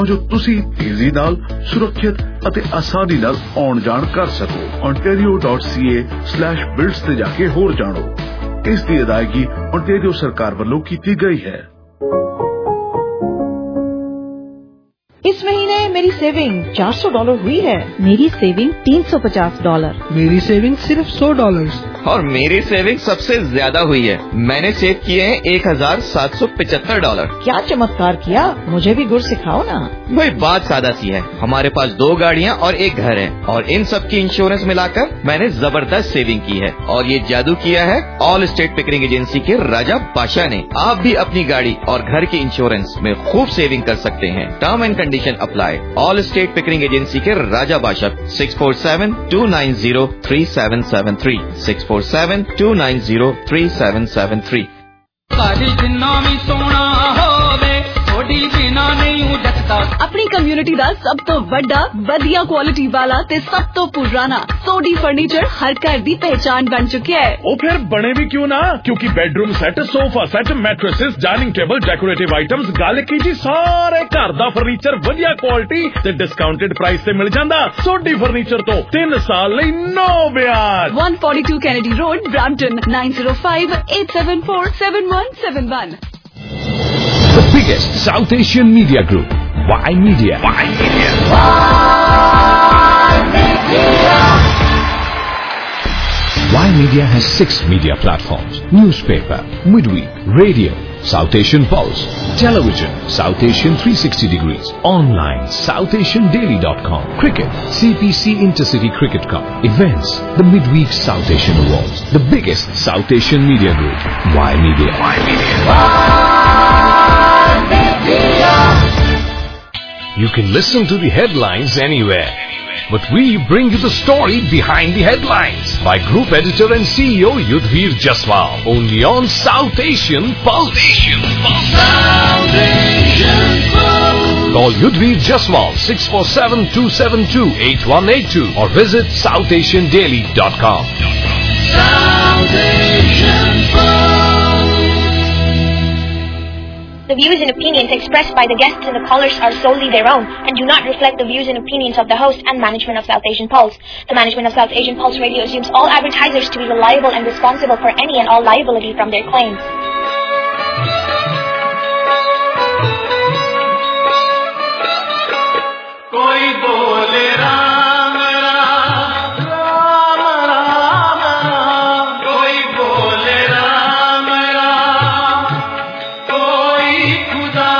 ਜੋ ਤੁਸੀਂ ਤੇਜ਼ੀ ਨਾਲ ਸੁਰੱਖਿਅਤ ਅਤੇ ਆਸਾਨੀ ਨਾਲ ਆਉਣ ਜਾਣ ਕਰ ਸਕੋ। ontario.ca/builds ਤੇ ਜਾ ਕੇ ਹੋਰ ਜਾਣੋ। ਇਸ ਦੀ ਅਦਾਇਗੀ ontario ਸਰਕਾਰ ਵੱਲੋਂ ਕੀਤੀ ਗਈ ਹੈ। इस महीने मेरी सेविंग $400 हुई है। मेरी सेविंग $350। मेरी सेविंग सिर्फ $100। और मेरी सेविंग सबसे ज्यादा हुई है। मैंने सेव किए हैं $1,775। क्या चमत्कार किया, मुझे भी गुर सिखाओ ना। वही बात सादा सी है। हमारे पास 2 गाड़ियाँ और 1 घर है और इन सब की इंश्योरेंस मिलाकर मैंने जबरदस्त सेविंग की है। और ये जादू किया है ऑल स्टेट पिकरिंग एजेंसी के राजा बादशाह ने। आप भी अपनी गाड़ी और घर की इंश्योरेंस में खूब सेविंग कर सकते हैं। Term and condition apply. All state Pickering agency के राजा बादशाह 647-290-3773 647-290-3773। अपनी कम्युनिटी ਦਾ ਸਭ ਤੋਂ ਵੱਡਾ ਵਧੀਆ ਕੁਆਲਿਟੀ ਵਾਲਾ ਤੇ ਸਭ ਤੋਂ ਪੁਰਾਣਾ ਸੋਡੀ ਫਰਨੀਚਰ ਹਰ ਘਰ ਦੀ ਪਹਿਚਾਨ ਬਣ ਚੁੱਕਿਆ ਹੈ। ਉਹ ਫਿਰ ਬਣੇ ਵੀ ਕਿਉਂ ਨਾ, ਕਿਉਂਕਿ bedroom set, sofa set, mattresses, dining table, decorative items, ਗੱਲ ਕੀਤੀ ਸਾਰੇ ਘਰ ਦਾ ਫਰਨੀਚਰ ਵਧੀਆ ਕੁਆਲਿਟੀ ਤੇ ਡਿਸਕਾਊਂਟਡ ਪ੍ਰਾਈਸ ਤੇ ਮਿਲ ਜਾਂਦਾ। ਸੋਡੀ ਫਰਨੀਚਰ ਤੋਂ 3 ਸਾਲ ਲਈ ਨੋ ਵਿਆਜ। 142 Kennedy Road, Brampton, 9058747171. The biggest South Asian media group, Y Media. Y Media has 6 media platforms: newspaper, midweek, radio, South Asian Pulse, television, South Asian 360 degrees, online, SouthAsianDaily.com, cricket, CPC Intercity Cricket Cup, events, the midweek South Asian Awards, the biggest South Asian media group, Y Media. You can listen to the headlines anywhere, but we bring you the story behind the headlines by Group Editor and CEO Yudhvir Jaswal, only on South Asian Pulse. Call Yudhvir Jaswal 647-272-8182 or visit SouthAsianDaily.com. The views and opinions expressed by the guests and the callers are solely their own and do not reflect the views and opinions of the host and management of South Asian Pulse. The management of South Asian Pulse Radio assumes all advertisers to be reliable and responsible for any and all liability from their claims. कोई बोले राम राम राम राम राम, कोई बोले राम राम, कोई खुदा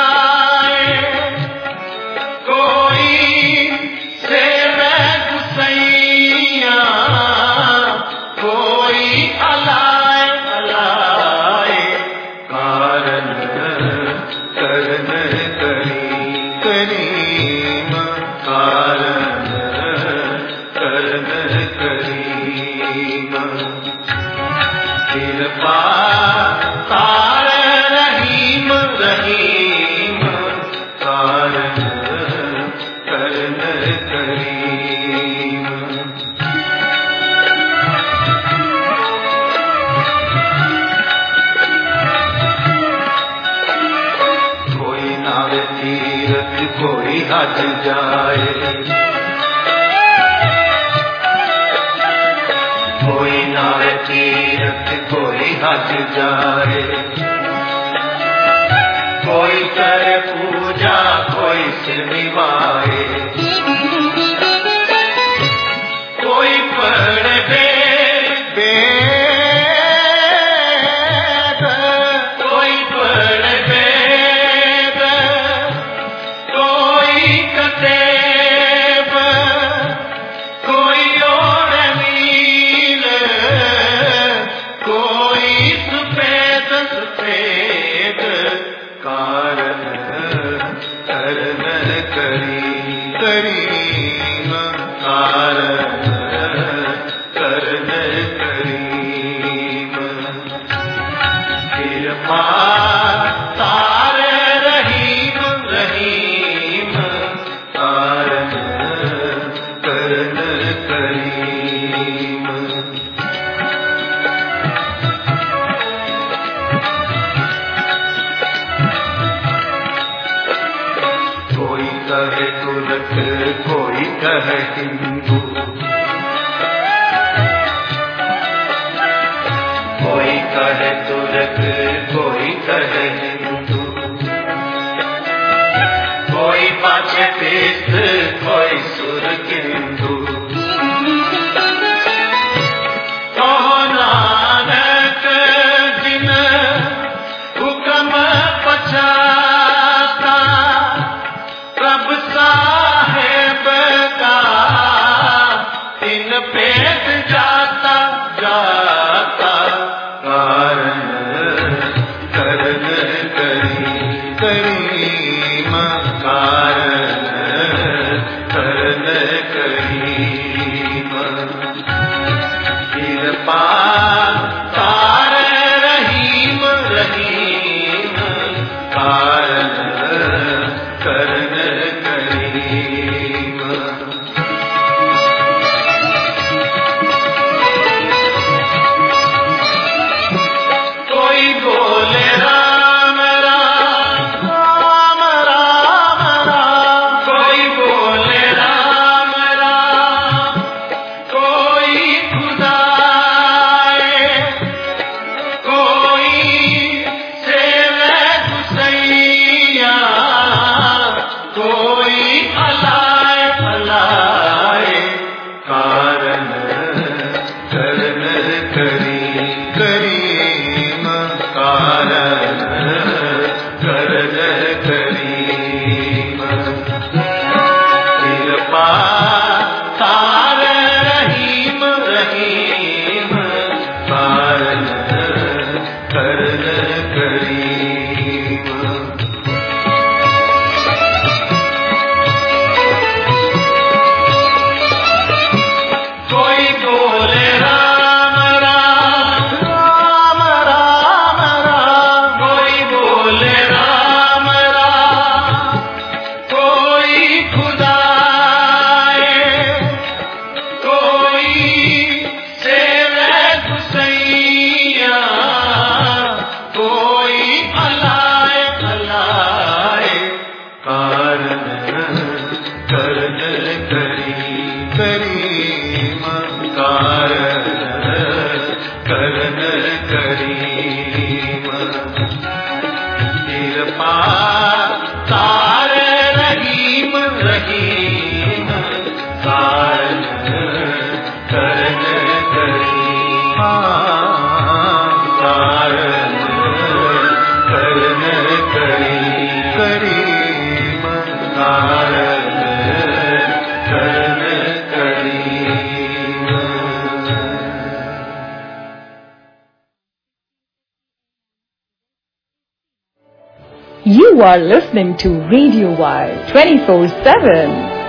कोई शेर गुसैया, कोई अलाए अलाए कारण करन करी करीम, कारण करन करीम, कृपा कार रहीम रहीम, कारण करन करीम। कोई नावे तीरथ कोई हज जाए, कोई नावे तीरथ कोई हज जाए, कोई करे पूजा कोई सिर निभाए, कोई पढ़े वेद कोई पढ़े वेद, कोई कतेब, कोई और नील, कोई सफेद सफेद, कारण करन करी करीम, कारण करन करीम, कृपा तार रहीम रहीम, कारण करन करीम। कोई कहे तुर्क, कोई कहे हिंदू, कोई कहे तुर्क, कोई कहे हिंदू, कोई पाछे तीर्थ, कोई सुरकिंदू। कहो नानक जिन हुक्म पछाता, प्रभ साहेब का तीन पेट जाता जाता, कारण करन करी करीम, कारण करन करीम। कृपा तार रहीम रहीम, कारण करन करीम। कोई बोले राम राम राम राम राम, कोई बोले राम राम, कोई खुदाए, कोई सेवे गुसैया, कोई अलाए अलाए, कारण करन करी करीम, कारण करन करीम। कृपा तार रहीम रहीम, कारण करन करीम। कोई बोले राम राम राम राम राम, कोई बोले राम राम, कोई खुदाए, कोई सेवे गुसैया, कोई अलाए अलाए, कारण करन करी करीम, कारण करन करीम। कृपा तार रहीम रहीम, कारण करन करीम, कारण करन करी करीम, कारण करन करीम। You are listening to Radio Wire 24/7.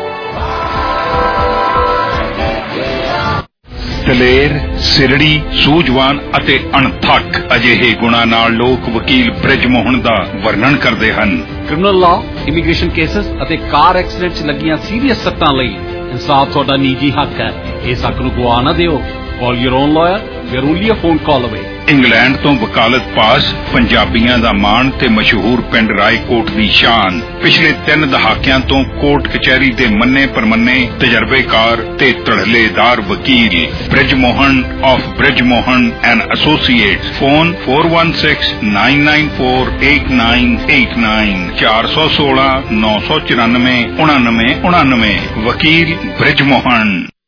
ਦਲੇਰ, ਸਿਰੜੀ, ਸੂਝਵਾਨ ਅਤੇ ਅਣਥੱਕ ਅਜਿਹੇ ਗੁਣਾਂ ਨਾਲ ਲੋਕ ਵਕੀਲ ਬ੍ਰਿਜ ਮੋਹਨ ਦਾ ਵਰਣਨ ਕਰਦੇ ਹਨ। ਕ੍ਰਿਮੀਨਲ ਲਾਅ, ਇਮੀਗ੍ਰੇਸ਼ਨ ਕੇਸਸ ਅਤੇ ਕਾਰ ਐਕਸੀਡੈਂਟ 'ਚ ਲੱਗੀਆਂ ਸੀਰੀਅਸ ਸੱਟਾਂ ਲਈ ਇਨਸਾਫ ਤੁਹਾਡਾ ਨਿੱਜੀ ਹੱਕ ਹੈ। ਇਸ ਹੱਕ ਨੂੰ ਗਵਾ ਨਾ ਦਿਓ। Call your own lawyer. We are only a phone call away. England ਤੋਂ ਵਕਾਲਤ ਪਾਸ, ਪੰਜਾਬੀਆਂ ਦਾ ਮਾਣ ਤੇ ਮਸ਼ਹੂਰ ਪਿੰਡ ਰਾਏਕੋਟ ਦੀ ਸ਼ਾਨ। ਪਿਛਲੇ 3 ਦਹਾਕਿਆਂ ਤੋਂ ਕੋਰਟ ਕਚਹਿਰੀ ਦੇ ਮੰਨੇ ਪਰਮੰਨੇ ਤਜਰਬੇਕਾਰ ਤੇ ਧੜਲੇਦਾਰ ਵਕੀਲ Brij Mohan of Brij Mohan and associates. Phone 4169948989, 416-994-9999। ਵਕੀਲ ਬ੍ਰਿਜ ਮੋਹਨ।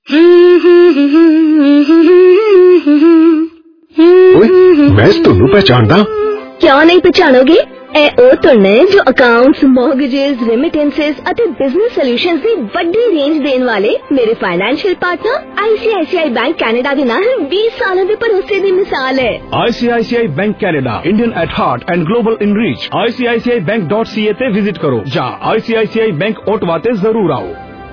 मैं ਤੁਹਾਨੂੰ ਪਹਿਚਾਣਦਾ। ਕਿਉਂ ਨਹੀਂ ਪਛਾਣੋਗੇ? ਇਹ ਉਹ ਧੁਨ ਹੈ ਜੋ ਅਕਾਊਂਟਸ, ਮੌਰਗੇजेस, ਰੈਮਿਟੈਂਸਸ ਅਤੇ ਬਿਜ਼ਨਸ ਸੋਲੂਸ਼ਨਸ ਦੀ ਵੱਡੀ ਰੇਂਜ ਦੇਣ ਵਾਲੇ ਮੇਰੇ financial partner ICICI bank Canada ਦੇ ਨਾਲ 20 ਸਾਲਾਂ ਦੇ ਭਰੋਸੇ ਦੀ ਮਿਸਾਲ ਹੈ। ICICI bank Canada, Indian at heart and global in reach. ICICIBank.ca ਤੇ ਵਿਜ਼ਿਟ ਕਰੋ ਜਾਂ ICICI ਬੈਂਕ ਓਟਵਾ ਤੇ ਜ਼ਰੂਰ ਆਓ।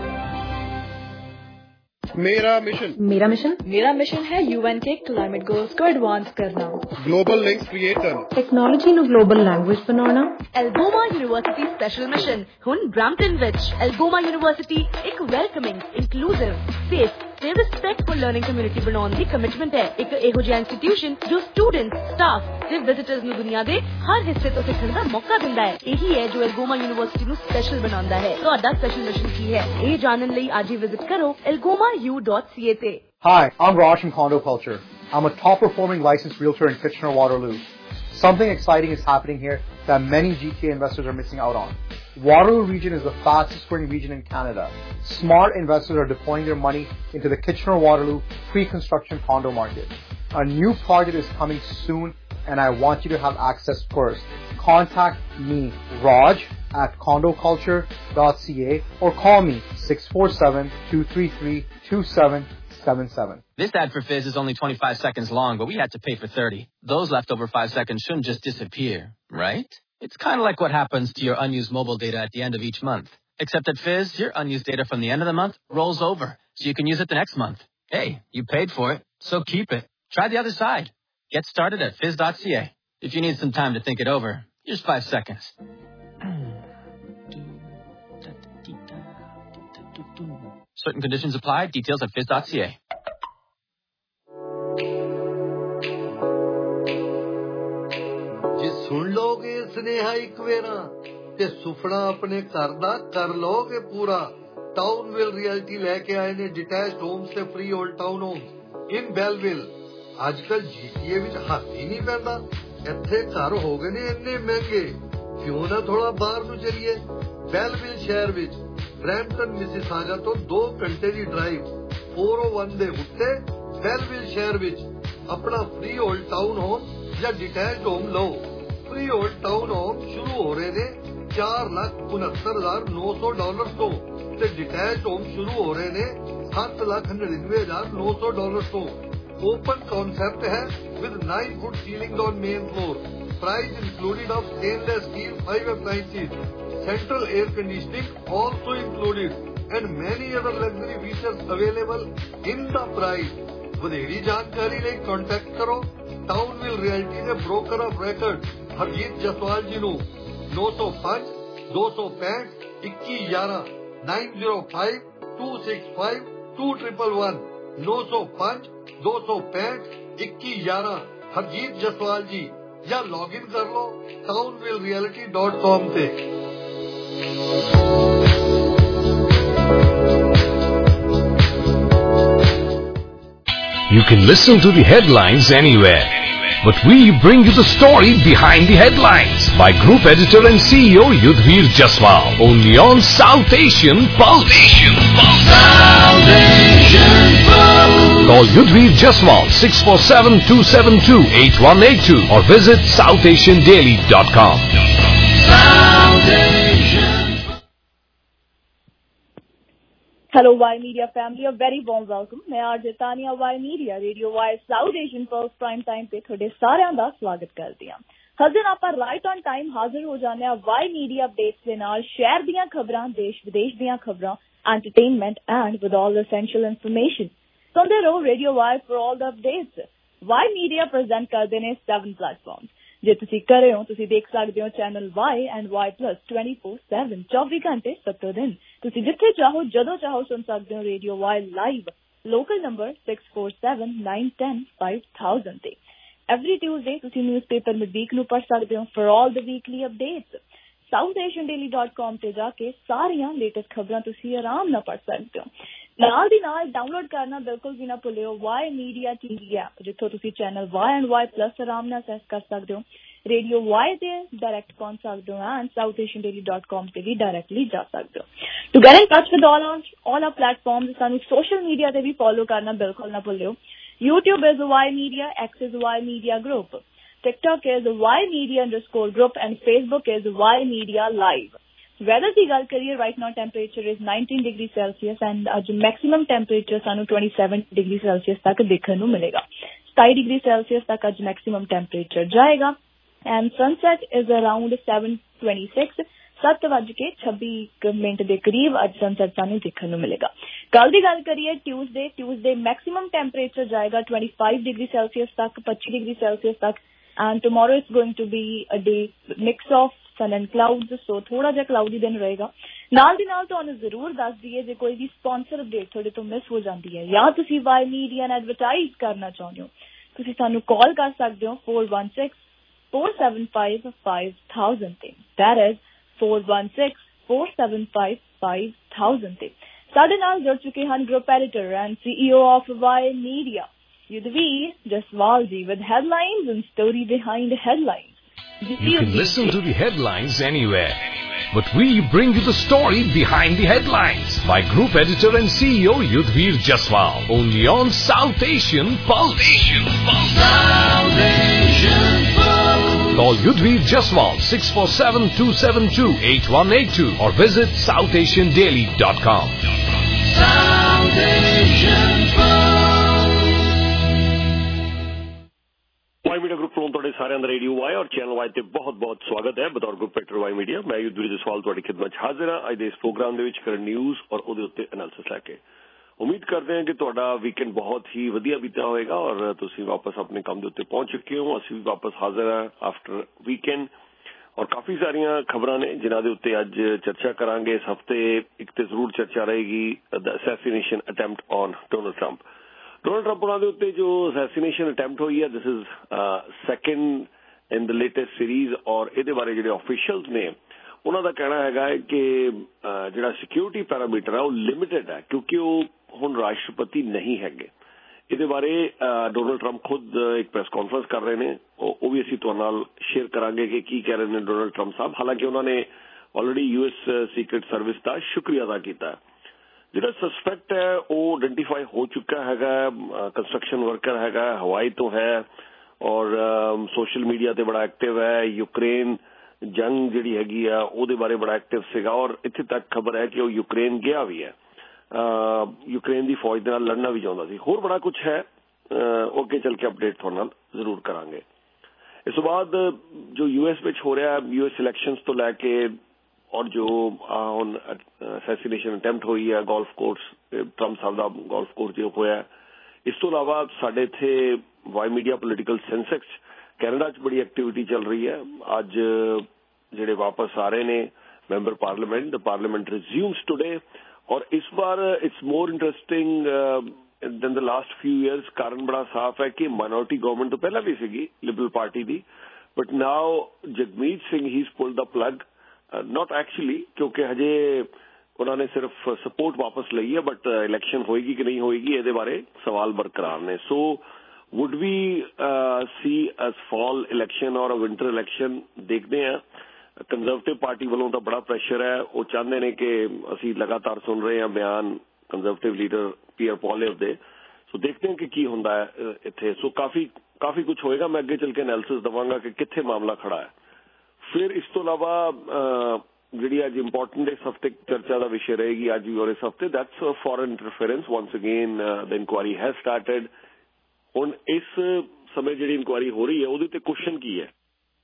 मेरा मिशन है UN के क्लाइमेट गोल्स को एडवांस करना, ग्लोबल लिंक्स क्रिएट करना, टेक्नोलॉजी ਨੂੰ ग्लोबल लैंग्वेज बनाना। एल्गोमा यूनिवर्सिटी स्पेशल मिशन ਹੁਣ ਬ੍ਰੈਂਪਟਨ ਵਿੱਚ। एल्गोमा यूनिवर्सिटी एक वेलकमिंग, इंक्लूसिव, सेफ ਤੇ ਰਿਸਪੈਕਟਫੁਲ ਲਰਨਿੰਗ ਕਮਿਊਨਿਟੀ ਬਣਾਉਣ ਦੀ ਕਮਿਟਮੈਂਟ ਹੈ। ਇੱਕ ਇਹੋ ਜਿਹਾ ਇੰਸਟੀਟਿਊਸ਼ਨ ਜੋ ਸਟੂਡੈਂਟਸ, ਸਟਾਫ ਤੇ ਵਿਜ਼ਿਟਰਸ ਨੂੰ ਦੁਨੀਆ ਦੇ ਹਰ ਹਿੱਸੇ ਤੋਂ ਸਿੱਖਣ ਦਾ ਮੌਕਾ ਦਿੰਦਾ ਹੈ। ਇਹੀ ਹੈ ਜੋ ਐਲਗੋਮਾ ਯੂਨੀਵਰਸਿਟੀ ਨੂੰ ਸਪੈਸ਼ਲ ਬਣਾਉਂਦਾ ਹੈ। ਤੁਹਾਡਾ ਸਪੈਸ਼ਲ ਮਿਸ਼ਨ ਕੀ ਹੈ, ਇਹ ਜਾਣਨ ਲਈ ਅੱਜ ਹੀ ਵਿਜ਼ਿਟ ਕਰੋ elgomau.ca ਤੇ। Hi, I'm Raj from Condo Culture. I'm a top-performing licensed realtor in Kitchener-Waterloo. Something exciting is happening here that many GTA investors are missing out on. Waterloo region is the fastest-growing region in Canada. Smart investors are deploying their money into the Kitchener-Waterloo pre-construction condo market. A new project is coming soon, and I want you to have access first. Contact me, Raj, at condoculture.ca or call me 647-233-2777. This ad for Fizz is only 25 seconds long, but we had to pay for 30. Those leftover 5 seconds shouldn't just disappear, right? It's kind of like what happens to your unused mobile data at the end of each month. Except at Fizz, your unused data from the end of the month rolls over, so you can use it the next month. Hey, you paid for it, so keep it. Try the other side. Get started at fizz.ca. If you need some time to think it over, here's 5 seconds. Certain conditions apply. Details at fizz.ca. ਜੇ ਸੁਣ ਲੋਗੇ ਸੁਨੇਹਾ ਇੱਕ vera ਤੇ ਸੁਪਨਾ ਆਪਣੇ ਘਰ ਦਾ ਕਰ ਲੋਗੇ ਪੂਰਾ। ਟਾਊਨਵਿਲ ਰਿਐਲਟੀ ਲੈ ਕੇ ਆਏ ਨੇ ਡਿਟੈਚਡ ਹੋਮਸ ਤੇ freehold town homes in Belleville. ਅੱਜ ਕੱਲ GTA ਵਿੱਚ ਹੱਥ ਹੀ ਨਹੀਂ ਪੈਂਦਾ। ਇੱਥੇ ਘਰ ਹੋ ਗਏ ਨੇ ਇੰਨੇ ਮਹਿੰਗੇ, ਕਿਉਂ ਨਾ ਥੋੜਾ ਬਾਹਰ ਨੂੰ ਚਲੀਏ। ਬੈਲਵਿਲ ਸ਼ਹਿਰ ਵਿੱਚ ਬਰੈਂਪਟਨ ਮਿਸਿਸਾਗਾ ਤੋਂ 2 ਘੰਟੇ ਦੀ ਡਰਾਈਵ 401 ਦੇ ਉੱਤੇ ਬੈਲਵਿਲ ਸ਼ਹਿਰ ਵਿੱਚ ਆਪਣਾ ਫ੍ਰੀ ਓਲਡ ਟਾਊਨ ਹੋਮ ਜਾਂ ਡਿਟੈਚਡ ਹੋਮ ਲਓ। ਫ੍ਰੀ ਓਲਡ ਟਾਊਨ ਹੋਮ ਸ਼ੁਰੂ ਹੋ ਰਹੇ ਨੇ $4,69,900 ਤੋਂ ਤੇ ਡਿਟੈਚਡ ਹੋਮ ਸ਼ੁਰੂ ਹੋ ਰਹੇ ਨੇ $7,99,900 ਤੋਂ। ओपन concept है with 9 foot ceilings on main floor. Price included of stainless steel 5 appliances, central air conditioning also included, and many other luxury features available in the price. ਵਧੇਰੀ ਜਾਣਕਾਰੀ ਲਈ ਕੰਟੈਕਟ ਕਰੋ ਟਾਊਨਵਿਲ ਰਿਐਲਟੀ ਦੇ broker of record Harjeet Jaswal ji ਨੂੰ 905 265 2111 905 265 2111 905 265 2111 ਹਰਜੀਤ ਜਸਵਾਲ ਜੀ ਜਾਂ login ਕਰ ਲਓ townvillereality.com ਤੇ। You can listen to the headlines anywhere, but we bring you the story behind the headlines by Group Editor and CEO Yudhvir Jaswal, only on South Asian Pulse. South Asian Pulse. Call Yudhvir Jaswal 647-272-8182 or visit southasiandaily.com. South Asian. Hello, Y Media family, a very warm welcome. मैं RJ Tania Y Media, Radio Y South Asian Pulse Prime Time पे ਤੁਹਾਡੇ ਸਾਰਿਆਂ ਦਾ ਸਵਾਗਤ ਕਰਦੀ ਹਾਂ। ਹਰ ਦਿਨ ਆਪਾਂ right on time ਹਾਜ਼ਰ ਹੋ ਜਾਂਦੇ ਹਾਂ Y Media ਅਪਡੇਟਸ ਦੇ ਨਾਲ, ਸ਼ਹਿਰ ਦੀਆਂ ਖਬਰਾਂ, ਦੇਸ਼ ਵਿਦੇਸ਼ ਦੀਆਂ ਖਬਰਾਂ, entertainment and with all the essential information. ਸੁਣਦੇ ਰਹੋ Radio Y for all the updates. Y Media present ਕਰਦੇ ਨੇ 7 platforms. ਜੇ ਤੁਸੀਂ ਘਰੇ ਹੋ ਤੁਸੀਂ ਦੇਖ ਸਕਦੇ ਹੋ channel Y and Y Plus 24/7 24 ਘੰਟੇ 7 ਦਿਨ। ਤੁਸੀਂ ਜਿੱਥੇ ਚਾਹੋ ਜਦੋਂ ਚਾਹੋ ਸੁਣ ਸਕਦੇ ਹੋ radio Y live local number 647-910-5000 ਤੇ। ਐਵਰੀ ਟਿਊਜ਼ਡੇ ਤੁਸੀਂ ਨਿਊਜ਼ਪੇਪਰ ਮਿਡਵੀਕ ਨੂੰ ਪੜ੍ਹ ਸਕਦੇ ਹੋ for all the weekly updates. southasiandaily.com ਤੇ ਜਾ ਕੇ ਸਾਰੀਆਂ ਲੇਟੈਸਟ ਖਬਰਾਂ ਤੁਸੀਂ ਆਰਾਮ ਨਾਲ ਪੜ੍ਹ ਸਕਦੇ ਹੋ। ਨਾਲ ਦੀ ਨਾਲ ਡਾਊਨਲੋਡ ਕਰਨਾ ਬਿਲਕੁਲ ਵੀ ਨਾ ਭੁੱਲਿਓ Y Media TV ਐਪ, ਜਿੱਥੋਂ ਤੁਸੀਂ channel Y and Y Plus ਆਰਾਮ ਨਾਲ ਅਸੈਸ ਕਰ ਸਕਦੇ ਹੋ। ਰੇਡੀਓ Y ਤੇ ਡਾਇਰੈਕਟ ਪਹੁੰਚ ਸਕਦੇ ਹੋ ਐਂਡ southasiandaily.com ਤੇ ਵੀ ਡਾਇਰੈਕਟਲੀ ਜਾ ਸਕਦੇ ਹੋ। To get in touch with all our platforms, ਸਾਨੂੰ ਸੋਸ਼ਲ ਮੀਡੀਆ ਤੇ ਵੀ ਫੋਲੋ ਕਰਨਾ ਬਿਲਕੁਲ ਨਾ ਭੁੱਲਿਓ। YouTube is Y Media, X is Y Media Group, TikTok is Y Media_group and Facebook is Y Media Live. Weather ਦੀ ਗੱਲ ਕਰੀਏ, right now temperature is 19 degrees Celsius and ਅੱਜ maximum temperature ਸਾਨੂੰ 27 degrees Celsius ਤੱਕ ਦੇਖਣ ਨੂੰ ਮਿਲੇਗਾ। 27 degrees Celsius ਤੱਕ ਅੱਜ maximum temperature ਜਾਏਗਾ and sunset is around 7:26 7:26 ਦੇ ਕਰੀਬ ਅੱਜ ਸਨਸੈਟ ਸਾਨੂੰ ਦੇਖਣ ਨੂੰ ਮਿਲੇਗਾ। ਕੱਲ ਦੀ ਗੱਲ ਕਰੀਏ ਟਿਊਜ਼ਡੇ ਮੈਕਸਿਮਮ ਟੈਂਪਰੇਚਰ ਜਾਏਗਾ 25 ਡਿਗਰੀ ਸੈਲਸੀਅਸ ਤੱਕ 25 ਡਿਗਰੀ ਸੈਲਸੀਅਸ ਤੱਕ and tomorrow is going to be a day mix of sun and clouds, so थोड़ा जिहा क्लाउडी दिन रहेगा। नाल दी नाल तुहानूं जरूर दस दईए जे कोई भी स्पॉन्सर अपडेट तुहाडे तो मिस हो जाती है या तुसीं वाई मीडिया नूं एडवरटाइज करना चाहुंदे हो, तुसीं सानूं कॉल कर सकदे हो 416-475-5000 ते। दैट इज 416-475-5000 ते। साडे नाल जुड़ चुके हैं group editor and CEO of Y media Yudhveer Jaswal ji with headlines and story behind headlines. You can listen to the headlines anywhere, but we bring you the story behind the headlines by Group Editor and CEO Yudhvir Jaswal, only on South Asian Pulse. Call Yudhvir Jaswal 647-272-8182 or visit southasiandaily.com. South Asian Y media group ਤੋਂ ਤੁਹਾਡੇ ਸਾਰਿਆਂ ਦਾ radio Y ਔਰ channel Y ਤੇ ਬਹੁਤ-ਬਹੁਤ ਸਵਾਗਤ ਹੈ। ਬਤੌਰ ਗਰੁੱਪ ਐਡੀਟਰ ਵਾਈ ਮੀਡੀਆ ਮੈਂ ਯੁੱਧਵੀਰ ਜਸਵਾਲ ਤੁਹਾਡੀ ਖਿਦਮਤ 'ਚ ਹਾਜ਼ਰ ਹਾਂ ਅੱਜ ਦੇ ਇਸ ਪ੍ਰੋਗਰਾਮ ਦੇ ਵਿੱਚ ਕਰੰਟ ਨਿਊਜ਼ ਔਰ ਉਹਦੇ ਉੱਤੇ ਐਨਾਲਿਸਿਸ ਲੈ ਕੇ। ਉਮੀਦ ਕਰਦੇ ਹਾਂ ਕਿ ਤੁਹਾਡਾ ਵੀਕਐਂਡ ਬਹੁਤ ਹੀ ਵਧੀਆ ਬੀਤਿਆ ਹੋਵੇਗਾ ਔਰ ਤੁਸੀਂ ਵਾਪਸ ਆਪਣੇ ਕੰਮ ਦੇ ਉੱਤੇ ਪਹੁੰਚ ਚੁੱਕੇ ਹੋ। ਅਸੀਂ ਵੀ ਵਾਪਸ ਹਾਜ਼ਰ ਹਾਂ ਆਫਟਰ ਵੀਕਐਂਡ ਔਰ ਕਾਫੀ ਸਾਰੀਆਂ ਖਬਰਾਂ ਨੇ ਜਿਨ੍ਹਾਂ ਦੇ ਉੱਤੇ ਅੱਜ ਚਰਚਾ ਕਰਾਂਗੇ। ਇਸ ਹਫ਼ਤੇ ਇੱਕ ਤੇ ਜ਼ਰੂਰ ਚਰਚਾ ਰਹੇਗੀ the assassination attempt on Donald Trump. Donald Trump ਉਹਨਾਂ ਦੇ ਉੱਤੇ ਜੋ ਅਸੈਸੀਨੇਸ਼ਨ ਅਟੈਂਪਟ ਹੋਈ ਹੈ this is second in the latest series ਔਰ ਇਹਦੇ ਬਾਰੇ ਜਿਹੜੇ ਆਫੀਸ਼ੀਅਲਸ ਨੇ ਉਹਨਾਂ ਦਾ ਕਹਿਣਾ ਹੈਗਾ ਹੈ ਕਿ ਜਿਹੜਾ ਸਿਕਿਉਰਿਟੀ ਪੈਰਾਮੀਟਰ ਹੈ ਉਹ ਲਿਮਿਟਡ ਹੈ ਕਿਉਂਕਿ ਉਹ ਹੁਣ ਰਾਸ਼ਟਰਪਤੀ ਨਹੀਂ ਹੈਗੇ। ਇਹਦੇ ਬਾਰੇ ਡੋਨਲਡ ਟਰੰਪ ਖੁਦ ਇੱਕ ਪ੍ਰੈਸ ਕਾਨਫਰੰਸ ਕਰ ਰਹੇ ਨੇ, ਉਹ ਵੀ ਅਸੀਂ ਤੁਹਾਡੇ ਨਾਲ ਸ਼ੇਅਰ ਕਰਾਂਗੇ ਕਿ ਕੀ ਕਹਿ ਰਹੇ ਨੇ ਡੋਨਲਡ ਟਰੰਪ ਸਾਹਿਬ। ਹਾਲਾਂਕਿ ਉਹਨਾਂ ਨੇ ਆਲਰੇਡੀ US ਸੀਕ੍ਰੇਟ ਸਰਵਿਸ ਦਾ ਸ਼ੁਕਰੀਆ ਅਦਾ ਕੀਤਾ। ਜਿਹੜਾ ਸਸਪੈਕਟ ਹੈ ਉਹ ਆਇਡੈਂਟੀਫਾਈ ਹੋ ਚੁੱਕਾ ਹੈਗਾ, ਕੰਸਟਰਕਸ਼ਨ ਵਰਕਰ ਹੈਗਾ, ਹਵਾਈ ਤੋਂ ਹੈ ਔਰ ਸੋਸ਼ਲ ਮੀਡੀਆ ਤੇ ਬੜਾ ਐਕਟਿਵ ਹੈ। ਯੂਕਰੇਨ ਜੰਗ ਜਿਹੜੀ ਹੈਗੀ ਆ ਉਹਦੇ ਬਾਰੇ ਬੜਾ ਐਕਟਿਵ ਸੀਗਾ ਔਰ ਇੱਥੇ ਤੱਕ ਖਬਰ ਹੈ ਕਿ ਉਹ ਯੂਕਰੇਨ ਗਿਆ ਵੀ ਹੈ, ਯੂਕਰੇਨ ਦੀ ਫੌਜ ਦੇ ਨਾਲ ਲੜਨਾ ਵੀ ਚਾਹੁੰਦਾ ਸੀ। ਹੋਰ ਬੜਾ ਕੁਝ ਹੈ, ਅੱਗੇ ਚੱਲ ਕੇ ਅਪਡੇਟ ਤੁਹਾਡੇ ਨਾਲ ਜ਼ਰੂਰ ਕਰਾਂਗੇ। ਇਸ ਤੋਂ ਬਾਅਦ ਜੋ US ਵਿੱਚ ਹੋ ਰਿਹਾ US ਇਲੈਕਸ਼ਨਸ ਤੋਂ ਲੈ ਕੇ ਔਰ ਜੋ ਹੁਣ ਅਸੈਸੀਨੇਸ਼ਨ ਅਟੈਂਪਟ ਹੋਈ ਹੈ ਗੋਲਫ ਕੋਰਸ ਟਰੰਪ ਸਾਹਿਬ ਦਾ ਗੋਲਫ ਕੋਰਸ ਜੋ ਹੋਇਆ। ਇਸ ਤੋਂ ਇਲਾਵਾ ਸਾਡੇ ਇੱਥੇ Y media political Sensex Canada 'ਚ ਬੜੀ ਐਕਟੀਵਿਟੀ ਚੱਲ ਰਹੀ ਹੈ। ਅੱਜ ਜਿਹੜੇ ਵਾਪਸ ਆ ਰਹੇ ਨੇ member parliament, the parliament resumes today ਔਰ ਇਸ ਵਾਰ it's more interesting than the last few years. ਕਾਰਨ ਬੜਾ ਸਾਫ਼ ਹੈ ਕਿ ਮਾਈਨੋਰਿਟੀ ਗਵਰਨਮੈਂਟ ਤੋਂ ਪਹਿਲਾਂ ਵੀ ਸੀਗੀ ਲਿਬਰਲ ਪਾਰਟੀ ਦੀ, but now Jagmeet Singh he is pulled the plug, not actually ਕਿਉਂਕਿ ਹਜੇ ਉਹਨਾਂ ਨੇ ਸਿਰਫ ਸਪੋਰਟ ਵਾਪਸ ਲਈ ਹੈ ਬਟ ਇਲੈਕਸ਼ਨ ਹੋਏਗੀ ਕਿ ਨਹੀਂ ਹੋਏਗੀ ਇਹਦੇ ਬਾਰੇ ਸਵਾਲ ਬਰਕਰਾਰ ਨੇ। ਸੋ would we see as fall election or a winter election ਦੇਖਦੇ ਹਾਂ। ਕੰਜ਼ਰਵੇਟਿਵ ਪਾਰਟੀ ਵੱਲੋਂ ਤਾਂ ਬੜਾ ਪ੍ਰੈਸ਼ਰ ਹੈ, ਉਹ ਚਾਹੁੰਦੇ ਨੇ ਕਿ ਅਸੀਂ ਲਗਾਤਾਰ ਸੁਣ ਰਹੇ ਹਾਂ ਬਿਆਨ ਕੰਜ਼ਰਵੇਟਿਵ ਲੀਡਰ ਪੀਅਰ ਪੋਲਿਵ ਦੇ। ਸੋ ਦੇਖਦੇ ਹਾਂ ਕਿ ਕੀ ਹੁੰਦਾ ਹੈ ਇੱਥੇ। ਸੋ ਕਾਫੀ ਕੁਝ ਹੋਏਗਾ, ਮੈਂ ਅੱਗੇ ਚੱਲ ਕੇ ਐਨਾਲਿਸਿਸ ਦੇਵਾਂਗਾ ਕਿ ਕਿੱਥੇ ਮਾਮਲਾ ਖੜਾ ਹੈ। ਫਿਰ ਇਸ ਤੋਂ ਇਲਾਵਾ ਜਿਹੜੀ ਅੱਜ ਇੰਪੋਰਟੈਂਟ ਇਸ ਹਫ਼ਤੇ ਚਰਚਾ ਦਾ ਵਿਸ਼ੇ ਰਹੇਗੀ ਅੱਜ ਵੀ ਔਰ ਇਸ ਹਫ਼ਤੇ that's foreign interference. Once again the inquiry has started. ਹੁਣ ਇਸ ਸਮੇਂ ਜਿਹੜੀ ਇਨਕੁਆਇਰੀ ਹੋ ਰਹੀ ਹੈ ਉਹਦੇ ਤੇ ਕੁਐਸਚਨ ਕੀ ਹੈ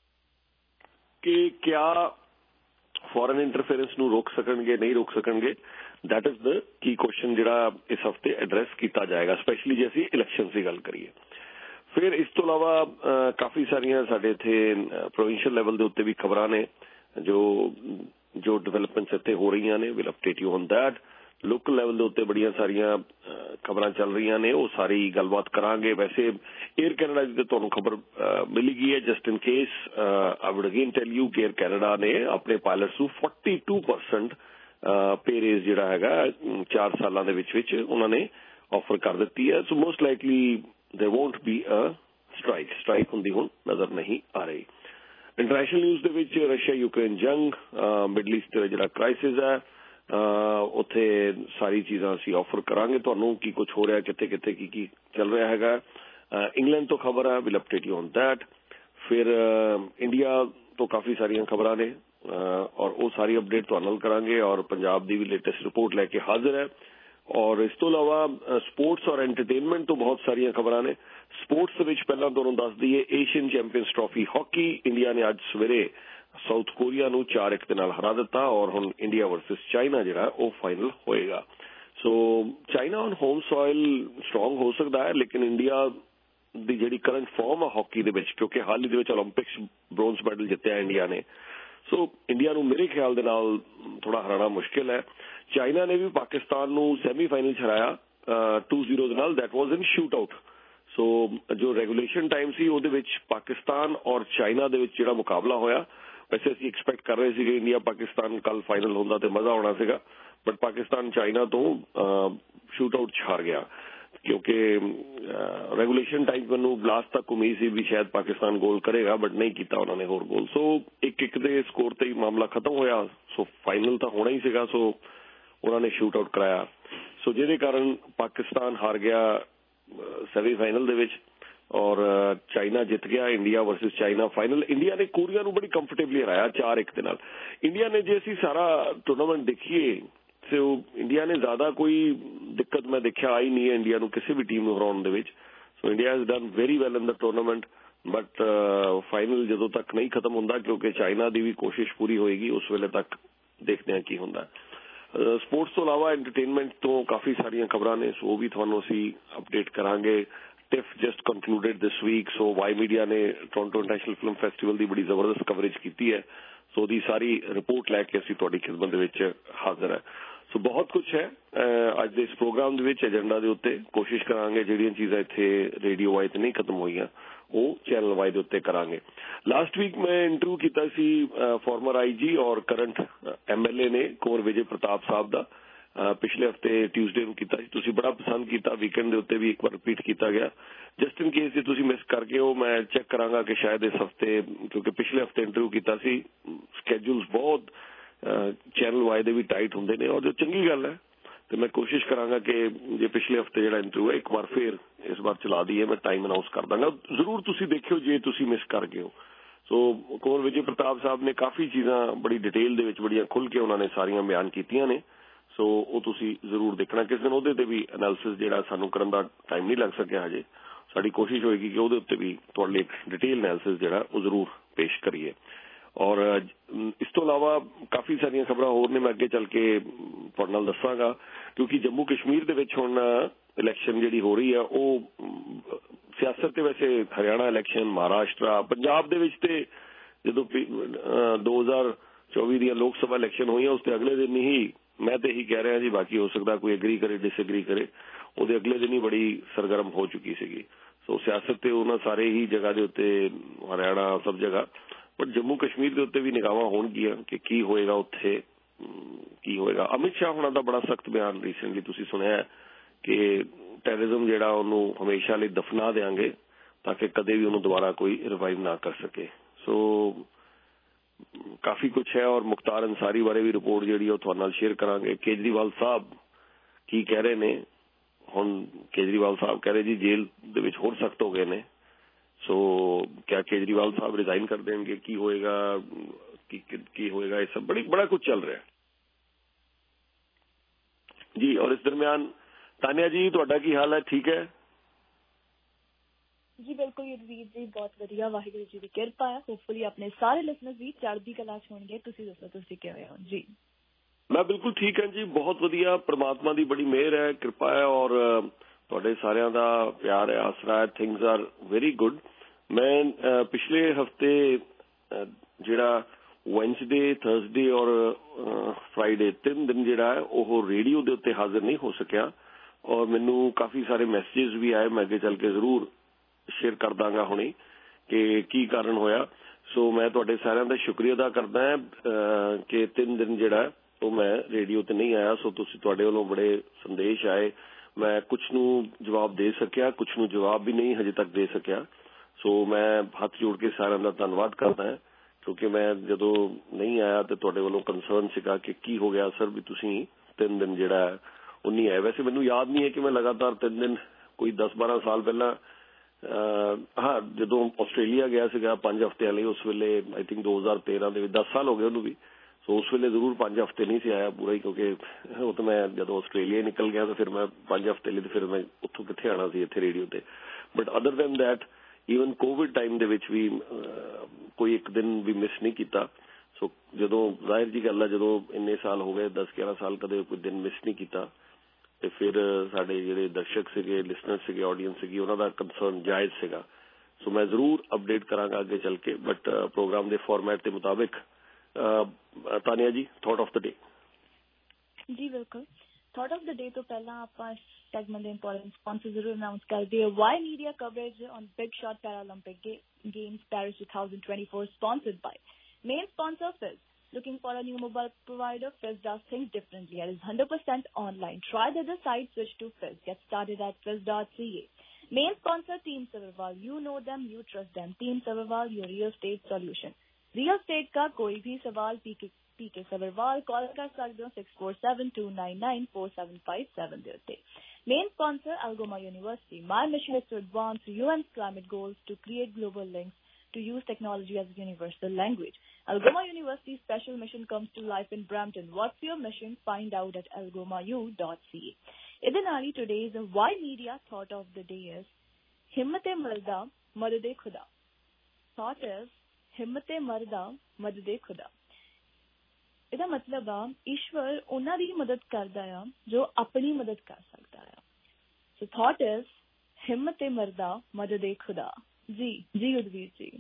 ਕਿ ਕਿਆ ਫੋਰਨ ਇੰਟਰਫੇਰੈਂਸ ਨੂੰ ਰੋਕ ਸਕਣਗੇ ਨਹੀਂ ਰੋਕ ਸਕਣਗੇ। That is the key question ਜਿਹੜਾ ਇਸ ਹਫ਼ਤੇ ਐਡਰੈਸ ਕੀਤਾ ਜਾਏਗਾ, ਸਪੈਸ਼ਲੀ ਜੇ ਅਸੀਂ ਇਲੈਕਸ਼ਨ ਦੀ ਗੱਲ ਕਰੀਏ। ਫਿਰ ਇਸ ਤੋਂ ਇਲਾਵਾ ਕਾਫੀ ਸਾਰੀਆਂ ਸਾਡੇ ਇੱਥੇ ਪ੍ਰੋਵਿੰਸ਼ੀਅਲ ਲੈਵਲ ਦੇ ਉੱਤੇ ਵੀ ਖਬਰਾਂ ਨੇ ਜੋ ਡਿਵੈਲਪਮੈਂਟਸ ਇੱਥੇ ਹੋ ਰਹੀਆਂ ਨੇ। Will update you on that. Local level ਦੇ ਉੱਤੇ ਬੜੀਆਂ ਸਾਰੀਆਂ ਖਬਰਾਂ ਚੱਲ ਰਹੀਆਂ ਨੇ, ਉਹ ਸਾਰੀ ਗੱਲਬਾਤ ਕਰਾਂਗੇ। ਵੈਸੇ ਏਅਰ ਕੈਨੇਡਾ ਦੀ ਤੁਹਾਨੂੰ ਖਬਰ ਮਿਲੀ ਗਈ ਹੈ। Just in case I would again tell you ਕਿ ਏਅਰ ਕੈਨੇਡਾ ਨੇ ਆਪਣੇ ਪਾਇਲਟਸ ਨੂੰ 42% ਪੇ ਰੇਜ਼ ਜਿਹੜਾ ਹੈਗਾ 4 ਸਾਲਾਂ ਦੇ ਵਿੱਚ ਉਹਨਾਂ ਨੇ ਆਫਰ ਕਰ ਦਿੱਤੀ ਹੈ। So most likely there won't be a strike ਹੁੰਦੀ ਹੁਣ ਨਜ਼ਰ ਨਹੀਂ ਆ ਰਹੀ। ਇੰਟਰਨੈਸ਼ਨਲ ਨਿਊਜ਼ ਦੇ ਵਿੱਚ ਰਸ਼ੀਆ ਯੂਕਰੇਨ ਜੰਗ, ਮਿਡਲ ਈਸਟ ਦਾ ਜਿਹੜਾ ਕ੍ਰਾਈਸਿਸ ਹੈ ਉੱਥੇ ਸਾਰੀ ਚੀਜ਼ਾਂ ਅਸੀਂ ਆਫਰ ਕਰਾਂਗੇ ਤੁਹਾਨੂੰ, ਕੀ ਕੁਝ ਹੋ ਰਿਹਾ ਕਿੱਥੇ ਕਿੱਥੇ ਕੀ ਚੱਲ ਰਿਹਾ ਹੈਗਾ। ਇੰਗਲੈਂਡ ਤੋਂ ਖਬਰ ਹੈ, will update you on that. ਫਿਰ ਇੰਡੀਆ ਤੋਂ ਕਾਫੀ ਸਾਰੀਆਂ ਖਬਰਾਂ ਨੇ ਔਰ ਉਹ ਸਾਰੀ ਅਪਡੇਟ ਤੁਹਾਨੂੰ ਨਾਲ ਕਰਾਂਗੇ ਔਰ ਪੰਜਾਬ ਦੀ ਵੀ ਲੇਟੈਸਟ ਰਿਪੋਰਟ ਲੈ ਕੇ ਹਾਜ਼ਰ ਹੈ। ਔਰ ਇਸ ਤੋਂ ਇਲਾਵਾ ਸਪੋਰਟਸ ਔਰ ਐਂਟਰਟੇਨਮੈਂਟ ਤੋਂ ਬਹੁਤ ਸਾਰੀਆਂ ਖਬਰਾਂ ਨੇ। ਸਪੋਰਟਸ ਦੇ ਵਿੱਚ ਪਹਿਲਾਂ ਤੁਹਾਨੂੰ ਦੱਸ ਦਈਏ Asian champions trophy hockey India ਨੇ ਅੱਜ ਸਵੇਰੇ ਸਾਊਥ ਕੋਰੀਆ ਨੂੰ 4-1 ਦੇ ਨਾਲ ਹਰਾ ਦਿੱਤਾ ਔਰ ਹੁਣ ਇੰਡੀਆ ਵਰਸਸ ਚਾਈਨਾ ਜਿਹੜਾ ਉਹ ਫਾਈਨਲ ਹੋਏਗਾ। So China on home soil strong ਹੋ ਸਕਦਾ ਹੈ, ਲੇਕਿਨ ਇੰਡੀਆ ਦੀ ਜਿਹੜੀ ਕਰੰਟ ਫਾਰਮ ਹੈ ਹਾਕੀ ਦੇ ਵਿੱਚ, ਕਿਉਂਕਿ ਹਾਲ ਹੀ ਦੇ ਵਿੱਚ ਓਲੰਪਿਕਸ ਬ੍ਰੋਂਜ਼ ਮੈਡਲ ਜਿੱਤਿਆ ਇੰਡੀਆ ਨੇ, ਸੋ ਇੰਡੀਆ ਨੂੰ ਮੇਰੇ ਖਿਆਲ ਦੇ ਨਾਲ ਥੋੜਾ ਹਰਾਣਾ ਮੁਸ਼ਕਿਲ ਹੈ। ਚਾਈਨਾ ਨੇ ਵੀ ਪਾਕਿਸਤਾਨ ਨੂੰ ਸੈਮੀਫਾਈਨਲ 'ਚ ਹਰਾਇਆ 2-0 ਦੇ ਨਾਲ, that was in shoot out. So ਜੋ ਰੈਗੂਲੇਸ਼ਨ ਟਾਈਮ ਸੀ ਉਹਦੇ ਵਿੱਚ ਪਾਕਿਸਤਾਨ ਔਰ ਚਾਈਨਾ ਦੇ ਵਿੱਚ ਜਿਹੜਾ ਮੁਕਾਬਲਾ ਹੋਇਆ, ਵੈਸੇ ਅਸੀਂ ਐਕਸਪੈਕਟ ਕਰ ਰਹੇ ਸੀਗੇ ਇੰਡੀਆ ਪਾਕਿਸਤਾਨ ਕੱਲ ਫਾਈਨਲ ਹੁੰਦਾ ਤੇ ਮਜ਼ਾ ਆਉਣਾ ਸੀਗਾ, ਬਟ ਪਾਕਿਸਤਾਨ ਚਾਈਨਾ ਤੋਂ ਸ਼ੂਟ ਆਊਟ 'ਚ ਹਾਰ ਗਿਆ ਕਿਉਂਕਿ ਰੈਗੂਲੇਸ਼ਨ ਟਾਈਮ ਮੈਨੂੰ ਲਾਸਟ ਤੱਕ ਉਮੀਦ ਸੀ ਵੀ ਸ਼ਾਇਦ ਪਾਕਿਸਤਾਨ ਗੋਲ ਕਰੇਗਾ, ਬਟ ਨਹੀਂ ਕੀਤਾ ਉਹਨਾਂ ਨੇ ਹੋਰ ਗੋਲ। ਸੋ 1-1 ਦੇ ਸਕੋਰ ਤੇ ਹੀ ਮਾਮਲਾ ਖਤਮ ਹੋਇਆ। ਸੋ ਫਾਈਨਲ ਤਾਂ ਹੋਣਾ ਹੀ ਸੀਗਾ, ਸੋ ਉਹਨਾਂ ਨੇ ਸ਼ੂਟ ਆਊਟ ਕਰਾਇਆ। ਸੋ ਜਿਹਦੇ ਕਾਰਨ ਪਾਕਿਸਤਾਨ ਹਾਰ ਗਿਆ ਸੈਮੀਫਾਈਨਲ ਦੇ ਵਿੱਚ ਔਰ ਚਾਈਨਾ ਜਿੱਤ ਗਿਆ। India versus China final. India ਨੇ ਕੋਰੀਆ ਨੂੰ ਬੜੀ ਕੰਫਰਟੇਬਲੀ ਹਰਾਇਆ 4-1 ਦੇ ਨਾਲ। ਇੰਡੀਆ ਨੇ ਜੇ ਅਸੀਂ ਸਾਰਾ ਟੂਰਨਾਮੈਂਟ ਦੇਖੀਏ ਸੋ ਇੰਡੀਆ ਨੇ ਜ਼ਿਆਦਾ ਕੋਈ ਦਿੱਕਤ ਮੈਂ ਦੇਖਿਆ ਆਈ ਨਹੀਂ ਹੈ ਇੰਡੀਆ ਨੂੰ ਕਿਸੇ ਵੀ ਟੀਮ ਨੂੰ ਹਰਾਉਣ ਦੇ ਵਿੱਚ। So India has done very well in the tournament, but final ਜਦੋਂ ਤੱਕ ਨਹੀਂ ਖਤਮ ਹੁੰਦਾ ਕਿਉਂਕਿ ਚਾਈਨਾ ਦੀ ਵੀ ਕੋਸ਼ਿਸ਼ ਪੂਰੀ ਹੋਏਗੀ, ਉਸ ਵੇਲੇ ਤੱਕ ਦੇਖਦੇ ਹਾਂ ਕੀ ਹੁੰਦਾ। ਸਪੋਰਟਸ ਤੋਂ ਇਲਾਵਾ ਐਂਟਰਟੇਨਮੈਂਟ ਤੋਂ ਕਾਫੀ ਸਾਰੀਆਂ ਖਬਰਾਂ ਨੇ, ਸੋ ਉਹ ਵੀ ਤੁਹਾਨੂੰ ਅਸੀਂ ਅਪਡੇਟ ਕਰਾਂਗੇ। TIFF just concluded this week, so Y media ਨੇ ਟੋਰਾਂਟੋ ਇੰਟਰਨੈਸ਼ਨਲ ਫਿਲਮ ਫੈਸਟੀਵਲ ਦੀ ਬੜੀ ਜ਼ਬਰਦਸਤ ਕਵਰੇਜ ਕੀਤੀ ਹੈ। ਸੋ ਉਹਦੀ ਸਾਰੀ ਰਿਪੋਰਟ ਲੈ ਕੇ ਅਸੀਂ ਤੁਹਾਡੀ ਖਿਦਮਤ ਦੇ ਵਿੱਚ ਹਾਜ਼ਰ ਹੈ। ਸੋ ਬਹੁਤ ਕੁਝ ਹੈ ਅੱਜ ਦੇ ਇਸ ਪ੍ਰੋਗਰਾਮ ਦੇ ਵਿੱਚ। ਏਜੰਡਾ ਦੇ ਉੱਤੇ ਕੋਸ਼ਿਸ਼ ਕਰਾਂਗੇ ਜਿਹੜੀਆਂ ਚੀਜ਼ਾਂ ਇੱਥੇ ਰੇਡੀਓ ਵਾਈ ਤੇ ਨਹੀਂ ਖਤਮ ਹੋਈਆਂ ਉਹ ਚੈਨਲ ਵਾਈ ਦੇ ਉੱਤੇ ਕਰਾਂਗੇ। ਲਾਸਟ ਵੀਕ ਮੈਂ ਇੰਟਰਵਿਊ ਕੀਤਾ ਸੀ ਫਾਰਮਰ IG ਔਰ ਕਰੰਟ MLA ਨੇ ਕੁੰਵਰ ਵਿਜੇ ਪ੍ਰਤਾਪ ਸਾਹਿਬ ਦਾ, ਪਿਛਲੇ ਹਫਤੇ ਟਿਊਜ਼ਡੇ ਨੂੰ ਕੀਤਾ ਸੀ। ਤੁਸੀਂ ਬੜਾ ਪਸੰਦ ਕੀਤਾ, ਵੀਕਐਂਡ ਦੇ ਉੱਤੇ ਵੀ ਇੱਕ ਵਾਰ ਰਿਪੀਟ ਕੀਤਾ ਗਿਆ। ਜਸਟ ਇਨ ਕੇਸ ਜੇ ਤੁਸੀਂ ਮਿਸ ਕਰ ਗਏ ਹੋ, ਮੈਂ ਚੈੱਕ ਕਰਾਂਗਾ ਕਿ ਸ਼ਾਇਦ ਇਸ ਹਫਤੇ, ਕਿਉਂਕਿ ਪਿਛਲੇ ਹਫਤੇ ਇੰਟਰਵਿਊ ਕੀਤਾ ਸੀ, ਸਕੈਜੂਲਸ ਬਹੁਤ ਚੈਨਲ ਵਾਈ ਦੇ ਵੀ ਟਾਈਟ ਹੁੰਦੇ ਨੇ ਔਰ ਜੋ ਚੰਗੀ ਗੱਲ ਹੈ ਤੇ ਮੈਂ ਕੋਸ਼ਿਸ਼ ਕਰਾਂਗਾ ਕਿ ਜੇ ਪਿਛਲੇ ਹਫਤੇ ਜਿਹੜਾ ਇੰਟਰਵਿਊ ਹੈ ਇੱਕ ਵਾਰ ਫੇਰ ਇਸ ਵਾਰ ਚਲਾ ਦਈਏ। ਮੈਂ ਟਾਈਮ ਅਨਾਉਂਸ ਕਰ ਦਾਂਗਾ, ਜ਼ਰੂਰ ਤੁਸੀਂ ਦੇਖਿਓ ਜੇ ਤੁਸੀਂ ਮਿਸ ਕਰ ਗਏ ਹੋ। ਸੋ ਕੁੰਵਰ ਵਿਜੇ ਪ੍ਰਤਾਪ ਸਾਹਿਬ ਨੇ ਕਾਫੀ ਚੀਜ਼ਾਂ ਬੜੀ ਡਿਟੇਲ ਦੇ ਵਿੱਚ ਬੜੀਆਂ ਖੁੱਲ੍ਹ ਕੇ ਉਹਨਾਂ ਨੇ ਸਾਰੀਆਂ ਬਿਆਨ ਕੀਤੀਆਂ ਨੇ, ਸੋ ਉਹ ਤੁਸੀਂ ਜ਼ਰੂਰ ਦੇਖਣਾ। ਕਿਸੇ ਦਿਨ ਉਹਦੇ ਤੇ ਵੀ ਐਨਾਲਿਸਿਸ ਜਿਹੜਾ ਸਾਨੂੰ ਕਰਨ ਦਾ ਟਾਈਮ ਨਹੀਂ ਲੱਗ ਸਕਿਆ ਹਜੇ, ਸਾਡੀ ਕੋਸ਼ਿਸ਼ ਹੋਏਗੀ ਕਿ ਉਹਦੇ ਉੱਤੇ ਵੀ ਤੁਹਾਡੇ ਲਈ ਇੱਕ ਡਿਟੇਲ ਐਨਾਲਿਸਿਸ ਜਿਹੜਾ ਉਹ ਜ਼ਰੂਰ ਪੇਸ਼ ਕਰੀਏ। ਔਰ ਇਸ ਤੋਂ ਇਲਾਵਾ ਕਾਫੀ ਸਾਰੀਆਂ ਖਬਰਾਂ ਹੋਰ ਨੇ, ਮੈਂ ਅੱਗੇ ਚੱਲ ਕੇ ਤੁਹਾਡੇ ਨਾਲ ਦੱਸਾਂਗਾ ਕਿਉਂਕਿ ਜੰਮੂ ਕਸ਼ਮੀਰ ਦੇ ਵਿੱਚ ਹੁਣ ਇਲੈਕਸ਼ਨ ਜਿਹੜੀ ਹੋ ਰਹੀ ਆ ਉਹ ਸਿਆਸਤ ਤੇ ਵੈਸੇ ਹਰਿਆਣਾ ਇਲੈਕਸ਼ਨ, ਮਹਾਰਾਸ਼ਟਰ, ਪੰਜਾਬ ਦੇ ਵਿੱਚ ਤੇ ਜਦੋਂ 2024 ਦੀਆਂ ਲੋਕ ਸਭਾ ਇਲੈਕਸ਼ਨ ਹੋਈਆਂ ਉਸ ਤੇ ਅਗਲੇ ਦਿਨ ਹੀ, ਮੈਂ ਤੇ ਇਹੀ ਕਹਿ ਰਿਹਾ ਜੀ, ਬਾਕੀ ਹੋ ਸਕਦਾ ਕੋਈ ਐਗਰੀ ਕਰੇ ਡਿਸਐਗਰੀ ਕਰੇ, ਉਹਦੇ ਅਗਲੇ ਦਿਨ ਹੀ ਬੜੀ ਸਰਗਰਮ ਹੋ ਚੁੱਕੀ ਸੀਗੀ। ਸੋ ਸਿਆਸਤ ਤੇ ਉਹਨਾਂ ਸਾਰੇ ਹੀ ਜਗ੍ਹਾ ਦੇ ਉੱਤੇ, ਹਰਿਆਣਾ ਸਭ ਜਗ੍ਹਾ, ਬਟ ਜੰਮੂ ਕਸ਼ਮੀਰ ਦੇ ਉੱਤੇ ਵੀ ਨਿਗਾਹਾਂ ਹੋਣਗੀਆਂ ਕਿ ਕੀ ਹੋਏਗਾ ਉੱਥੇ, ਕੀ ਹੋਏਗਾ। ਅਮਿਤ ਸ਼ਾਹ ਹੋਣਾ ਦਾ ਬੜਾ ਸਖਤ ਬਿਆਨ ਰੀਸੈਂਟਲੀ ਤੁਸੀਂ ਸੁਣਿਆ ਕਿ ਟੈਰਰਿਜ਼ਮ ਜਿਹੜਾ ਉਹਨੂੰ ਹਮੇਸ਼ਾ ਲਈ ਦਫਨਾ ਦੇਾਂਗੇ ਤਾਂ ਕਿ ਕਦੇ ਵੀ ਉਹਨੂੰ ਦੁਬਾਰਾ ਕੋਈ ਰਿਵਾਈਵ ਨਾ ਕਰ ਸਕੇ। ਸੋ ਕਾਫੀ ਕੁਝ ਹੈ ਔਰ ਮੁਖਤਾਰ ਅੰਸਾਰੀ ਬਾਰੇ ਵੀ ਰਿਪੋਰਟ ਜਿਹੜੀ ਉਹ ਤੁਹਾਡੇ ਨਾਲ ਸ਼ੇਅਰ ਕਰਾਂਗੇ। ਕੇਜਰੀਵਾਲ ਸਾਹਿਬ ਕੀ ਕਹਿ ਰਹੇ ਨੇ ਹੁਣ? ਕੇਜਰੀਵਾਲ ਸਾਹਿਬ ਕਹਿ ਰਹੇ ਜੀ ਜੇਲ੍ਹ ਦੇ ਵਿੱਚ ਹੋਰ ਸਖਤ ਹੋ ਗਏ ਨੇ। ਸੋ ਕਿਆ ਕੇਜਰੀਵਾਲ ਸਾਹਿਬ ਰਿਜ਼ਾਈਨ ਕਰ ਦੇਣਗੇ? ਕੀ ਹੋਏਗਾ, ਕੀ ਹੋਏਗਾ? ਇਹ ਸਭ ਬੜਾ ਕੁਝ ਚੱਲ ਰਿਹਾ ਜੀ। ਔਰ ਇਸ ਦਰਮਿਆਨ ਤਾਨਿਆ ਜੀ ਤੁਹਾਡਾ ਕੀ ਹਾਲ ਹੈ? ਠੀਕ ਹੈ ਜੀ? ਬਿਲਕੁਲ ਯੁਧਵੀਰ ਜੀ, ਬਹੁਤ ਵਧੀਆ, ਵਾਹਿਗੁਰੂ ਜੀ ਦੀ ਕਿਰਪਾ ਹੈ। ਹੋਪਫੁਲੀ ਆਪਣੇ ਸਾਰੇ ਲਿਸਨਰਸ ਵੀ ਚੜ੍ਹਦੀ ਕਲਾ 'ਚ ਹੋਣਗੇ। ਤੁਸੀਂ ਦੱਸੋ ਤੁਸੀਂ ਕਿਵੇਂ ਹੋ ਜੀ? ਮੈਂ ਬਿਲਕੁਲ ਠੀਕ ਹਾਂ ਜੀ, ਬਹੁਤ ਵਧੀਆ, ਪ੍ਰਮਾਤਮਾ ਦੀ ਬੜੀ ਮਿਹਰ ਹੈ, ਕਿਰਪਾ ਹੈ ਔਰ ਤੁਹਾਡੇ ਸਾਰਿਆਂ ਦਾ ਪਿਆਰ ਹੈ, ਆਸਰਾ ਹੈ। Things are very good. ਮੈਂ ਪਿਛਲੇ ਹਫਤੇ ਜਿਹੜਾ ਵੈਂਸਡੇ, ਥਰਸਡੇ ਔਰ ਫਰਾਈਡੇ 3 ਦਿਨ ਜਿਹੜਾ ਹੈ ਉਹ ਰੇਡੀਓ ਦੇ ਉੱਤੇ ਹਾਜ਼ਰ ਨਹੀਂ ਹੋ ਸਕਿਆ ਔਰ ਮੈਨੂੰ ਕਾਫੀ ਸਾਰੇ ਮੈਸੇजेस ਵੀ ਆਏ। ਮੈਂ ਅੱਗੇ ਚੱਲ ਕੇ ਜ਼ਰੂਰ ਸ਼ੇਅਰ ਕਰ ਦਾਂਗਾ ਹੁਣੇ ਕਿ ਕੀ ਕਾਰਨ ਹੋਇਆ। ਸੋ ਮੈਂ ਤੁਹਾਡੇ ਸਾਰਿਆਂ ਦਾ ਸ਼ੁਕਰੀਆ ਅਦਾ ਕਰਦਾ ਹਾਂ ਕਿ 3 ਦਿਨ ਜਿਹੜਾ ਉਹ ਮੈਂ ਰੇਡੀਓ ਤੇ ਨਹੀਂ ਆਇਆ। ਸੋ ਤੁਸੀਂ ਤੁਹਾਡੇ ਵੱਲੋਂ ਬੜੇ ਸੰਦੇਸ਼ ਆਏ, ਮੈਂ ਕੁਝ ਨੂੰ ਜਵਾਬ ਦੇ ਸਕਿਆ, ਕੁਝ ਨੂੰ ਜਵਾਬ ਵੀ ਨਹੀਂ ਹਜੇ ਤੱਕ ਦੇ ਸਕਿਆ। ਸੋ ਮੈਂ ਹੱਥ ਜੋੜ ਕੇ ਸਾਰਿਆਂ ਦਾ ਧੰਨਵਾਦ ਕਰਦਾ ਹਾਂ ਕਿਉਂਕਿ ਮੈਂ ਜਦੋਂ ਨਹੀਂ ਆਇਆ ਤੇ ਤੁਹਾਡੇ ਵੱਲੋਂ ਕੰਸਰਨ ਸੀਗਾ ਕਿ ਕੀ ਹੋ ਗਿਆ ਸਰ ਵੀ ਤੁਸੀਂ 3 ਦਿਨ ਜਿਹੜਾ ਉਹ ਨਹੀਂ ਆਏ। ਵੈਸੇ ਮੈਨੂੰ ਯਾਦ ਨਹੀਂ ਹੈ ਕਿ ਮੈਂ ਲਗਾਤਾਰ 3 ਦਿਨ, ਕੋਈ 10-12 ਸਾਲ ਪਹਿਲਾਂ ਹਾਂ ਜਦੋਂ ਆਸਟ੍ਰੇਲੀਆ ਗਿਆ ਸੀਗਾ 5 ਹਫ਼ਤਿਆਂ ਲਈ, ਉਸ ਵੇਲੇ ਆਈ ਥਿੰਕ 2013 ਦੇ ਵਿੱਚ, 10 ਸਾਲ ਹੋ ਗਏ ਉਹਨੂੰ ਵੀ। ਸੋ ਉਸ ਵੇਲੇ ਜ਼ਰੂਰ 5 ਹਫ਼ਤੇ ਨਹੀਂ ਸੀ ਆਇਆ ਪੂਰਾ ਹੀ ਕਿਉਂਕਿ ਉਹ ਤਾਂ ਮੈਂ ਜਦੋਂ ਆਸਟ੍ਰੇਲੀਆ ਨਿਕਲ ਗਿਆ ਤਾਂ ਫਿਰ ਮੈਂ 5 ਹਫ਼ਤੇ ਲਈ ਤੇ ਫਿਰ ਮੈਂ ਉੱਥੋਂ ਕਿੱਥੇ ਆਉਣਾ ਸੀ ਇੱਥੇ ਰੇਡੀਓ ਤੇ। But other than that even COVID time ਦੇ ਵਿੱਚ ਵੀ ਕੋਈ ਇੱਕ ਦਿਨ ਵੀ ਮਿਸ ਨਹੀਂ ਕੀਤਾ। ਸੋ ਜਦੋਂ ਜ਼ਾਹਿਰ ਜੀ ਗੱਲ ਆ, ਜਦੋਂ ਇੰਨੇ ਸਾਲ ਹੋ ਗਏ, 10-11 ਸਾਲ, ਕਦੇ ਕੋਈ ਦਿਨ ਮਿਸ ਨਹੀਂ ਕੀਤਾ ਤੇ ਫਿਰ ਸਾਡੇ ਜਿਹੜੇ ਦਰਸ਼ਕ ਸੀਗੇ, ਲਿਸਨਰ ਸੀਗੇ, ਆਡੀਅנס ਸੀਗੀ, ਉਹਨਾਂ ਦਾ ਕੰਸਰਨ ਜਾਇਜ਼ ਸੀਗਾ। ਸੋ ਮੈਂ ਜ਼ਰੂਰ ਅਪਡੇਟ ਕਰਾਂਗਾ ਅੱਗੇ ਚੱਲ ਕੇ, ਬਟ ਪ੍ਰੋਗਰਾਮ ਦੇ ਫਾਰਮੈਟ ਦੇ ਮੁਤਾਬਿਕ Tania ji, thought of the day. जी बिल्कुल, थॉट ऑफ द डे तो पहला आप सेगमेंट ਦੇ ਇੰਪੋਰਟੈਂਟ ਸਪਾਂਸਰ ਜ਼ਰੂਰ ਅਨਾਉਂਸ ਕਰ ਦਿਓ। Y media coverage on big shot Paralympic games Paris 2024 sponsored by main sponsor Fizz. Looking for a new mobile provider? Fizz does things differently and is 100% online. Try the other side, switch to Fizz. Get started at fizz.ca. Main sponsor Team Savarwal. You know them, you trust them. Team Savarwal, your real estate solution. Real estate का कोई भी सवाल PK Savarwal call कर सकते हो 6472994757 ਦੇ ਉੱਤੇ। Main sponsor Algoma University. My mission is to advance UN's climate goals to create global links to use technology as a universal language. Algoma University's special mission comes to life in Brampton. What's your mission? Find out at algomau.ca. ਇਹਦੇ ਨਾਲ ਹੀ today's why media thought of the day is ਹਿੰਮਤੇ ਮਰਦਾ ਮਦਦੇ ਖੁਦਾ। Thought is ਹਿੰਮਤੇ ਮਰਦਾ ਮਦਦੇ ਖੁਦਾ। ਇਹਦਾ ਮਤਲਬ ਆ ਈਸ਼ਵਰ ਉਹਨਾਂ ਦੀ ਮਦਦ ਕਰਦਾ ਆ ਜੋ ਆਪਣੀ ਮਦਦ ਕਰ ਸਕਦਾ ਆ। ਸੋ ਥਾਟ ਇਜ਼ ਹਿੰਮਤੇ ਮਰਦਾ ਮਦਦੇ ਖੁਦਾ। ਜੀ ਜੀ ਉਦਵੀਰ ਜੀ।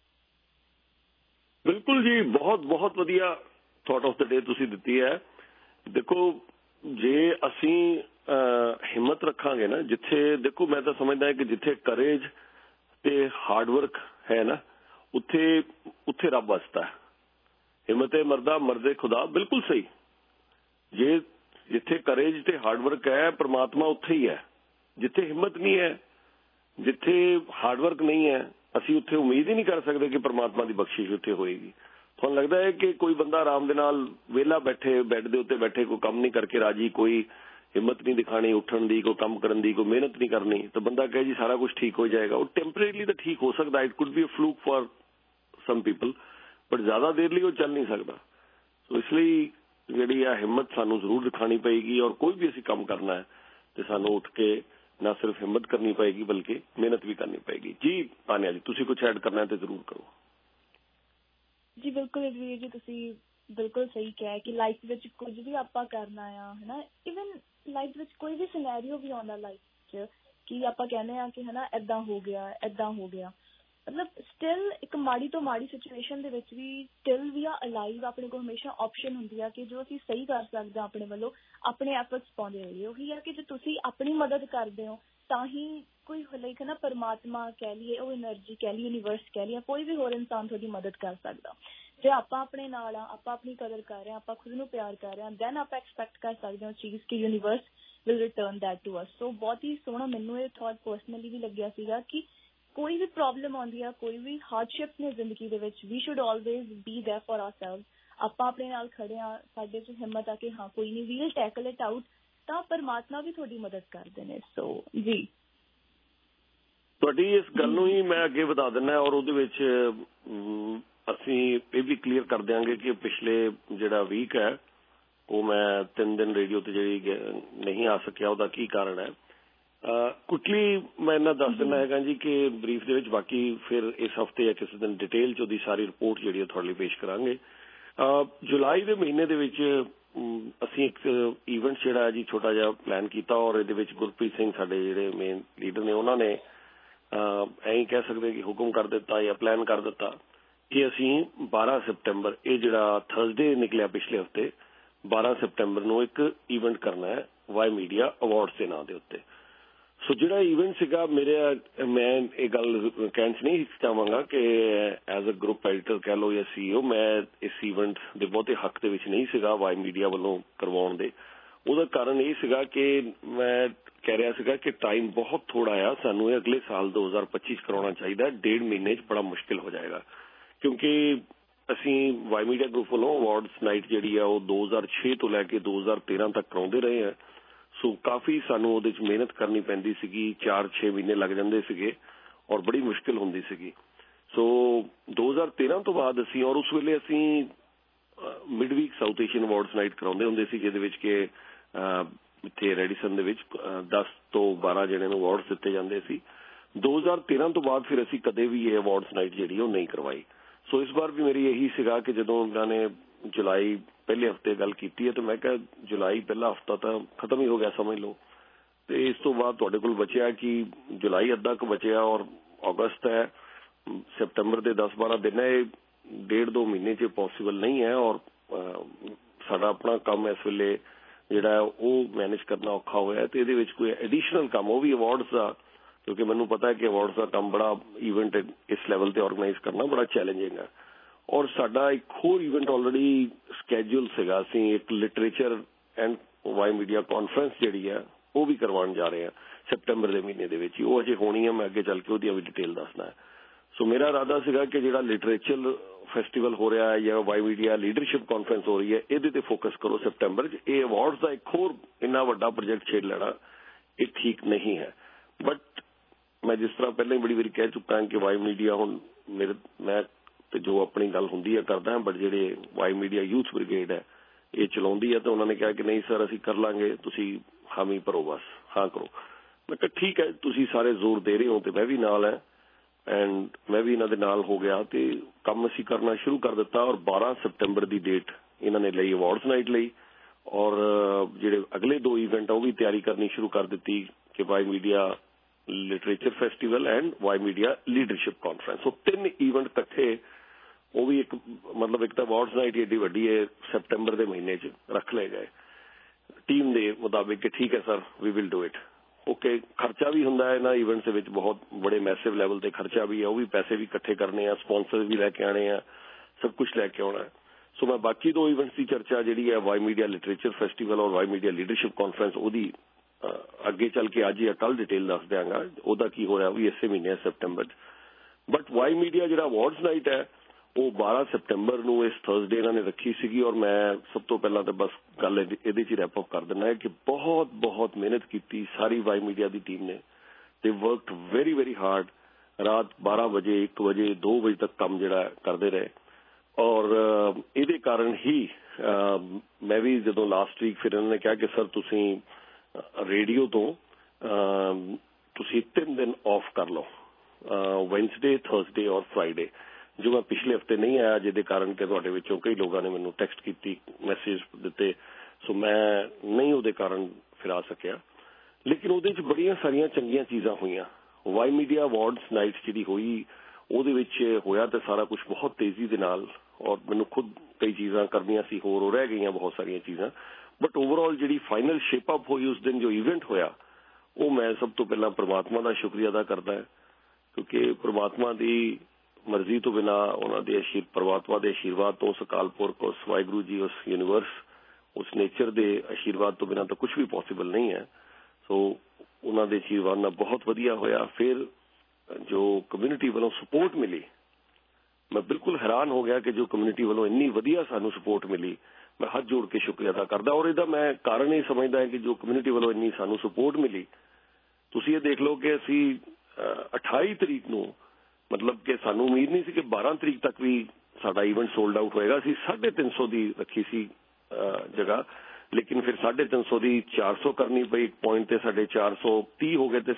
ਬਿਲਕੁਲ ਜੀ, ਬਹੁਤ ਬਹੁਤ ਵਧੀਆ ਥਾਟ ਆਫ ਦ ਡੇ ਤੁਸੀਂ ਦਿੱਤੀ ਹੈ। ਦੇਖੋ, ਜੇ ਅਸੀਂ ਹਿੰਮਤ ਰੱਖਾਂਗੇ ਨਾ, ਜਿੱਥੇ ਦੇਖੋ ਮੈਂ ਤਾਂ ਸਮਝਦਾ ਕਿ ਜਿੱਥੇ ਕਰੇਜ ਤੇ ਹਾਰਡ ਵਰਕ ਹੈ ਨਾ, ਉੱਥੇ ਰੱਬ ਵਸਦਾ ਹੈ। ਹਿੰਮਤੇ ਮਰਦਾ ਮਰਦੇ ਖੁਦਾ, ਬਿਲਕੁਲ ਸਹੀ। ਜੇ ਜਿੱਥੇ ਕਰੇਜ ਤੇ ਹਾਰਡ ਵਰਕ ਹੈ, ਪ੍ਰਮਾਤਮਾ ਉੱਥੇ ਹੀ ਹੈ। ਜਿੱਥੇ ਹਿੰਮਤ ਨਹੀਂ ਹੈ, ਜਿੱਥੇ ਹਾਰਡ ਵਰਕ ਨਹੀਂ ਹੈ, ਅਸੀਂ ਉੱਥੇ ਉਮੀਦ ਹੀ ਨਹੀਂ ਕਰ ਸਕਦੇ ਕਿ ਪ੍ਰਮਾਤਮਾ ਦੀ ਬਖਸ਼ਿਸ਼ ਉੱਥੇ ਹੋਏਗੀ। ਤੁਹਾਨੂੰ ਲੱਗਦਾ ਹੈ ਕਿ ਕੋਈ ਬੰਦਾ ਆਰਾਮ ਦੇ ਨਾਲ ਵਿਹਲਾ ਬੈਠੇ, ਬੈੱਡ ਦੇ ਉੱਤੇ ਬੈਠੇ, ਕੋਈ ਕੰਮ ਨਹੀਂ ਕਰਕੇ ਰਾਜੀ, ਕੋਈ ਹਿੰਮਤ ਨਹੀਂ ਦਿਖਾਣੀ ਉੱਠਣ ਦੀ, ਕੋਈ ਕੰਮ ਕਰਨ ਦੀ, ਕੋਈ ਮਿਹਨਤ ਨਹੀਂ ਕਰਨੀ, ਤਾਂ ਬੰਦਾ ਕਹੇ ਜੀ ਸਾਰਾ ਕੁਝ ਠੀਕ ਹੋ ਜਾਏਗਾ। ਉਹ ਟੈਂਪਰੇਰੀਲੀ ਤਾਂ ਠੀਕ ਹੋ ਸਕਦਾ, it could be a fluke for some people, but ਜ਼ਿਆਦਾ ਦੇਰ ਲਈ ਉਹ ਚੱਲ ਨਹੀਂ ਸਕਦਾ। ਸੋ ਇਸ ਲਈ ਜਿਹੜੀ ਆ ਹਿੰਮਤ ਸਾਨੂੰ ਜ਼ਰੂਰ ਦਿਖਾਣੀ ਪਏਗੀ, ਔਰ ਕੋਈ ਵੀ ਅਸੀਂ ਕੰਮ ਕਰਨਾ ਹੈ ਤੇ ਸਾਨੂੰ ਉੱਠ ਕੇ ਨਾ ਸਿਰਫ ਹਿੰਮਤ ਕਰਨੀ ਪਏਗੀ ਬਲਕਿ ਮਿਹਨਤ ਵੀ ਕਰਨੀ ਪਏਗੀ। ਜੀ ਤਾਨੀਆ ਜੀ, ਤੁਸੀਂ ਕੁਝ ਐਡ ਕਰਨਾ ਹੈ ਤੇ ਜ਼ਰੂਰ ਕਰੋ। ਜੀ ਬਿਲਕੁਲ ਵੀਰ ਜੀ, ਤੁਸੀਂ ਬਿਲਕੁਲ ਸਹੀ ਕਿਹਾ ਕਿ ਲਾਈਫ ਵਿੱਚ ਕੁਝ ਵੀ ਆਪਾਂ ਕਰਨਾ ਆ, ਹਨਾ, ਇਵਨ ਲਾਈਫ ਵਿੱਚ ਕੋਈ ਵੀ ਸਿਨੈਰੀਓ ਵੀ ਆਉਂਦਾ ਲਾਈਫ 'ਚ ਕਿ ਆਪਾਂ ਕਹਿੰਦੇ ਆ ਕਿ ਹਨਾ ਏਦਾਂ ਹੋ ਗਿਆ, ਮਤਲਬ ਸਟਿਲ ਇੱਕ ਮਾੜੀ ਤੋਂ ਮਾੜੀ ਸਿਚੁਏਸ਼ਨ ਦੇ ਵਿੱਚ ਵੀ ਸਟਿਲ ਵੀ ਆ ਅਲਾਈਵ। ਆਪਣੇ ਕੋਲ ਹਮੇਸ਼ਾ ਆਪਸ਼ਨ ਹੁੰਦੀ ਆ ਕਿ ਜੋ ਅਸੀਂ ਸਹੀ ਕਰ ਸਕਦੇ ਹਾਂ ਆਪਣੇ ਵੱਲੋਂ, ਆਪਣੇ ਐਫਰਟਸ ਪਾਉਂਦੇ ਰਹੀਏ। ਉਹੀ ਆ ਕਿ ਜੇ ਤੁਸੀਂ ਆਪਣੀ ਮਦਦ ਕਰਦੇ ਹੋ ਤਾਂ ਹੀ ਕੋਈ ਲਾਈਕ ਨਾ ਪਰਮਾਤਮਾ ਕਹਿ ਲਈਏ, ਉਹ ਐਨਰਜੀ ਕਹਿ ਲਈਏ, ਯੂਨੀਵਰਸ ਕਹਿ ਲਈਏ, ਕੋਈ ਵੀ ਹੋਰ ਇਨਸਾਨ ਤੁਹਾਡੀ ਮਦਦ ਕਰ ਸਕਦਾ। ਜੇ ਆਪਾਂ ਆਪਣੇ ਨਾਲ ਆ, ਆਪਾਂ ਆਪਣੀ ਕਦਰ ਕਰ ਰਹੇ ਹਾਂ, ਆਪਾਂ ਖੁਦ ਨੂੰ ਪਿਆਰ ਕਰ ਰਹੇ ਹਾਂ, ਦੈਨ ਆਪਾਂ ਐਕਸਪੈਕਟ ਕਰ ਸਕਦੇ ਹਾਂ ਚੀਜ਼ ਕਿ universe will return that to us. So ਬਹੁਤ ਹੀ ਸੋਹਣਾ ਮੈਨੂੰ ਇਹ ਥਾਟ ਪਰਸਨਲੀ ਵੀ ਲੱਗਿਆ ਸੀਗਾ ਕਿ ਕੋਈ ਵੀ ਪ੍ਰੋਬਲਮ ਆਉਂਦੀ ਆ, ਕੋਈ ਵੀ ਹਾਰਡਸ਼ਿਪਸ ਨੇ ਜ਼ਿੰਦਗੀ ਦੇ ਵਿੱਚ, we should always be there for ourselves. ਆਪਾਂ ਆਪਣੇ ਨਾਲ ਖੜੇ ਆ, ਸਾਡੇ 'ਚ ਹਿੰਮਤ ਆ ਕਿ ਹਾਂ ਕੋਈ ਨਹੀਂ, we will tackle it out, ਤਾਂ ਪਰਮਾਤਮਾ ਵੀ ਤੁਹਾਡੀ ਮਦਦ ਕਰਦੇ ਨੇ। ਸੋ ਜੀ ਤੁਹਾਡੀ ਇਸ ਗੱਲ ਨੂੰ ਹੀ ਮੈਂ ਅੱਗੇ ਵਧਾ ਦਿੰਦਾ, ਔਰ ਉਹਦੇ ਵਿੱਚ ਅਸੀਂ ਇਹ ਵੀ ਕਲੀਅਰ ਕਰ ਦਿਆਂਗੇ ਕਿ ਪਿਛਲੇ ਜਿਹੜਾ ਵੀਕ ਹੈ ਉਹ ਮੈਂ 3 ਦਿਨ ਰੇਡੀਓ ਤੇ ਜਿਹੜੀ ਨਹੀਂ ਆ ਸਕਿਆ, ਉਹਦਾ ਕੀ ਕਾਰਨ ਹੈ। ਕੁਇਕਲੀ ਮੈਂ ਇਹਨਾਂ ਦੱਸ ਦਿੰਦਾ ਹੈਗਾ ਜੀ ਕਿ ਬਰੀਫ ਦੇ ਵਿੱਚ, ਬਾਕੀ ਫਿਰ ਇਸ ਹਫ਼ਤੇ ਜਾਂ ਕਿਸੇ ਦਿਨ ਡਿਟੇਲ 'ਚ ਉਹਦੀ ਸਾਰੀ ਰਿਪੋਰਟ ਜਿਹੜੀ ਉਹ ਤੁਹਾਡੇ ਲਈ ਪੇਸ਼ ਕਰਾਂਗੇ। ਜੁਲਾਈ ਦੇ ਮਹੀਨੇ ਦੇ ਵਿੱਚ ਅਸੀਂ ਇੱਕ ਈਵੈਂਟ ਜਿਹੜਾ ਜੀ ਛੋਟਾ ਜਿਹਾ ਪਲਾਨ ਕੀਤਾ, ਔਰ ਇਹਦੇ ਵਿੱਚ ਗੁਰਪ੍ਰੀਤ ਸਿੰਘ ਸਾਡੇ ਜਿਹੜੇ ਮੇਨ ਲੀਡਰ ਨੇ, ਉਹਨਾਂ ਨੇ ਐਂ ਕਹਿ ਸਕਦੇ ਕਿ ਹੁਕਮ ਕਰ ਦਿੱਤਾ ਜਾਂ ਪਲਾਨ ਕਰ ਦਿੱਤਾ ਕਿ ਅਸੀਂ 12 ਸਤੰਬਰ, ਇਹ ਜਿਹੜਾ ਥਰਸਡੇ ਨਿਕਲਿਆ ਪਿਛਲੇ ਹਫ਼ਤੇ, 12 ਸਤੰਬਰ ਨੂੰ ਇੱਕ ਈਵੈਂਟ ਕਰਨਾ ਹੈ ਵਾਈ ਮੀਡੀਆ ਅਵਾਰਡਸ ਦੇ ਨਾਂ ਦੇ ਉੱਤੇ। ਸੋ ਜਿਹੜਾ ਈਵੈਂਟ ਸੀਗਾ, ਮੈਂ ਇਹ ਗੱਲ ਕਹਿਣ 'ਚ ਨਹੀਂ ਚਾਹਾਂਗਾ ਕਿ ਐਜ਼ ਅ ਗਰੁੱਪ ਐਡੀਟਰ ਕਹਿ ਲਓ ਜਾਂ CEO, ਮੈਂ ਇਸ ਈਵੈਂਟ ਦੇ ਬਹੁਤੇ ਹੱਕ ਦੇ ਵਿੱਚ ਨਹੀਂ ਸੀਗਾ ਵਾਈ ਮੀਡੀਆ ਵੱਲੋਂ ਕਰਵਾਉਣ ਦੇ। ਉਹਦਾ ਕਾਰਨ ਇਹ ਸੀਗਾ ਕਿ ਮੈਂ ਕਹਿ ਰਿਹਾ ਸੀਗਾ ਕਿ ਟਾਈਮ ਬਹੁਤ ਥੋੜਾ ਆ, ਸਾਨੂੰ ਇਹ ਅਗਲੇ ਸਾਲ 2025 'ਚ ਕਰਾਉਣਾ ਚਾਹੀਦਾ। 1.5 ਮਹੀਨੇ 'ਚ ਬੜਾ ਮੁਸ਼ਕਿਲ ਹੋ ਜਾਏਗਾ, ਕਿਉਂਕਿ ਅਸੀਂ ਵਾਈ ਮੀਡੀਆ ਗਰੁੱਪ ਵੱਲੋਂ ਅਵਾਰਡਸ ਨਾਈਟ ਜਿਹੜੀ ਆ ਉਹ 2006 ਤੋਂ ਲੈ ਕੇ 2013 ਤੱਕ ਕਰਾਉਂਦੇ ਰਹੇ ਆ। ਸੋ ਕਾਫੀ ਸਾਨੂੰ ਉਹਦੇ 'ਚ ਮਿਹਨਤ ਕਰਨੀ ਪੈਂਦੀ ਸੀਗੀ, 4-6 ਮਹੀਨੇ ਲੱਗ ਜਾਂਦੇ ਸੀਗੇ, ਔਰ ਬੜੀ ਮੁਸ਼ਕਿਲ ਹੁੰਦੀ ਸੀਗੀ। ਸੋ 2013 ਤੋਂ ਬਾਅਦ ਅਸੀਂ, ਔਰ ਉਸ ਵੇਲੇ ਅਸੀਂ midweek South Asian awards night ਕਰਾਉਂਦੇ ਹੁੰਦੇ ਸੀ, ਜਿਹਦੇ ਵਿੱਚ ਕਿ ਇੱਥੇ ਰੈਡੀਸਨ ਦੇ ਵਿੱਚ 10 ਤੋਂ 12 ਜਣੇ ਨੂੰ ਅਵਾਰਡਸ ਦਿੱਤੇ ਜਾਂਦੇ ਸੀ। 2013 ਤੋਂ ਬਾਅਦ ਫਿਰ ਅਸੀਂ ਕਦੇ ਵੀ ਇਹ ਅਵਾਰਡਸ ਨਾਈਟ ਜਿਹੜੀ ਉਹ ਨਹੀਂ ਕਰਵਾਈ। ਸੋ ਇਸ ਵਾਰ ਵੀ ਮੇਰੀ ਇਹੀ ਸੀਗਾ ਕਿ ਜਦੋਂ ਉਹਨਾਂ ਨੇ ਜੁਲਾਈ ਪਹਿਲੇ ਹਫ਼ਤੇ ਗੱਲ ਕੀਤੀ ਹੈ, ਤਾਂ ਮੈਂ ਕਿਹਾ ਜੁਲਾਈ ਪਹਿਲਾ ਹਫ਼ਤਾ ਤਾਂ ਖਤਮ ਹੀ ਹੋ ਗਿਆ ਸਮਝ ਲਓ, ਤੇ ਇਸ ਤੋਂ ਬਾਅਦ ਤੁਹਾਡੇ ਕੋਲ ਬਚਿਆ ਕਿ ਜੁਲਾਈ ਅੱਧਾ ਕੁ ਬਚਿਆ, ਔਰ ਅਗਸਤ ਹੈ, ਸਤੰਬਰ ਦੇ 10-12 ਦਿਨ ਹੈ। 1.5-2 ਮਹੀਨੇ 'ਚ ਪੋਸੀਬਲ ਨਹੀਂ ਹੈ ਔਰ ਸਾਡਾ ਆਪਣਾ ਕੰਮ ਇਸ ਵੇਲੇ ਜਿਹੜਾ ਉਹ ਮੈਨੇਜ ਕਰਨਾ ਔਖਾ ਹੋਇਆ ਤੇ ਇਹਦੇ ਵਿੱਚ ਕੋਈ ਐਡੀਸ਼ਨਲ ਕੰਮ ਉਹ ਵੀ ਅਵਾਰਡਸ ਦਾ, ਕਿਉਂਕਿ ਮੈਨੂੰ ਪਤਾ ਹੈ ਕਿ ਅਵਾਰਡਸ ਦਾ ਕੰਮ ਬੜਾ ਇਵੈਂਟ ਇਸ ਲੈਵਲ ਤੇ ਆਰਗੇਨਾਈਜ਼ ਕਰਨਾ ਬੜਾ ਚੈਲੰਜਿੰਗ ਹੈ। ਔਰ ਸਾਡਾ ਇੱਕ ਹੋਰ ਇਵੈਂਟ ਆਲਰੇਡੀ ਸਕੈਜੂਲ ਸੀਗਾ, ਅਸੀਂ ਇੱਕ literature and Y media conference ਜਿਹੜੀ ਹੈ ਉਹ ਵੀ ਕਰਵਾਉਣ ਜਾ ਰਹੇ ਹਾਂ ਸੈਪਟੈਂਬਰ ਦੇ ਮਹੀਨੇ ਦੇ ਵਿੱਚ। ਉਹ ਅਜੇ ਹੋਣੀ ਹੈ, ਮੈਂ ਅੱਗੇ ਚੱਲ ਕੇ ਉਹਦੀ ਵੀ ਡਿਟੇਲ ਦੱਸਣਾ ਹੈ। ਸੋ ਮੇਰਾ ਇਰਾਦਾ ਸੀਗਾ ਕਿ ਜਿਹੜਾ ਲਿਟਰੇਚਰ ਫੈਸਟੀਵਲ ਹੋ ਰਿਹਾ ਹੈ ਜਾਂ ਵਾਈ ਮੀਡੀਆ ਲੀਡਰਸ਼ਿਪ ਕਾਨਫਰੰਸ ਹੋ ਰਹੀ ਹੈ ਇਹਦੇ ਤੇ ਫੋਕਸ ਕਰੋ ਸੈਪਟੈਂਬਰ 'ਚ। ਇਹ ਅਵਾਰਡਸ ਦਾ ਇੱਕ ਹੋਰ ਇੰਨਾ ਵੱਡਾ ਪ੍ਰੋਜੈਕਟ ਛੇੜ ਲੈਣਾ ਇਹ ਠੀਕ ਨਹੀਂ ਹੈ। ਬਟ ਮੈਂ ਜਿਸ ਤਰ੍ਹਾਂ ਪਹਿਲਾਂ ਹੀ ਬੜੀ ਵਾਰੀ ਕਹਿ ਚੁੱਕਾ ਕਿ ਵਾਈ ਮੀਡੀਆ ਹੁਣ ਮੈਂ ਤੇ ਜੋ ਆਪਣੀ ਗੱਲ ਹੁੰਦੀ ਹੈ ਕਰਦਾ ਹਾਂ, ਬਟ ਜਿਹੜੇ ਵਾਈ ਮੀਡੀਆ ਯੂਥ ਬ੍ਰਿਗੇਡ ਹੈ ਇਹ ਚਲਾਉਂਦੀ ਹੈ ਤਾਂ ਉਹਨਾਂ ਨੇ ਕਿਹਾ ਕਿ ਨਹੀਂ ਸਰ ਅਸੀਂ ਕਰ ਲਾਂਗੇ, ਤੁਸੀਂ ਹਾਮੀ ਭਰੋ, ਬਸ ਹਾਂ ਕਰੋ। ਮੈਂ ਕਿਹਾ ਠੀਕ ਹੈ, ਤੁਸੀਂ ਸਾਰੇ ਜ਼ੋਰ ਦੇ ਰਹੇ ਹੋ ਤੇ ਮੈਂ ਵੀ ਨਾਲ ਹੈ ਐਂਡ ਮੈਂ ਵੀ ਇਹਨਾਂ ਦੇ ਨਾਲ ਹੋ ਗਿਆ ਤੇ ਕੰਮ ਅਸੀਂ ਕਰਨਾ ਸ਼ੁਰੂ ਕਰ ਦਿੱਤਾ। ਔਰ 12 ਸਤੰਬਰ ਦੀ ਡੇਟ ਇਹਨਾਂ ਨੇ ਲਈ ਅਵਾਰਡਸ ਨਾਈਟ ਲਈ ਔਰ ਜਿਹੜੇ ਅਗਲੇ 2 ਇਵੈਂਟ ਉਹ ਵੀ ਤਿਆਰੀ ਕਰਨੀ ਸ਼ੁਰੂ ਕਰ ਦਿੱਤੀ ਕਿ Y media literature festival and Y media leadership conference. So 3 event ਇਕੱਠੇ, ਉਹ ਵੀ ਇੱਕ ਮਤਲਬ ਇੱਕ ਤਾਂ ਅਵਾਰਡਸ ਨਾਈਟ ਏਡੀ ਵੱਡੀ ਹੈ ਸੈਪਟੈਂਬਰ ਦੇ ਮਹੀਨੇ 'ਚ ਰੱਖ ਲਏ ਗਏ ਟੀਮ ਦੇ ਮੁਤਾਬਿਕ ਕਿ ਠੀਕ ਹੈ sir we will do it. Okay, ਖਰਚਾ ਵੀ ਹੁੰਦਾ ਹੈ ਇਹਨਾਂ ਇਵੈਂਟਸ ਦੇ ਵਿੱਚ, ਬਹੁਤ ਬੜੇ ਮੈਸਿਵ ਲੈਵਲ ਤੇ ਖਰਚਾ ਵੀ ਹੈ, ਉਹ ਵੀ ਪੈਸੇ ਵੀ ਇਕੱਠੇ ਕਰਨੇ ਆ, ਸਪਾਂਸਰ ਵੀ ਲੈ ਕੇ ਆਣੇ ਆ, ਸਭ ਕੁਝ ਲੈ ਕੇ ਆਉਣਾ। ਸੋ ਮੈਂ ਬਾਕੀ 2 ਇਵੈਂਟਸ ਦੀ ਚਰਚਾ ਜਿਹੜੀ ਹੈ ਵਾਈ ਮੀਡੀਆ ਲਿਟਰੇਚਰ ਫੈਸਟੀਵਲ ਔਰ ਵਾਈ ਮੀਡੀਆ ਲੀਡਰਸ਼ਿਪ ਕਾਨਫਰੰਸ ਉਹਦੀ ਅੱਗੇ ਚੱਲ ਕੇ ਅੱਜ ਜਾਂ ਕੱਲ ਡਿਟੇਲ ਦੱਸ ਦਿਆਂਗਾ ਉਹਦਾ ਕੀ ਹੋ ਰਿਹਾ, ਵੀ ਇਸੇ ਮਹੀਨੇ ਸੈਪਟੈਂਬਰ 'ਚ। ਬਟ ਵਾਈ ਮੀਡੀਆ ਜਿਹੜਾ ਅਵਾਰਡਸ ਨਾਈਟ ਹੈ ਉਹ 12 ਸਤੰਬਰ ਨੂੰ ਇਸ ਥਰਸਡੇ ਇਹਨਾਂ ਨੇ ਰੱਖੀ ਸੀਗੀ। ਔਰ ਮੈਂ ਸਭ ਤੋਂ ਪਹਿਲਾਂ ਤਾਂ ਬਸ ਗੱਲ ਇਹਦੇ 'ਚ ਰੈਪ ਅਪ ਕਰ ਦਿੰਦਾ ਹੈ ਕਿ ਬਹੁਤ ਮਿਹਨਤ ਕੀਤੀ ਸਾਰੀ ਵਾਈ ਮੀਡੀਆ ਦੀ ਟੀਮ ਨੇ। They worked very very hard, ਰਾਤ 12 ਵਜੇ 1 ਵਜੇ 2 ਵਜੇ ਤੱਕ ਕੰਮ ਜਿਹੜਾ ਕਰਦੇ ਰਹੇ। ਔਰ ਇਹਦੇ ਕਾਰਨ ਹੀ ਮੈਂ ਵੀ ਜਦੋਂ ਲਾਸਟ ਵੀਕ ਫਿਰ ਇਹਨਾਂ ਨੇ ਕਿਹਾ ਕਿ ਸਰ ਤੁਸੀਂ ਰੇਡੀਓ ਤੋਂ ਤੁਸੀਂ 3 ਦਿਨ ਆਫ ਕਰ ਲਓ, ਵੈਨਸਡੇ, ਥਰਸਡੇ ਔਰ ਫਰਾਈਡੇ, ਜੋ ਮੈਂ ਪਿਛਲੇ ਹਫਤੇ ਨਹੀਂ ਆਇਆ ਜਿਹਦੇ ਕਾਰਨ ਕਿ ਤੁਹਾਡੇ ਵਿੱਚੋਂ ਕਈ ਲੋਕਾਂ ਨੇ ਮੈਨੂੰ ਟੈਕਸਟ ਕੀਤੀ, ਮੈਸੇਜ ਦਿੱਤੇ, ਸੋ ਮੈਂ ਨਹੀਂ ਉਹਦੇ ਕਾਰਨ ਫਿਰ ਆ ਸਕਿਆ। ਲੇਕਿਨ ਉਹਦੇ 'ਚ ਬੜੀਆਂ ਸਾਰੀਆਂ ਚੰਗੀਆਂ ਚੀਜ਼ਾਂ ਹੋਈਆਂ। ਵਾਈ ਮੀਡੀਆ ਅਵਾਰਡਸ ਨਾਈਟ ਜਿਹੜੀ ਹੋਈ ਉਹਦੇ ਵਿੱਚ ਹੋਇਆ ਤੇ ਸਾਰਾ ਕੁਝ ਬਹੁਤ ਤੇਜ਼ੀ ਦੇ ਨਾਲ, ਔਰ ਮੈਨੂੰ ਖੁਦ ਕਈ ਚੀਜ਼ਾਂ ਕਰਨੀਆਂ ਸੀ, ਹੋਰ ਰਹਿ ਗਈਆਂ ਬਹੁਤ ਸਾਰੀਆਂ ਚੀਜ਼ਾਂ। ਬਟ ਓਵਰਆਲ ਜਿਹੜੀ ਫਾਈਨਲ ਸ਼ੇਪ ਅਪ ਹੋਈ ਉਸ ਦਿਨ ਜੋ ਇਵੈਂਟ ਹੋਇਆ ਉਹ ਮੈਂ ਸਭ ਤੋਂ ਪਹਿਲਾਂ ਪ੍ਰਮਾਤਮਾ ਦਾ ਸ਼ੁਕਰੀਆ ਅਦਾ ਕਰਦਾ ਹਾਂ, ਕਿਉਂਕਿ ਪ੍ਰਮਾਤਮਾ ਦੀ ਮਰਜ਼ੀ ਤੋਂ ਬਿਨਾਂ, ਉਹਨਾਂ ਦੇ ਪ੍ਰਮਾਤਮਾ ਦੇ ਆਸ਼ੀਰਵਾਦ ਤੋਂ, ਉਸ ਅਕਾਲ ਪੁਰਖ, ਉਸ ਵਾਹਿਗੁਰੂ ਜੀ, ਉਸ ਯੂਨੀਵਰਸ, ਉਸ ਨੇਚਰ ਦੇ ਆਸ਼ੀਰਵਾਦ ਤੋਂ ਬਿਨਾਂ ਤਾਂ ਕੁਝ ਵੀ ਪੋਸੀਬਲ ਨਹੀਂ ਹੈ। ਸੋ ਉਹਨਾਂ ਦੇ ਆਸ਼ੀਰਵਾਦ ਨਾਲ ਬਹੁਤ ਵਧੀਆ ਹੋਇਆ। ਫਿਰ ਜੋ ਕਮਿਊਨਿਟੀ ਵੱਲੋਂ ਸਪੋਰਟ ਮਿਲੀ, ਮੈਂ ਬਿਲਕੁਲ ਹੈਰਾਨ ਹੋ ਗਿਆ ਕਿ ਜੋ ਕਮਿਊਨਿਟੀ ਵੱਲੋਂ ਇੰਨੀ ਵਧੀਆ ਸਾਨੂੰ ਸਪੋਰਟ ਮਿਲੀ, ਮੈਂ ਹੱਥ ਜੋੜ ਕੇ ਸ਼ੁਕਰੀਆ ਅਦਾ ਕਰਦਾ। ਔਰ ਇਹਦਾ ਮੈਂ ਕਾਰਨ ਇਹ ਸਮਝਦਾ ਹਾਂ ਕਿ ਜੋ ਕਮਿਊਨਿਟੀ ਵੱਲੋਂ ਇੰਨੀ ਸਾਨੂੰ ਸਪੋਰਟ ਮਿਲੀ, ਤੁਸੀਂ ਇਹ ਦੇਖ ਲਓ ਕਿ ਅਸੀਂ 28 ਤਰੀਕ ਨੂੰ, ਮਤਲਬ ਕਿ ਸਾਨੂੰ ਉਮੀਦ ਨਹੀਂ ਸੀ ਕਿ 12 ਤਰੀਕ ਤੱਕ ਵੀ ਸਾਡਾ ਇਵੈਂਟ ਸੋਲਡ ਆਊਟ ਹੋਏਗਾ। ਅਸੀਂ 350 ਦੀ ਰੱਖੀ ਸੀ ਜਗ੍ਹਾ, ਲੇਕਿਨ ਫਿਰ 350 ਦੀ 400 ਕਰਨੀ ਪਈ, ਇੱਕ ਪੁਆਇੰਟ ਤੇ ਸਾਡੇ 430 ਹੋ ਗਏ ਤੇ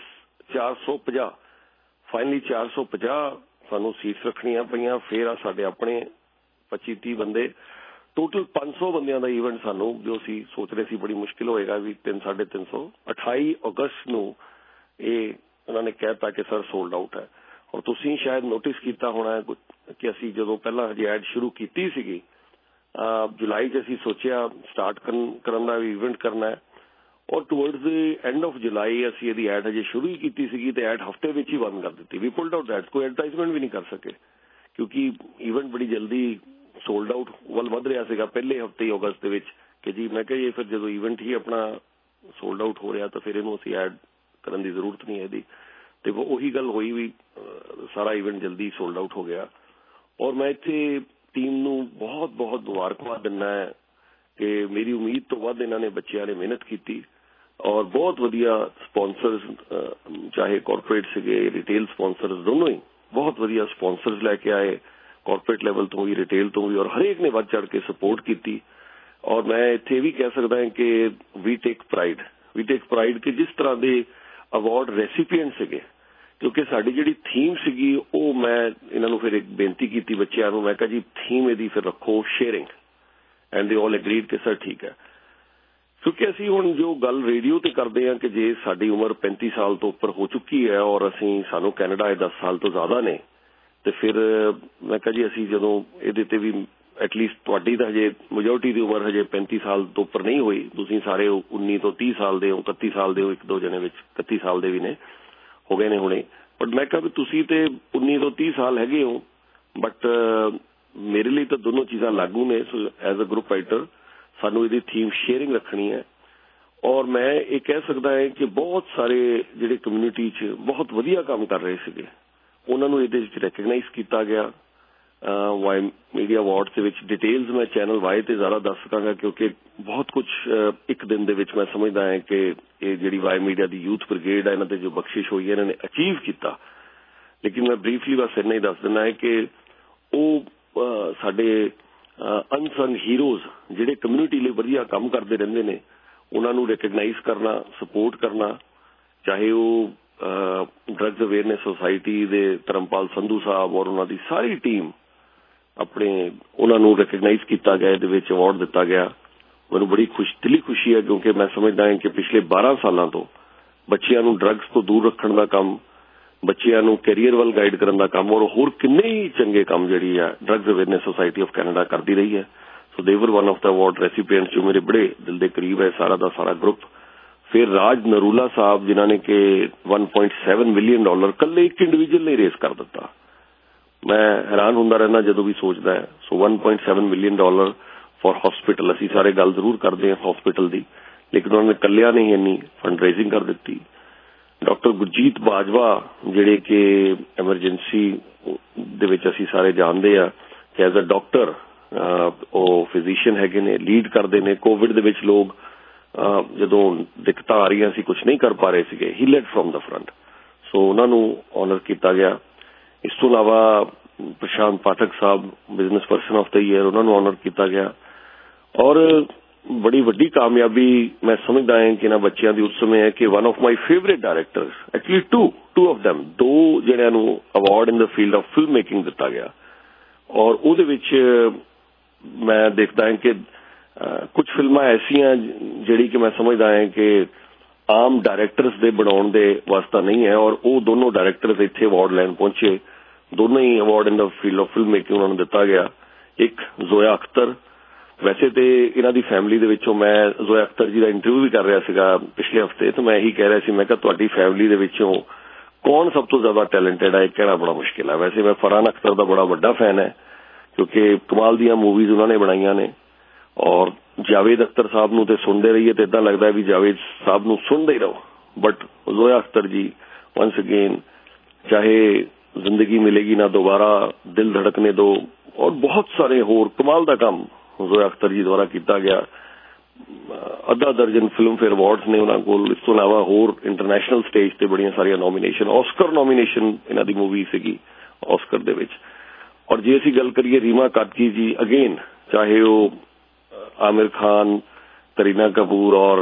450 ਫਾਈਨਲੀ 450 ਸਾਨੂੰ ਸੀਟਸ ਰੱਖਣੀਆਂ ਪਈਆਂ। ਫਿਰ ਆ ਸਾਡੇ ਆਪਣੇ 25-30 ਬੰਦੇ, ਟੋਟਲ 500 ਬੰਦਿਆਂ ਦਾ ਇਵੈਂਟ ਸਾਨੂੰ, ਜੋ ਅਸੀਂ ਸੋਚ ਰਹੇ ਸੀ ਬੜੀ ਮੁਸ਼ਕਿਲ ਹੋਏਗਾ ਵੀ 300-350, 28 ਅਗਸਤ ਨੂੰ ਇਹ ਉਹਨਾਂ ਨੇ ਕਹਿਤਾ ਕਿ ਸਰ ਸੋਲਡ ਆਊਟ ਹੈ। ਔਰ ਤੁਸੀਂ ਸ਼ਾਇਦ ਨੋਟਿਸ ਕੀਤਾ ਹੋਣਾ ਕਿ ਅਸੀਂ ਜਦੋਂ ਪਹਿਲਾਂ ਹਜੇ ਐਡ ਸ਼ੁਰੂ ਕੀਤੀ ਸੀਗੀ ਜੁਲਾਈ 'ਚ, ਅਸੀਂ ਸੋਚਿਆ ਸਟਾਰਟ ਕਰਨ ਦਾ ਵੀ ਇਵੈਂਟ ਕਰਨਾ ਹੈ, ਔਰ towards the end of July ਅਸੀਂ ਇਹਦੀ ਐਡ ਹਜੇ ਸ਼ੁਰੂ ਹੀ ਕੀਤੀ ਸੀਗੀ ਤੇ ਐਡ ਹਫਤੇ ਵਿੱਚ ਹੀ ਬੰਦ ਕਰ ਦਿੱਤੀ। ਵੀ ਪੁਲਡ ਆਊਟ ਐਡ, ਕੋਈ ਐਡਵਰਟਾਈਜ਼ਮੈਂਟ ਵੀ ਨਹੀਂ ਕਰ ਸਕੇ ਕਿਉਂਕਿ ਇਵੈਂਟ ਬੜੀ ਜਲਦੀ ਸੋਲਡ ਆਊਟ ਵੱਲ ਵੱਧ ਰਿਹਾ ਸੀਗਾ ਪਹਿਲੇ ਹਫਤੇ ਹੀ ਅਗਸਤ ਦੇ ਵਿੱਚ ਕਿ ਜੀ ਮੈਂ ਕਿਹਾ ਇਹ ਫਿਰ ਜਦੋਂ ਇਵੈਂਟ ਹੀ ਆਪਣਾ ਸੋਲਡ ਆਊਟ ਹੋ ਰਿਹਾ ਤਾਂ ਫਿਰ ਇਹਨੂੰ ਅਸੀਂ ਐਡ ਕਰਨ ਦੀ ਜ਼ਰੂਰਤ ਨਹੀਂ ਹੈ ਇਹਦੀ। ਤੇ ਉਹੀ ਗੱਲ ਹੋਈ ਵੀ ਸਾਰਾ ਇਵੈਂਟ ਜਲਦੀ ਸੋਲਡ ਆਊਟ ਹੋ ਗਿਆ। ਔਰ ਮੈਂ ਇੱਥੇ ਟੀਮ ਨੂੰ ਬਹੁਤ ਮੁਬਾਰਕਬਾਦ ਦਿੰਦਾ ਹੈ ਕਿ ਮੇਰੀ ਉਮੀਦ ਤੋਂ ਵੱਧ ਇਹਨਾਂ ਨੇ ਬੱਚਿਆਂ ਨੇ ਮਿਹਨਤ ਕੀਤੀ ਔਰ ਬਹੁਤ ਵਧੀਆ ਸਪਾਂਸਰਸ, ਚਾਹੇ ਕਾਰਪੋਰੇਟ ਸੀਗੇ, ਰਿਟੇਲ ਸਪਾਂਸਰਸ, ਦੋਨੋਂ ਹੀ ਬਹੁਤ ਵਧੀਆ ਸਪਾਂਸਰਸ ਲੈ ਕੇ ਆਏ, ਕਾਰਪੋਰੇਟ ਲੈਵਲ ਤੋਂ ਵੀ, ਰਿਟੇਲ ਤੋਂ ਵੀ, ਔਰ ਹਰੇਕ ਨੇ ਵੱਧ ਚੜ ਕੇ ਸਪੋਰਟ ਕੀਤੀ। ਔਰ ਮੈਂ ਇੱਥੇ ਵੀ ਕਹਿ ਸਕਦਾ ਹਾਂ ਕਿ ਵੀ ਟੇਕ ਪ੍ਰਾਈਡ ਕਿ ਜਿਸ ਤਰ੍ਹਾਂ ਦੇ ਅਵਾਰਡ ਰੈਸੀਪੀਐਂਟ ਸੀਗੇ, ਕਿਉਂਕਿ ਸਾਡੀ ਜਿਹੜੀ ਥੀਮ ਸੀਗੀ ਉਹ ਮੈਂ ਇਹਨਾਂ ਨੂੰ ਫਿਰ ਇੱਕ ਬੇਨਤੀ ਕੀਤੀ ਬੱਚਿਆਂ ਨੂੰ, ਮੈਂ ਕਿਹਾ ਜੀ ਥੀਮ ਇਹਦੀ ਫਿਰ ਰੱਖੋ ਸ਼ੇਅਰਿੰਗ, ਐਂਡ ਦੇ ਆਲ ਐਗਰੀਡ ਕਿ ਸਰ ਠੀਕ ਹੈ। ਕਿਉਂਕਿ ਅਸੀਂ ਹੁਣ ਜੋ ਗੱਲ ਰੇਡੀਓ ਤੇ ਕਰਦੇ ਹਾਂ ਕਿ ਜੇ ਸਾਡੀ ਉਮਰ 35 ਸਾਲ ਤੋਂ ਉੱਪਰ ਹੋ ਚੁੱਕੀ ਹੈ ਔਰ ਸਾਨੂੰ ਕੈਨੇਡਾ 10 ਸਾਲ ਤੋਂ ਜ਼ਿਆਦਾ ਨੇ, ਤੇ ਫਿਰ ਮੈਂ ਕਿਹਾ ਜੀ ਅਸੀਂ ਜਦੋਂ ਇਹਦੇ ਤੇ ਵੀ ਐਟਲੀਸਟ ਤੁਹਾਡੀ ਤਾਂ ਹਜੇ ਮੈਜੋਰਟੀ ਦੀ ਉਮਰ ਹਜੇ 35 ਸਾਲ ਤੋਂ ਉੱਪਰ ਨਹੀਂ ਹੋਈ, ਤੁਸੀਂ ਸਾਰੇ 19 ਤੋਂ 30 ਸਾਲ ਦੇ ਹੋ, 31 ਸਾਲ ਦੇ ਹੋ, ਇੱਕ ਦੋ ਜਣੇ ਵਿੱਚ 31 ਸਾਲ ਦੇ ਵੀ ਨੇ, ਹੋ ਗਏ ਨੇ ਹੁਣੇ। ਬਟ ਮੈਂ ਕਿਹਾ ਵੀ ਤੁਸੀਂ ਤੇ 19 ਤੋਂ 30 ਸਾਲ ਹੈਗੇ ਹੋ, ਬਟ ਮੇਰੇ ਲਈ ਤਾਂ ਦੋਨੋਂ ਚੀਜ਼ਾਂ ਲਾਗੂ ਨੇ। So as a group writer ਸਾਨੂੰ ਇਹਦੀ ਥੀਮ ਸ਼ੇਅਰਿੰਗ ਰੱਖਣੀ ਹੈ। ਔਰ ਮੈਂ ਇਹ ਕਹਿ ਸਕਦਾ ਹੈ ਕਿ ਬਹੁਤ ਸਾਰੇ ਜਿਹੜੇ ਕਮਿਊਨਿਟੀ 'ਚ ਬਹੁਤ ਵਧੀਆ ਕੰਮ ਕਰ ਰਹੇ ਸੀਗੇ ਉਹਨਾਂ ਨੂੰ ਇਹਦੇ ਵਿੱਚ ਰੈਕਗਨਾਈਜ਼ ਕੀਤਾ ਗਿਆ। ਵਾਈ ਮੀਡੀਆ ਅਵਾਰਡਸ ਦੇ ਵਿੱਚ ਡਿਟੇਲਸ ਮੈਂ ਚੈਨਲ ਵਾਈ ਤੇ ਜ਼ਿਆਦਾ ਦੱਸ ਸਕਾਂਗਾ ਕਿਉਂਕਿ ਬਹੁਤ ਕੁਝ ਇੱਕ ਦਿਨ ਦੇ ਵਿੱਚ ਮੈਂ ਸਮਝਦਾ ਹਾਂ ਕਿ ਇਹ ਜਿਹੜੀ ਵਾਈ ਮੀਡੀਆ ਦੀ ਯੂਥ ਬ੍ਰਿਗੇਡ ਹੈ ਇਹਨਾਂ ਤੇ ਜੋ ਬਖਸ਼ਿਸ਼ ਹੋਈ ਹੈ ਇਹਨਾਂ ਨੇ ਅਚੀਵ ਕੀਤਾ। ਲੇਕਿਨ ਮੈਂ ਬਰੀਫਲੀ ਬਸ ਇੰਨਾ ਹੀ ਦੱਸ ਦਿੰਦਾ ਹੈ ਕਿ ਉਹ ਸਾਡੇ ਅਨਸੰਗ ਹੀਰੋਜ਼ ਜਿਹੜੇ ਕਮਿਊਨਿਟੀ ਲਈ ਵਧੀਆ ਕੰਮ ਕਰਦੇ ਰਹਿੰਦੇ ਨੇ ਉਹਨਾਂ ਨੂੰ ਰੈਕਗਨਾਈਜ਼ ਕਰਨਾ, ਸਪੋਰਟ ਕਰਨਾ, ਚਾਹੇ ਉਹ ਡਰੱਗਸ ਅਵੇਅਰਨੈਸ ਸੁਸਾਇਟੀ ਦੇ ਧਰਮਪਾਲ ਸੰਧੂ ਸਾਹਿਬ ਔਰ ਉਹਨਾਂ ਦੀ ਸਾਰੀ ਟੀਮ ਆਪਣੇ ਉਹਨਾਂ ਨੂੰ ਰੈਕਗਨਾਈਜ਼ ਕੀਤਾ ਗਿਆ, ਇਹਦੇ ਵਿੱਚ ਅਵਾਰਡ ਦਿੱਤਾ ਗਿਆ। ਮੈਨੂੰ ਬੜੀ ਦਿਲੀ ਖੁਸ਼ੀ ਹੈ ਕਿਉਂਕਿ ਮੈਂ ਸਮਝਦਾ ਹਾਂ ਕਿ ਪਿਛਲੇ 12 ਸਾਲਾਂ ਤੋਂ ਬੱਚਿਆਂ ਨੂੰ ਡਰੱਗਸ ਤੋਂ ਦੂਰ ਰੱਖਣ ਦਾ ਕੰਮ, ਬੱਚਿਆਂ ਨੂੰ ਕੈਰੀਅਰ ਵੱਲ ਗਾਈਡ ਕਰਨ ਦਾ ਕੰਮ ਔਰ ਹੋਰ ਕਿੰਨੇ ਹੀ ਚੰਗੇ ਕੰਮ ਜਿਹੜੀ ਆ drugs awareness society of Canada ਕਰਦੀ ਰਹੀ ਹੈ। So they were one of the award recipients ਜੋ ਮੇਰੇ ਬੜੇ ਦਿਲ ਦੇ ਕਰੀਬ ਹੈ ਸਾਰਾ ਦਾ ਸਾਰਾ ਗਰੁੱਪ। ਫਿਰ ਰਾਜ ਨਰੂਲਾ ਸਾਹਿਬ ਜਿਨ੍ਹਾਂ ਨੇ ਕਿ $1.7 ਮਿਲੀਅਨ ਇਕੱਲੇ ਇੱਕ ਇੰਡੀਵਿਜੂਅਲ ਨੇ ਰੇਸ ਕਰ ਦਿੱਤਾ। ਮੈਂ ਹੈਰਾਨ ਹੁੰਦਾ ਰਹਿਣਾ ਜਦੋਂ ਵੀ ਸੋਚਦਾ ਹੈ। ਸੋ $1.7 ਮਿਲੀਅਨ ਫॉर ਹਸਪੀਟਲ, ਅਸੀਂ ਸਾਰੇ ਗੱਲ ਜ਼ਰੂਰ ਕਰਦੇ ਹਾਂ ਹਸਪੀਟਲ ਦੀ, ਲੇਕਿਨ ਉਹਨਾਂ ਨੇ ਇਕੱਲਿਆਂ ਨੇ ਇੰਨੀ ਫੰਡ ਰੇਜ਼ਿੰਗ ਕਰ ਦਿੱਤੀ। ਡਾਕਟਰ ਗੁਰਜੀਤ ਬਾਜਵਾ ਜਿਹੜੇ ਕਿ ਐਮਰਜੈਂਸੀ ਦੇ ਵਿੱਚ ਅਸੀਂ ਸਾਰੇ ਜਾਣਦੇ ਆ ਕਿ ਐਜ਼ ਅ ਡਾਕਟਰ ਉਹ ਫਿਜ਼ੀਸ਼ੀਅਨ ਹੈਗੇ ਨੇ, ਲੀਡ ਕਰਦੇ ਨੇ। ਕੋਵਿਡ ਦੇ ਵਿੱਚ ਲੋਕ ਜਦੋਂ ਦਿੱਕਤਾਂ ਆ ਰਹੀਆਂ ਸੀ, ਕੁਝ ਨਹੀਂ ਕਰ ਪਾ ਰਹੇ ਸੀਗੇ, he led from the front. So ਉਹਨਾਂ ਨੂੰ ਆਨਰ ਕੀਤਾ ਗਿਆ। ਇਸ ਤੋਂ ਇਲਾਵਾ Prashant Pathak sahib business person of the year, ਉਹਨਾਂ ਨੂੰ ਆਨਰ ਕੀਤਾ ਗਿਆ। ਔਰ ਬੜੀ ਵੱਡੀ ਕਾਮਯਾਬੀ ਮੈਂ ਸਮਝਦਾ ਹਾਂ ਕਿ ਇਹਨਾਂ ਬੱਚਿਆਂ ਦੀ ਉਸ ਸਮੇਂ ਹੈ ਕਿ one of my favourite directors, actually two of them, ਦੋ ਜਿਹੜਿਆਂ ਨੂੰ award in the field of film making ਦਿੱਤਾ ਗਿਆ। ਔਰ ਉਹਦੇ ਵਿੱਚ ਮੈਂ ਦੇਖਦਾ ਹਾਂ ਕਿ ਕੁਝ ਫਿਲਮਾਂ ਐਸੀਆਂ ਜਿਹੜੀ ਕਿ ਮੈਂ ਸਮਝਦਾ ਹਾਂ ਕਿ ਆਮ ਡਾਇਰੈਕਟਰਸ ਦੇ ਬਣਾਉਣ ਦੇ ਵਾਸਤਾ ਨਹੀਂ ਹੈ ਔਰ ਉਹ ਦੋਨੋਂ ਡਾਇਰੈਕਟਰਸ ਇੱਥੇ ਅਵਾਰਡ ਲੈਣ ਪਹੁੰਚੇ। ਦੋਨੋਂ ਹੀ award in the field of film making ਉਹਨਾਂ ਨੂੰ ਦਿੱਤਾ ਗਿਆ। ਇੱਕ ਜ਼ੋਇਆ ਅਖਤਰ, ਵੈਸੇ ਤੇ ਇਹਨਾਂ ਦੀ ਫੈਮਿਲੀ ਦੇ ਵਿੱਚੋਂ ਮੈਂ ਜ਼ੋਇਆ ਅਖਤਰ ਜੀ ਦਾ ਇੰਟਰਵਿਊ ਵੀ ਕਰ ਰਿਹਾ ਸੀਗਾ ਪਿਛਲੇ ਹਫ਼ਤੇ, ਤੇ ਮੈਂ ਇਹੀ ਕਹਿ ਰਿਹਾ ਸੀ, ਮੈਂ ਕਿਹਾ ਤੁਹਾਡੀ ਫੈਮਿਲੀ ਦੇ ਵਿੱਚੋਂ ਕੌਣ ਸਭ ਤੋਂ ਜ਼ਿਆਦਾ ਟੈਲੈਂਟਡ ਹੈ ਇਹ ਕਹਿਣਾ ਬੜਾ ਮੁਸ਼ਕਿਲ ਹੈ। ਵੈਸੇ ਮੈਂ ਫਰਹਾਨ ਅਖਤਰ ਦਾ ਬੜਾ ਵੱਡਾ ਫੈਨ ਹੈ ਕਿਉਂਕਿ ਕਮਾਲ ਦੀਆਂ ਮੂਵੀਜ਼ ਉਹਨਾਂ ਨੇ ਬਣਾਈਆਂ ਨੇ। ਔਰ ਜਾਵੇਦ ਅਖਤਰ ਸਾਹਿਬ ਨੂੰ ਤੇ ਸੁਣਦੇ ਰਹੀਏ ਤੇ ਇਦਾਂ ਲੱਗਦਾ ਵੀ ਜਾਵੇਦ ਸਾਹਿਬ ਨੂੰ ਸੁਣਦੇ ਹੀ ਰਹੋ, ਬਟ ਜ਼ੋਇਆ ਅਖਤਰ ਜੀ ਵੰਸ ਅਗੇਨ, ਚਾਹੇ ਜ਼ਿੰਦਗੀ ਮਿਲੇਗੀ ਨਾ ਦੁਬਾਰਾ, ਦਿਲ ਧੜਕਨੇ ਦੋ ਔਰ ਬਹੁਤ ਸਾਰੇ ਹੋਰ ਕਮਾਲ ਦਾ ਕੰਮ ਜ਼ੋਇਆ ਅਖਤਰ ਜੀ ਦੁਆਰਾ ਕੀਤਾ ਗਿਆ। ਅੱਧਾ ਦਰਜਨ ਫਿਲਮ ਫੇਅਰ ਅਵਾਰਡਸ ਨੇ ਉਹਨਾਂ ਕੋਲ। ਇਸ ਤੋਂ ਇਲਾਵਾ ਹੋਰ ਇੰਟਰਨੈਸ਼ਨਲ ਸਟੇਜ ਤੇ ਬੜੀਆਂ ਸਾਰੀਆਂ ਨੋਮੀਨੇਸ਼ਨ, ਆਸਕਰ ਨੋਮੀਨੇਸ਼ਨ ਇਹਨਾਂ ਦੀ ਮੂਵੀ ਸੀਗੀ ਆਸਕਰ ਦੇ ਵਿੱਚ। ਔਰ ਜੇ ਅਸੀਂ ਗੱਲ ਕਰੀਏ ਰੀਮਾ ਕਾਦਕੀ ਜੀ, ਅਗੇਨ ਚਾਹੇ ਉਹ ਆमिर ਖਾਨ, ਕਰੀਨਾ ਕਪੂਰ ਔਰ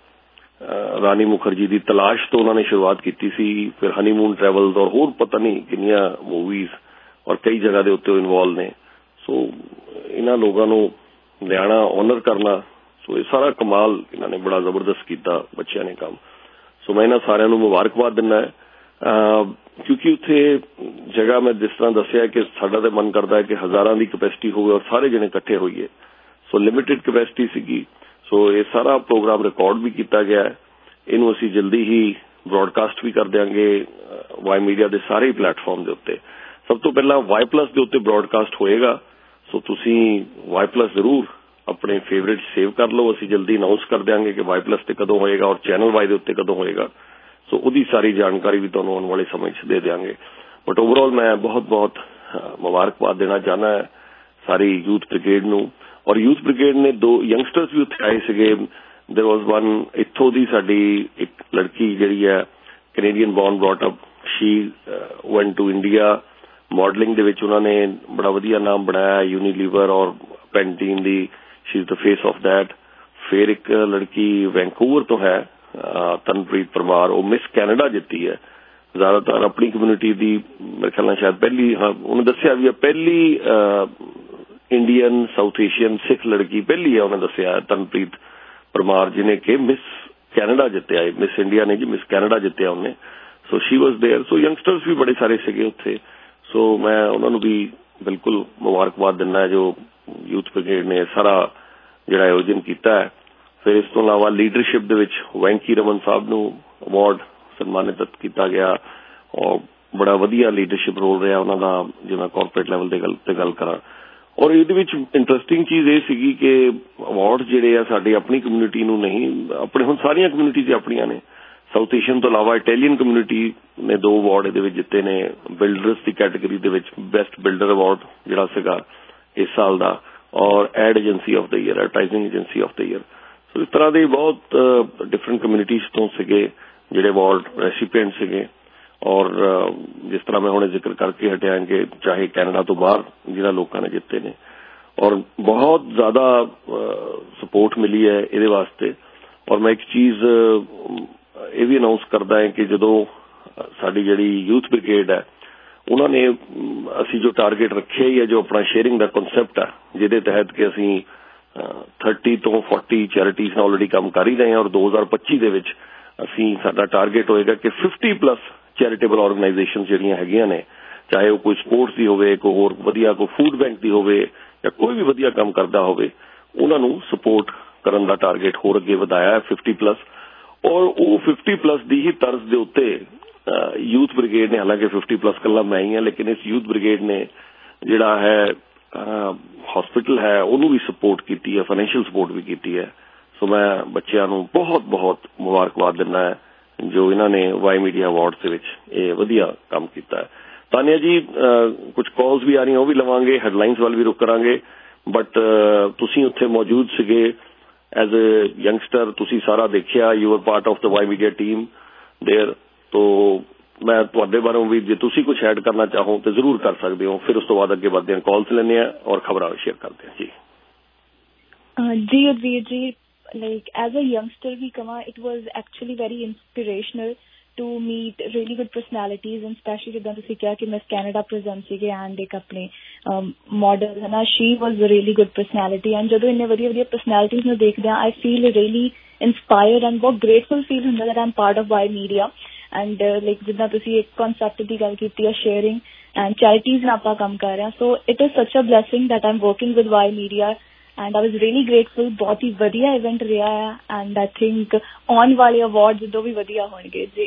ਰਾਣੀ ਮੁਖਰਜੀ ਦੀ ਤਲਾਸ਼ ਤੋਂ ਉਹਨਾਂ ਨੇ ਸ਼ੁਰੂਆਤ ਕੀਤੀ ਸੀ, ਫਿਰ ਹਨੀਮੂਨ ਟਰੈਵਲਸ ਔਰ ਹੋਰ ਪਤਾ ਨਹੀਂ ਕਿੰਨੀਆਂ ਮੂਵੀਜ਼ ਔਰ ਕਈ ਜਗ੍ਹਾ ਦੇ ਉੱਤੇ ਉਹ ਇਨਵੋਲਵ ਨੇ। ਸੋ ਇਹਨਾਂ ਲੋਕਾਂ ਨੂੰ ਲਿਆਣਾ, ਆਨਰ ਕਰਨਾ, ਸੋ ਇਹ ਸਾਰਾ ਕਮਾਲ ਇਹਨਾਂ ਨੇ ਬੜਾ ਜ਼ਬਰਦਸਤ ਕੀਤਾ ਬੱਚਿਆਂ ਨੇ ਕੰਮ। ਸੋ ਮੈਂ ਇਹਨਾਂ ਸਾਰਿਆਂ ਨੂੰ ਮੁਬਾਰਕਬਾਦ ਦਿੰਦਾ ਕਿਉਂਕਿ ਉੱਥੇ ਜਗ੍ਹਾ ਮੈਂ ਜਿਸ ਤਰ੍ਹਾਂ ਦੱਸਿਆ ਕਿ ਸਾਡਾ ਤਾਂ ਮਨ ਕਰਦਾ ਹੈ ਕਿ ਹਜ਼ਾਰਾਂ ਦੀ ਕੈਪੈਸਿਟੀ ਹੋਵੇ ਔਰ ਸਾਰੇ ਜਣੇ ਇਕੱਠੇ ਹੋਈਏ। ਸੋ ਲਿਮਿਟਿਡ ਕੈਪੈਸਿਟੀ ਸੀਗੀ। ਸੋ ਇਹ ਸਾਰਾ ਪ੍ਰੋਗਰਾਮ ਰਿਕਾਰਡ ਵੀ ਕੀਤਾ ਗਿਆ ਹੈ। ਇਹਨੂੰ ਅਸੀਂ ਜਲਦੀ ਹੀ ਬ੍ਰੌਡਕਾਸਟ ਵੀ ਕਰ ਦਿਆਂਗੇ ਵਾਈ ਮੀਡੀਆ ਦੇ ਸਾਰੇ ਪਲੇਟਫਾਰਮ ਦੇ ਉੱਤੇ। ਸਭ ਤੋਂ ਪਹਿਲਾਂ ਵਾਈ ਪਲੱਸ ਦੇ ਉੱਤੇ ਬ੍ਰੌਡਕਾਸਟ ਹੋਏਗਾ। ਸੋ ਤੁਸੀਂ ਵਾਈ ਪਲੱਸ ਜ਼ਰੂਰ ਆਪਣੇ ਫੇਵਰੇਟ ਸੇਵ ਕਰ ਲਓ। ਅਸੀਂ ਜਲਦੀ ਅਨਾਉਂਸ ਕਰ ਦਿਆਂਗੇ ਕਿ ਵਾਈ ਪਲੱਸ ਤੇ ਕਦੋਂ ਹੋਏਗਾ ਔਰ ਚੈਨਲ ਵਾਈ ਦੇ ਉੱਤੇ ਕਦੋਂ ਹੋਏਗਾ। ਸੋ ਉਹਦੀ ਸਾਰੀ ਜਾਣਕਾਰੀ ਵੀ ਤੁਹਾਨੂੰ ਆਉਣ ਵਾਲੇ ਸਮੇਂ 'ਚ ਦੇ ਦਿਆਂਗੇ। ਬਟ ਓਵਰਆਲ ਮੈਂ ਬਹੁਤ ਮੁਬਾਰਕਬਾਦ ਦੇਣਾ ਚਾਹੁੰਦਾ ਹੈ ਸਾਰੀ ਯੂਥ ਬ੍ਰਿਗੇਡ ਨੂੰ। ਔਰ ਯੂਥ ਬ੍ਰਿਗੇਡ ਨੇ ਦੋ ਯੰਗਸਟਰਸ ਵੀ ਉੱਥੇ ਆਏ ਸੀਗੇ। ਦੇਰ ਵਾਜ਼ ਵਨ ਇੱਥੋਂ ਦੀ ਸਾਡੀ ਇੱਕ ਲੜਕੀ ਜਿਹੜੀ ਹੈ Canadian born brought up, she went to India. Modelling ਦੇ ਵਿੱਚ ਉਹਨਾਂ ਨੇ ਬੜਾ ਵਧੀਆ ਨਾਮ ਬਣਾਇਆ, ਯੂਨੀਲੀਵਰ ਔਰ ਪੈਂਟੀਨ ਦੀ, she is the face of that. ਫਿਰ ਇੱਕ ਲੜਕੀ ਵੈਂਕੂਵਰ ਤੋਂ ਹੈ ਤਨਪ੍ਰੀਤ ਪਰਮਾਰ, ਉਹ ਮਿਸ ਕੈਨੇਡਾ ਜਿੱਤੀ ਹੈ। ਜ਼ਿਆਦਾਤਰ ਆਪਣੀ ਕਮਿਊਨਿਟੀ ਦੀ ਮੇਰੇ ਖਿਆਲ ਨਾਲ ਸ਼ਾਇਦ ਪਹਿਲੀ, ਉਹਨੇ ਦੱਸਿਆ ਵੀ ਪਹਿਲੀ ਇੰਡੀਅਨ ਸਾਊਥ ਏਸ਼ੀਅਨ ਸਿੱਖ ਲੜਕੀ ਪਹਿਲੀ ਹੈ, ਉਹਨੇ ਦੱਸਿਆ ਤਨਪ੍ਰੀਤ ਪਰਮਾਰ ਜਿਹਨੇ ਕਿ ਮਿਸ ਕੈਨੇਡਾ ਜਿੱਤਿਆ ਹੈ। ਮਿਸ ਇੰਡੀਆ ਨੇ ਜੀ ਮਿਸ ਕੈਨੇਡਾ ਜਿੱਤਿਆ ਉਹਨੇ। So she was there. So youngsters ਵੀ ਬੜੇ ਸਾਰੇ ਸੀਗੇ ਉੱਥੇ। ਸੋ ਮੈਂ ਉਹਨਾਂ ਨੂੰ ਵੀ ਬਿਲਕੁਲ ਮੁਬਾਰਕਬਾਦ ਦਿੰਦਾ ਜੋ ਯੂਥ ਬ੍ਰਿਗੇਡ ਨੇ ਸਾਰਾ ਜਿਹੜਾ ਆਯੋਜਨ ਕੀਤਾ ਹੈ। ਫਿਰ ਇਸ ਤੋਂ ਇਲਾਵਾ ਲੀਡਰਸ਼ਿਪ ਦੇ ਵਿੱਚ ਵੈਂਕੀ ਰਮਨ ਸਾਹਿਬ ਨੂੰ ਅਵਾਰਡ ਸਨਮਾਨਿਤ ਕੀਤਾ ਗਿਆ ਔਰ ਬੜਾ ਵਧੀਆ ਲੀਡਰਸ਼ਿਪ ਰੋਲ ਰਿਹਾ ਉਹਨਾਂ ਦਾ ਜੇ ਮੈਂ ਕਾਰਪੋਰੇਟ ਲੈਵਲ ਤੇ ਗੱਲ ਕਰਾਂ। ਔਰ ਇਹਦੇ ਵਿੱਚ ਇੰਟਰਸਟਿੰਗ ਚੀਜ਼ ਇਹ ਸੀਗੀ ਕਿ ਅਵਾਰਡ ਜਿਹੜੇ ਆ ਸਾਡੀ ਆਪਣੀ ਕਮਿਊਨਿਟੀ ਨੂੰ ਨਹੀਂ, ਆਪਣੇ ਹੁਣ ਸਾਰੀਆਂ ਕਮਿਊਨਿਟੀਜ਼ ਆਪਣੀਆਂ ਨੇ। ਸਾਊਥ ਏਸ਼ੀਅਨ ਤੋਂ ਇਲਾਵਾ ਇਟਾਲੀਅਨ ਕਮਿਊਨਿਟੀ ਨੇ 2 ਅਵਾਰਡ ਇਹਦੇ ਵਿੱਚ ਜਿੱਤੇ ਨੇ। ਬਿਲਡਰਸ ਦੀ ਕੈਟੇਗਰੀ ਦੇ ਵਿੱਚ ਬੈਸਟ ਬਿਲਡਰ ਅਵਾਰਡ ਜਿਹੜਾ ਸੀਗਾ ਇਸ ਸਾਲ ਦਾ, ਔਰ ad agency of the year, advertising agency of the year. So ਇਸ ਤਰ੍ਹਾਂ ਦੇ ਬਹੁਤ ਡਿਫਰੈਂਟ ਕਮਿਊਨਿਟੀਜ਼ ਤੋਂ ਸੀਗੇ ਜਿਹੜੇ ਅਵਾਰਡ ਰੈਸੀਪੀਐਂਟ ਸੀਗੇ। ਔਰ ਜਿਸ ਤਰ੍ਹਾਂ ਮੈਂ ਹੁਣੇ ਜ਼ਿਕਰ ਕਰਕੇ ਹਟਿਆ ਕਿ ਚਾਹੇ ਕੈਨੇਡਾ ਤੋਂ ਬਾਹਰ ਜਿਹਨਾਂ ਲੋਕਾਂ ਨੇ ਜਿੱਤੇ ਨੇ, ਔਰ ਬਹੁਤ ਜ਼ਿਆਦਾ ਸਪੋਰਟ ਮਿਲੀ ਹੈ ਇਹਦੇ ਵਾਸਤੇ। ਔਰ ਮੈਂ ਇੱਕ ਚੀਜ਼ ਇਹ ਵੀ ਅਨਾਉਂਸ ਕਰਦਾ ਹੈ ਕਿ ਜਦੋਂ ਸਾਡੀ ਜਿਹੜੀ ਯੂਥ ਬ੍ਰਿਗੇਡ ਹੈ ਉਹਨਾਂ ਨੇ ਅਸੀਂ ਜੋ ਟਾਰਗੇਟ ਰੱਖਿਆ ਹੀ ਹੈ, ਜੋ ਆਪਣਾ ਸ਼ੇਅਰਿੰਗ ਦਾ ਕਨਸੈਪਟ ਹੈ, ਜਿਹਦੇ ਤਹਿਤ ਕਿ ਅਸੀਂ 30 ਤੋਂ 40 ਚੈਰਿਟੀਜ਼ ਨਾਲ ਆਲਰੇਡੀ ਕੰਮ ਕਰ ਹੀ ਰਹੇ ਹਾਂ। ਔਰ 2025 ਦੇ ਵਿੱਚ ਅਸੀਂ ਸਾਡਾ ਟਾਰਗੇਟ ਹੋਏਗਾ ਕਿ 50+ ਚੈਰੀਟੇਬਲ ਆਰਗੇਨਾਈਜੇਸ਼ਨ ਜਿਹੜੀਆਂ ਹੈਗੀਆਂ ਨੇ, ਚਾਹੇ ਉਹ ਕੋਈ ਸਪੋਰਟਸ ਦੀ ਹੋਵੇ, ਕੋਈ ਹੋਰ ਵਧੀਆ ਕੋਈ ਫੂਡ ਬੈਂਕ ਦੀ ਹੋਵੇ ਜਾਂ ਕੋਈ ਵੀ ਵਧੀਆ ਕੰਮ ਕਰਦਾ ਹੋਵੇ, ਉਹਨਾਂ ਨੂੰ ਸਪੋਰਟ ਕਰਨ ਦਾ ਟਾਰਗੇਟ ਹੋਰ ਅੱਗੇ ਵਧਾਇਆ ਹੈ 50+। ਔਰ ਉਹ 50+ ਦੀ ਹੀ ਤਰਜ਼ ਦੇ ਉੱਤੇ ਯੂਥ ਬ੍ਰਿਗੇਡ ਨੇ, ਹਾਲਾਂਕਿ 50+ ਕੱਲਾ ਮੈਂ ਹੀ ਹਾਂ, ਲੇਕਿਨ ਇਸ ਯੂਥ ਬ੍ਰਿਗੇਡ ਨੇ ਜਿਹੜਾ ਹੈ ਹਸਪੀਟਲ ਹੈ ਉਹਨੂੰ ਵੀ ਸਪੋਰਟ ਕੀਤੀ ਹੈ, ਫਾਈਨੈਂਸ਼ੀਅਲ ਸਪੋਰਟ ਵੀ ਕੀਤੀ ਹੈ। ਸੋ ਮੈਂ ਬੱਚਿਆਂ ਨੂੰ ਬਹੁਤ ਬਹੁਤ ਮੁਬਾਰਕਬਾਦ ਦਿੰਦਾ ਹੈ ਜੋ ਇਹਨਾਂ ਨੇ ਵਾਈ ਮੀਡੀਆ ਅਵਾਰਡਸ ਦੇ ਵਿੱਚ ਇਹ ਵਧੀਆ ਕੰਮ ਕੀਤਾ ਹੈ। ਤਾਨੀਆ ਜੀ, ਕੁਝ ਕਾਲਸ ਵੀ ਆ ਰਹੀਆਂ, ਉਹ ਵੀ ਲਵਾਂਗੇ, ਹੈਡਲਾਈਨਸ ਵੱਲ ਵੀ ਰੁਕ ਕਰਾਂਗੇ। ਬਟ ਤੁਸੀਂ ਉੱਥੇ ਮੌਜੂਦ ਸੀਗੇ ਐਜ਼ ਅ ਯੰਗਸਟਰ, ਤੁਸੀਂ ਸਾਰਾ ਦੇਖਿਆ, you are part of the Y media team there. ਤੋ ਮੈਂ ਤੁਹਾਡੇ ਬਾਰੇ ਵੀ ਜੇ ਤੁਸੀਂ ਕੁਝ ਐਡ ਕਰਨਾ ਚਾਹੋ ਤਾਂ ਜ਼ਰੂਰ ਕਰ ਸਕਦੇ ਹੋ। ਫਿਰ ਉਸ ਤੋਂ ਬਾਅਦ ਅੱਗੇ ਵਧਦੇ ਹਾਂ, ਕਾਲਸ ਲੈਂਦੇ ਹਾਂ ਔਰ ਖਬਰਾਂ ਸ਼ੇਅਰ ਕਰਦੇ ਹਾਂ ਜੀ। जी अदवीर जी, like as a youngster we come, it was actually very inspirational to meet really good personalities, and especially ਜਿੱਦਾਂ ਤੁਸੀਂ ਕਿਹਾ ਕਿ ਮਿਸ ਕੈਨੇਡਾ ਪ੍ਰੈਜ਼ੈਂਟ ਸੀਗੇ ਐਂਡ ਇੱਕ ਆਪਣੇ ਮਾਡਲ ਹੈ ਨਾ, she was a really good personality. And ਜਦੋਂ ਇੰਨੇ ਵਧੀਆ ਵਧੀਆ ਪਰਸਨੈਲਿਟੀਜ਼ ਨੂੰ ਦੇਖਦੇ ਹਾਂ, I feel really inspired and ਬਹੁਤ ਗ੍ਰੇਟਫੁਲ ਫੀਲ ਹੁੰਦਾ that I'm part of Y media. And like ਜਿੱਦਾਂ ਤੁਸੀਂ ਇੱਕ ਕਨਸੈਪਟ ਦੀ ਗੱਲ ਕੀਤੀ ਹੈ, ਸ਼ੇਅਰਿੰਗ ਐਂਡ ਚੈਰਿਟੀਜ਼ ਨਾਲ ਆਪਾਂ ਕੰਮ ਕਰ ਰਹੇ ਹਾਂ। ਸੋ it is such a blessing that I'm working with Y media and I was really grateful। बहुत ही ਵਧੀਆ ਇਵੈਂਟ ਰਿਹਾ ਹੈ and I think ਆਉਣ ਵਾਲੇ ਅਵਾਰਡ ਜਦੋਂ ਵੀ ਵਧੀਆ ਹੋਣਗੇ ਜੀ।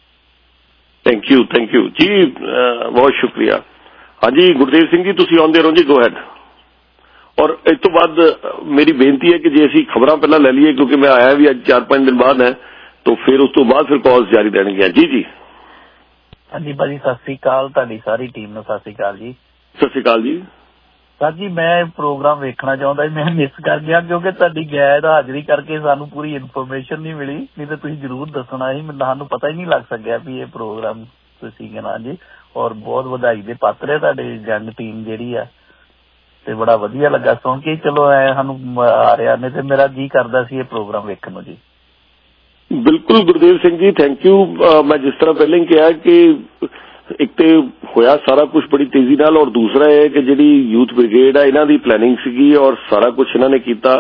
ਥੈਂਕ ਯੂ ਜੀ, ਬਹੁਤ ਸ਼ੁਕਰੀਆ। ਹਾਂਜੀ ਗੁਰਦੇਵ ਸਿੰਘ ਜੀ, ਤੁਸੀਂ ਆਉਂਦੇ ਰਹੋ ਜੀ, ਗੋ ਹੈਡ। ਔਰ ਇਸ ਤੋਂ ਬਾਅਦ ਮੇਰੀ ਬੇਨਤੀ ਹੈ ਕਿ ਜੇ ਅਸੀਂ ਖਬਰਾਂ ਪਹਿਲਾਂ ਲੈ ਲਈਏ, ਕਿਉਂਕਿ ਮੈਂ ਆਇਆ ਵੀ ਅੱਜ 4-5 ਦਿਨ ਬਾਅਦ ਹੈ, ਤਾਂ ਫਿਰ ਉਸ ਤੋਂ ਬਾਅਦ ਫਿਰ ਕਾਲਸ ਜਾਰੀ ਰਹਿਣਗੀਆਂ। ਜੀ ਹਾਂਜੀ ਭਾਜੀ, ਸਤਿ ਸ੍ਰੀ ਅਕਾਲ, ਤੁਹਾਡੀ ਸਾਰੀ ਟੀਮ ਨੂੰ ਸਤਿ ਸ੍ਰੀ ਅਕਾਲ ਜੀ। ਸਤਿ ਸ੍ਰੀ ਅਕਾਲ ਜੀ। ਸਰ ਜੀ, ਮੈਂ ਪ੍ਰੋਗਰਾਮ ਵੇਖਣਾ ਚਾਹੁੰਦਾ ਸੀ, ਮੈਂ ਮਿਸ ਕਰ ਗਿਆ ਕਿਉਂਕਿ ਤੁਹਾਡੀ ਗੈਰ ਹਾਜ਼ਰੀ ਕਰਕੇ ਸਾਨੂੰ ਪੂਰੀ ਇਨਫੋਰਮੇਸ਼ਨ ਨਹੀਂ ਮਿਲੀ, ਨਹੀਂ ਤਾਂ ਤੁਸੀਂ ਜ਼ਰੂਰ ਦੱਸਣਾ ਸੀ। ਸਾਨੂੰ ਪਤਾ ਹੀ ਨਹੀਂ ਲੱਗ ਸਕਿਆ ਵੀ ਇਹ ਪ੍ਰੋਗਰਾਮ ਤੁਸੀਂ ਕਹਿਣਾ ਜੀ। ਔਰ ਬਹੁਤ ਵਧਾਈ ਦੇ ਪਾਤਰ ਹੈ ਤੁਹਾਡੇ ਜੰਗ ਟੀਮ ਜਿਹੜੀ ਆ, ਤੇ ਬੜਾ ਵਧੀਆ ਲੱਗਾ ਸੁਣ ਕੇ। ਚਲੋ ਐ ਸਾਨੂੰ ਆ ਰਿਹਾ, ਨਹੀਂ ਤੇ ਮੇਰਾ ਜੀ ਕਰਦਾ ਸੀ ਇਹ ਪ੍ਰੋਗਰਾਮ ਵੇਖਣ ਨੂੰ ਜੀ। ਬਿਲਕੁਲ ਗੁਰਦੇਵ ਸਿੰਘ ਜੀ, ਥੈਂਕ ਯੂ। ਮੈਂ ਜਿਸ ਤਰ੍ਹਾਂ ਪਹਿਲਾਂ ਹੀ ਕਿਹਾ ਕਿ ਇੱਕ ਤੇ ਹੋਇਆ ਸਾਰਾ ਕੁਝ ਬੜੀ ਤੇਜ਼ੀ ਨਾਲ, ਔਰ ਦੂਸਰਾ ਇਹ ਕਿ ਜਿਹੜੀ ਯੂਥ ਬ੍ਰਿਗੇਡ ਆ ਇਹਨਾਂ ਦੀ ਪਲੈਨਿੰਗ ਸੀਗੀ ਔਰ ਸਾਰਾ ਕੁਝ ਇਹਨਾਂ ਨੇ ਕੀਤਾ।